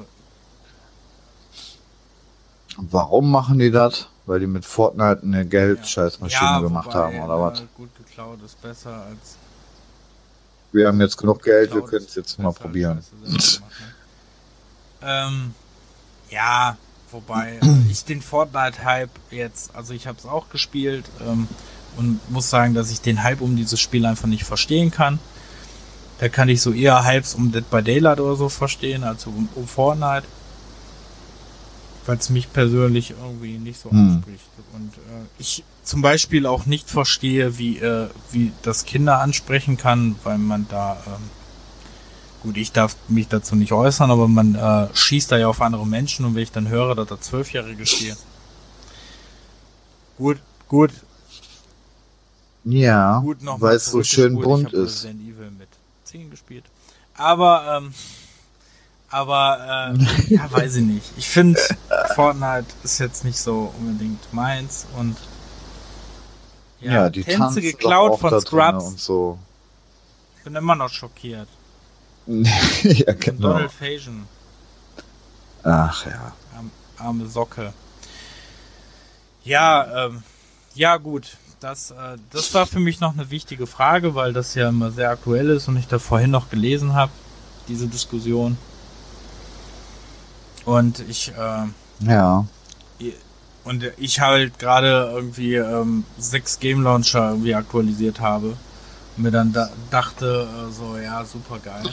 Warum machen die das? Weil die mit Fortnite eine Geldscheißmaschine ja, gemacht wobei, haben, oder was? äh, gut geklaut ist besser als Wir haben jetzt genug Geld, wir geklaut können es ist jetzt mal besser als probieren. Scheiße selber gemacht, ne? Ähm, ja, wobei äh, ich den Fortnite-Hype jetzt, also ich habe es auch gespielt ähm, und muss sagen, dass ich den Hype um dieses Spiel einfach nicht verstehen kann. Da kann ich so eher Hypes um Dead by Daylight oder so verstehen, als um, um Fortnite. Weil es mich persönlich irgendwie nicht so Hm. anspricht. Und äh, ich zum Beispiel auch nicht verstehe, wie, äh, wie das Kinder ansprechen kann, weil man da, ähm, gut, ich darf mich dazu nicht äußern, aber man äh, schießt da ja auf andere Menschen und wenn ich dann höre, dass da Zwölfjährige stehen. Gut, gut, Ja, gut nochmal weil es so schön bunt Ich habe ist. Resident Evil mit zehn gespielt. Aber, ähm, Aber, äh, ja, weiß ich nicht. Ich finde, Fortnite ist jetzt nicht so unbedingt meins und ja, ja die Tänze geklaut von Scrubs und so. Ich bin immer noch schockiert. Ja, genau. Donald Faison. Ach ja. Arme, arme Socke. Ja, ähm, ja gut. Das, äh, das war für mich noch eine wichtige Frage, weil das ja immer sehr aktuell ist und ich da vorhin noch gelesen habe, diese Diskussion. Und ich, äh, ja. Und ich halt gerade irgendwie ähm, sechs Game Launcher irgendwie aktualisiert habe und mir dann da, dachte, äh, so, ja, super geil.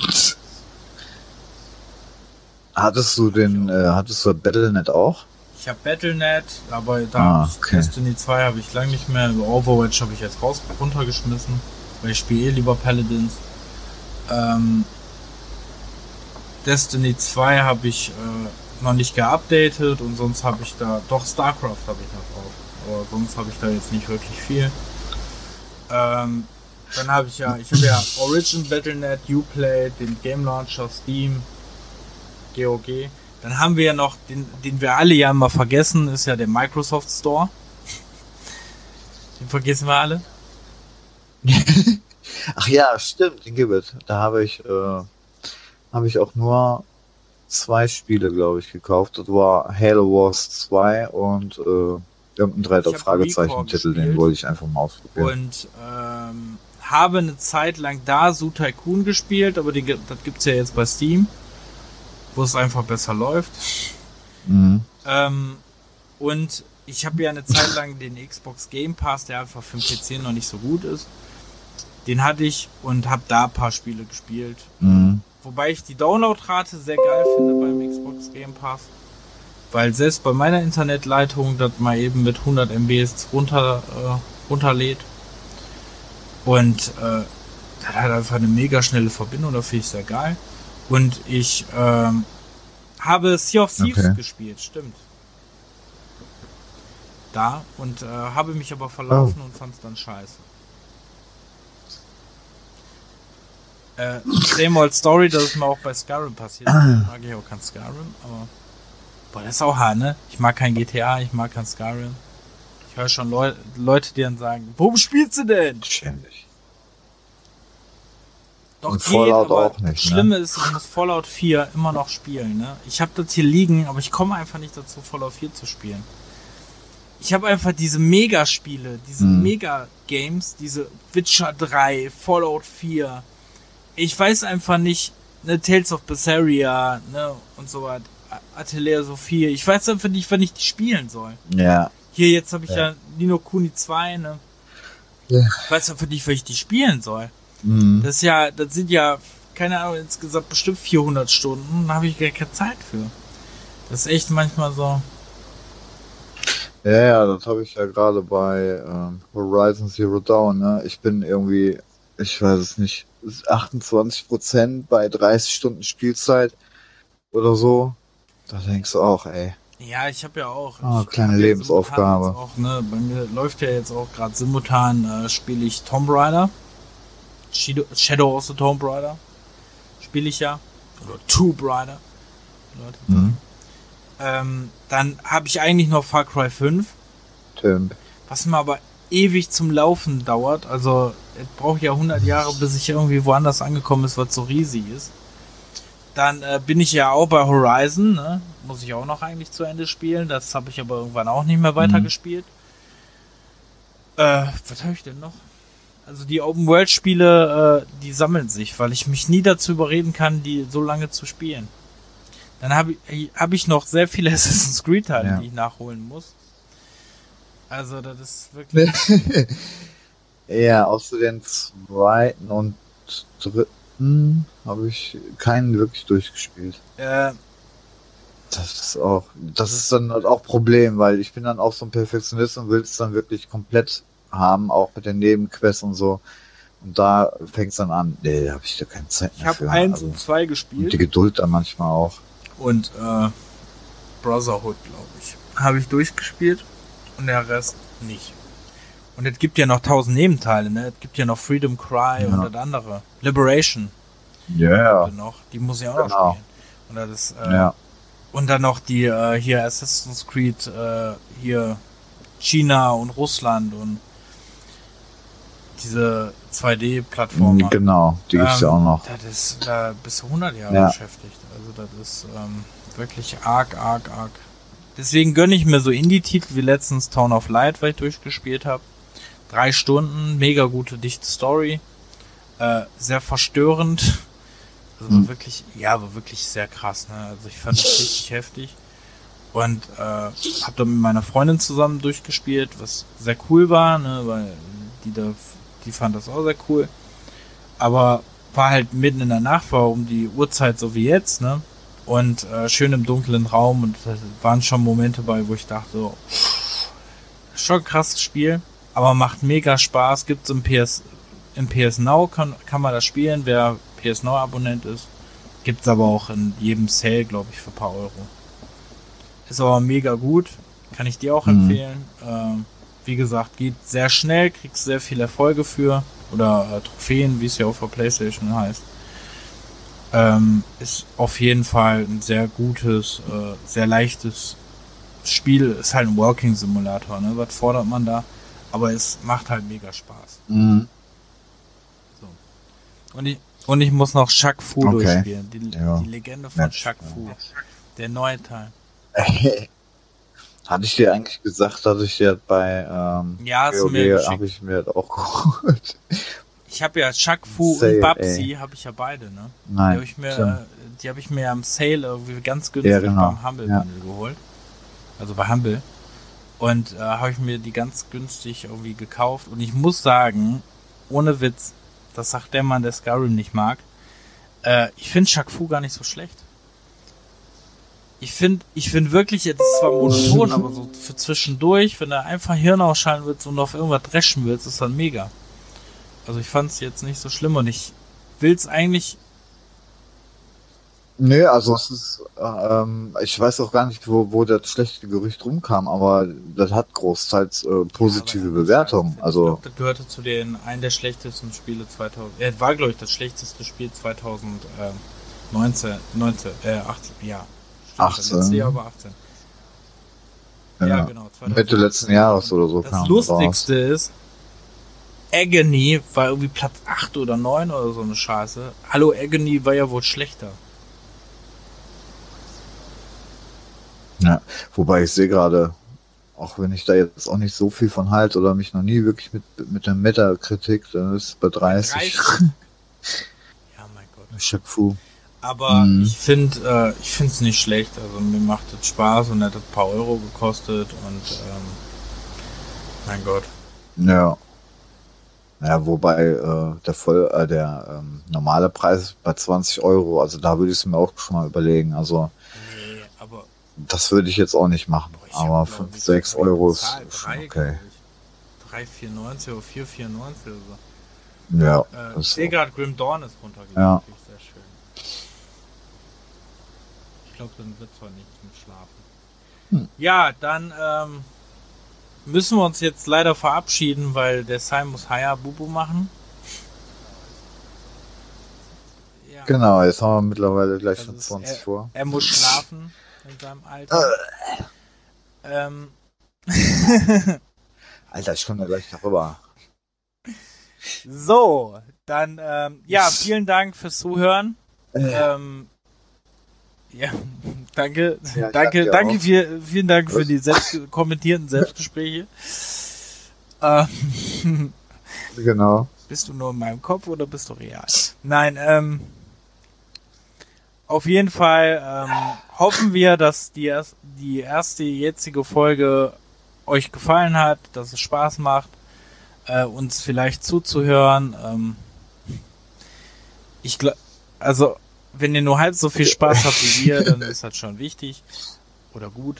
Hattest du den, äh, hattest du Battle Punkt net auch? Ich habe Battle Punkt net, aber da ah, hab ich okay. Destiny zwei habe ich lange nicht mehr. Overwatch habe ich jetzt raus runtergeschmissen, weil ich spiele eh lieber Paladins. Ähm, Destiny zwei habe ich äh, noch nicht geupdatet und sonst habe ich da, doch StarCraft habe ich noch drauf, aber sonst habe ich da jetzt nicht wirklich viel. Ähm, dann habe ich ja, ich habe ja Origin, Battle Punkt net, Uplay, den Game Launcher, Steam, G O G. Dann haben wir ja noch, den, den wir alle ja immer vergessen, ist ja der Microsoft Store. Den vergessen wir alle. Ach ja, stimmt, den gibt es. Da habe ich, äh, habe ich auch nur zwei Spiele, glaube ich, gekauft. Das war Halo Wars zwei und äh, irgendein drei Fragezeichen-Titel, den wollte ich einfach mal ausprobieren. Und ähm, habe eine Zeit lang da Zoo Tycoon gespielt, aber die, das gibt's ja jetzt bei Steam, wo es einfach besser läuft. Mhm. Ähm, und ich habe ja eine Zeit lang den Xbox Game Pass, der einfach für den P C noch nicht so gut ist. Den hatte ich und habe da ein paar Spiele gespielt. Mhm. Wobei ich die Downloadrate sehr geil finde beim Xbox Game Pass. Weil selbst bei meiner Internetleitung das mal eben mit hundert Megabyte runter, äh, runterlädt. Und äh, das hat einfach eine mega schnelle Verbindung, da finde ich sehr geil. Und ich ähm, habe Sea of Thieves okay. gespielt, stimmt. Da und äh, habe mich aber verlaufen oh. und fand es dann scheiße. Äh, same old story, das ist mir auch bei Skyrim passiert. Mag ich auch kein Skyrim, aber boah, das ist auch hart, ne? Ich mag kein G T A, ich mag kein Skyrim. Ich höre schon Leu- Leute, die dann sagen, warum spielst du denn? Schämlich. Doch und geht, Fallout aber auch nicht, das Schlimme ne? ist, ich muss Fallout vier immer noch spielen, ne? Ich habe das hier liegen, aber ich komme einfach nicht dazu, Fallout vier zu spielen. Ich habe einfach diese Mega-Spiele, diese hm. Mega-Games, diese Witcher drei, Fallout vier. Ich weiß einfach nicht, ne, Tales of Berseria, ne, und so was, Atelier Sophia. Ich weiß einfach nicht, wann ich die spielen soll. Ja. Hier, jetzt habe ich ja. ja Ni no Kuni zwei, ne. Ja. Ich weiß einfach nicht, wann ich die spielen soll. Mhm. Das ist ja, das sind ja, keine Ahnung, insgesamt bestimmt vierhundert Stunden, da habe ich gar keine Zeit für. Das ist echt manchmal so. Ja, ja, das habe ich ja gerade bei ähm, Horizon Zero Dawn, ne? Ich bin irgendwie, ich weiß es nicht, achtundzwanzig Prozent bei dreißig Stunden Spielzeit oder so. Da denkst du auch, ey. Ja, ich habe ja auch. Oh, kleine Lebensaufgabe. Auch, ne, bei mir läuft ja jetzt auch gerade simultan, äh, spiele ich Tomb Raider. Shadow of the Tomb Raider. Spiele ich ja. Oder Tomb Raider. Leute. Mhm. Ähm, dann habe ich eigentlich noch Far Cry fünf. Stimmt. Was mir aber ewig zum Laufen dauert. Also, es braucht ja hundert Jahre, bis ich irgendwie woanders angekommen ist, was so riesig ist. Dann äh, bin ich ja auch bei Horizon, ne? Muss ich auch noch eigentlich zu Ende spielen. Das habe ich aber irgendwann auch nicht mehr weitergespielt. Mhm. Äh, was habe ich denn noch? Also die Open-World-Spiele, äh, die sammeln sich, weil ich mich nie dazu überreden kann, die so lange zu spielen. Dann habe ich, hab ich noch sehr viele Assassin's Creed-Teile, ja. die ich nachholen muss. Also das ist wirklich... Ja, außer den zweiten und dritten habe ich keinen wirklich durchgespielt. Äh, das ist auch, das ist dann halt auch Problem, weil ich bin dann auch so ein Perfektionist und will es dann wirklich komplett haben, auch mit den Nebenquests und so. Und da fängt es dann an. Nee, da habe ich da keine Zeit mehr ich für. Ich habe eins also, und zwei gespielt. Und die Geduld dann manchmal auch. Und äh, Brotherhood, glaube ich, habe ich durchgespielt und der Rest nicht. Und es gibt ja noch tausend Nebenteile, ne? Es gibt ja noch Freedom Cry ja. und das andere. Liberation. Ja. Yeah. Noch. Die muss ich auch genau. noch spielen. Und das ist, äh, Ja. und dann noch die äh, hier Assassin's Creed, äh, hier China und Russland und diese zwei D-Plattformer. Genau, die gibt's ja Ähm, auch noch. Das ist da bis zu hundert Jahre Ja. beschäftigt. Also das ist ähm, wirklich arg, arg, arg. Deswegen gönne ich mir so Indie-Titel wie letztens Town of Light, weil ich durchgespielt habe. Drei Stunden, mega gute, dichte Story. Äh, sehr verstörend. Also war Hm. wirklich, ja, war wirklich sehr krass. Ne? Also ich fand das richtig heftig. Und äh, habe dann mit meiner Freundin zusammen durchgespielt, was sehr cool war, ne? Weil die da, die fand das auch sehr cool. Aber war halt mitten in der Nacht, war um die Uhrzeit so wie jetzt, ne? Und äh, schön im dunklen Raum und da waren schon Momente bei, wo ich dachte, so, pff, schon ein krasses Spiel, aber macht mega Spaß. Gibt's im P S, im P S Now kann, kann man das spielen, wer P S Now Abonnent ist. Gibt's aber auch in jedem Sale, glaube ich, für ein paar Euro. Ist aber mega gut, kann ich dir auch Mhm. empfehlen. Ähm, wie gesagt, geht sehr schnell, kriegst sehr viele Erfolge für oder äh, Trophäen, wie es ja auch für PlayStation heißt. Ähm, ist auf jeden Fall ein sehr gutes, äh, sehr leichtes Spiel. Ist halt ein Walking Simulator, ne? Was fordert man da? Aber es macht halt mega Spaß. Mhm. So. Und ich, und ich muss noch Shaq Fu Okay. durchspielen. Die, Ja. die Legende von Nett. Shaq Fu. Der neue Teil. Hatte ich dir eigentlich gesagt, dass ich jetzt bei ähm, Ja, hast du mir WoW habe geschickt. ich mir das auch geholt. Ich habe ja Shaq Fu Sale, und Babsi, ey. habe ich ja beide, ne? Die Nein. habe ich mir, stimmt. äh, die habe ich mir am Sale irgendwie ganz günstig Ja, genau. beim Humble Bundle geholt. Also bei Humble. Und äh, habe ich mir die ganz günstig irgendwie gekauft. Und ich muss sagen, ohne Witz, das sagt der Mann, der Skyrim nicht mag, äh, ich finde Shaq Fu gar nicht so schlecht. Ich finde, ich finde wirklich, es ist zwar monoton, aber so für zwischendurch, wenn du einfach Hirn ausschalten willst und auf irgendwas dreschen willst, ist dann mega. Also ich fand es jetzt nicht so schlimm und ich will's eigentlich, Nee, also es ist, äh, ähm, ich weiß auch gar nicht, wo, wo das schlechte Gerücht rumkam, aber das hat großteils äh, positive Ja, aber Bewertungen. Scheiße, Also, ich glaub, das gehörte zu den einen der schlechtesten Spiele zweitausend. Er war glaube ich das schlechteste Spiel zweitausendneunzehn, neunzehn, äh achtzehn, ja. Stimmt, achtzehn. Das letzte Jahr war achtzehn. ja, Ja, genau. Mitte letzten Jahres oder so Das kam Lustigste ist, Agony war irgendwie Platz acht oder neun oder so eine Scheiße. Hallo, Agony war ja wohl schlechter. Ja, wobei ich sehe gerade, auch wenn ich da jetzt auch nicht so viel von halte oder mich noch nie wirklich mit, mit der Metakritik, dann ist es bei dreißig. Ja, mein Gott. Shaq Fu. Aber Mhm. ich finde, äh, ich finde es nicht schlecht. Also mir macht es Spaß und hat ein paar Euro gekostet und ähm, mein Gott. Ja. Ja, wobei äh, der voll, äh, der ähm, normale Preis ist bei zwanzig Euro, also da würde ich es mir auch schon mal überlegen. Also Nee, aber das würde ich jetzt auch nicht machen. boah, ich Aber hab, glaub fünf, ich, sechs so viel Euro ist bezahlt. schon Drei, okay. glaub ich. drei vierundneunzig oder vier vierundneunzig oder so. Ja, Äh, ich das sehe gerade, Grim Dawn ist runtergegangen. Ja. Finde ich sehr schön. Ich glaube, dann wird es heute nicht zum Schlafen. Hm. Ja, dann ähm, müssen wir uns jetzt leider verabschieden, weil der Sai muss Hayabubu machen. Ja, genau, jetzt haben wir mittlerweile gleich das schon ist- zwanzig er, vor. er muss schlafen in seinem Alter. ähm, Alter, ich komme da gleich darüber. so, dann ähm, ja, vielen Dank fürs Zuhören. Äh, Ähm, ja, danke, Ja, ich danke, danke danke, auch. viel, vielen Dank für Was? die selbst kommentierten Selbstgespräche. Ähm, genau. bist du nur in meinem Kopf oder bist du real? Nein, ähm, auf jeden Fall ähm, hoffen wir, dass die, erst, die erste jetzige Folge euch gefallen hat, dass es Spaß macht, äh, uns vielleicht zuzuhören. Ähm, ich glaube, also wenn ihr nur halb so viel Spaß habt wie wir, dann ist das schon wichtig oder gut.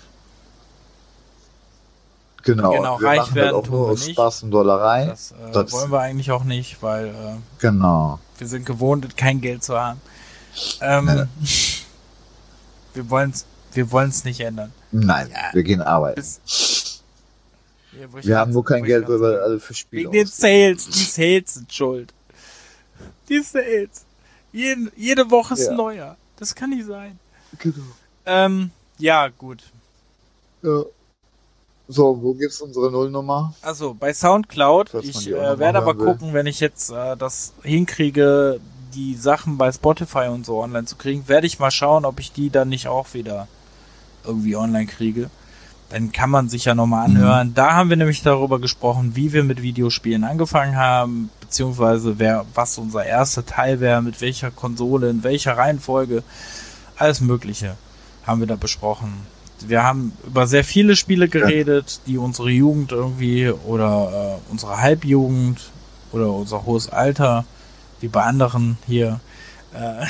Genau. Genau, wir reich machen werden das auch tun nur wir aus nicht. Spaß und Dollerei. Das, äh, Das- wollen wir eigentlich auch nicht, weil äh, Genau. wir sind gewohnt, kein Geld zu haben. Ähm, wir wollen's, wir wollen's nicht ändern. Nein, Ja. wir gehen arbeiten. Bis, Ja, wo ich Wir grad- haben nur wo kein ich Geld, grad weil wir sage. alle für Spiele Wegen den ausgeben. Sales. Die Sales sind schuld. Die Sales. Jeden, jede Woche ist Ja. neuer. Das kann nicht sein. Genau. Ähm, ja, gut. Ja. So, wo gibt's unsere Nullnummer? Also bei Soundcloud. Falls man Ich die auch äh, noch werde mal aber hören will. gucken, wenn ich jetzt äh, das hinkriege, die Sachen bei Spotify und so online zu kriegen, werde ich mal schauen, ob ich die dann nicht auch wieder irgendwie online kriege. Dann kann man sich ja nochmal anhören. Mhm. Da haben wir nämlich darüber gesprochen, wie wir mit Videospielen angefangen haben, beziehungsweise wer, was unser erster Teil wäre, mit welcher Konsole, in welcher Reihenfolge, alles Mögliche haben wir da besprochen. Wir haben über sehr viele Spiele geredet, die unsere Jugend irgendwie oder äh, unsere Halbjugend oder unser hohes Alter, wie bei anderen hier, äh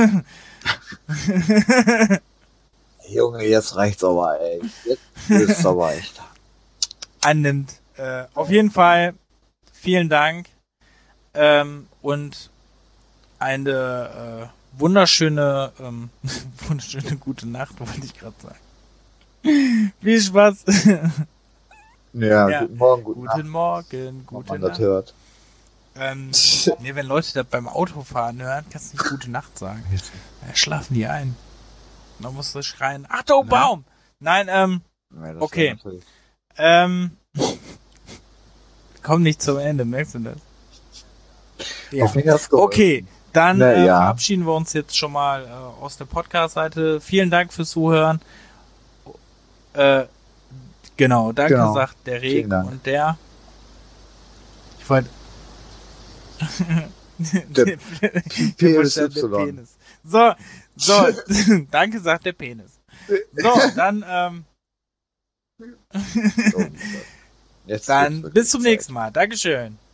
Junge, jetzt reicht's aber, ey. Jetzt ist es aber echt. annimmt. Äh, auf jeden Fall vielen Dank ähm, und eine äh, wunderschöne, ähm, wunderschöne gute Nacht, wollte ich gerade sagen. Viel Spaß. Ja, Ja. guten Morgen, guten, Guten Nacht, Morgen, wenn gute man Nacht. das hört. Ähm, nee, wenn Leute das beim Autofahren hören, kannst du nicht gute Nacht sagen. Ja, schlafen die ein. Dann musst du schreien, Achtung, Na? Baum! Nein, ähm, Ja, das Okay. wär natürlich- ähm, komm nicht zum Ende, merkst du das? Ja. Auf mich hat's geholfen. Okay, dann Na, äh, ja. verabschieden wir uns jetzt schon mal äh, aus der Podcast-Seite. Vielen Dank fürs Zuhören. Äh, genau, danke, Genau. sagt der Reg Vielen Dank. und der. Ich wollte. Der der P S Buchstabe, der Y. Penis. So, so, danke, sagt der Penis. So, dann, ähm, So, jetzt dann wird's bis zum wirklich nächsten Mal. Dankeschön.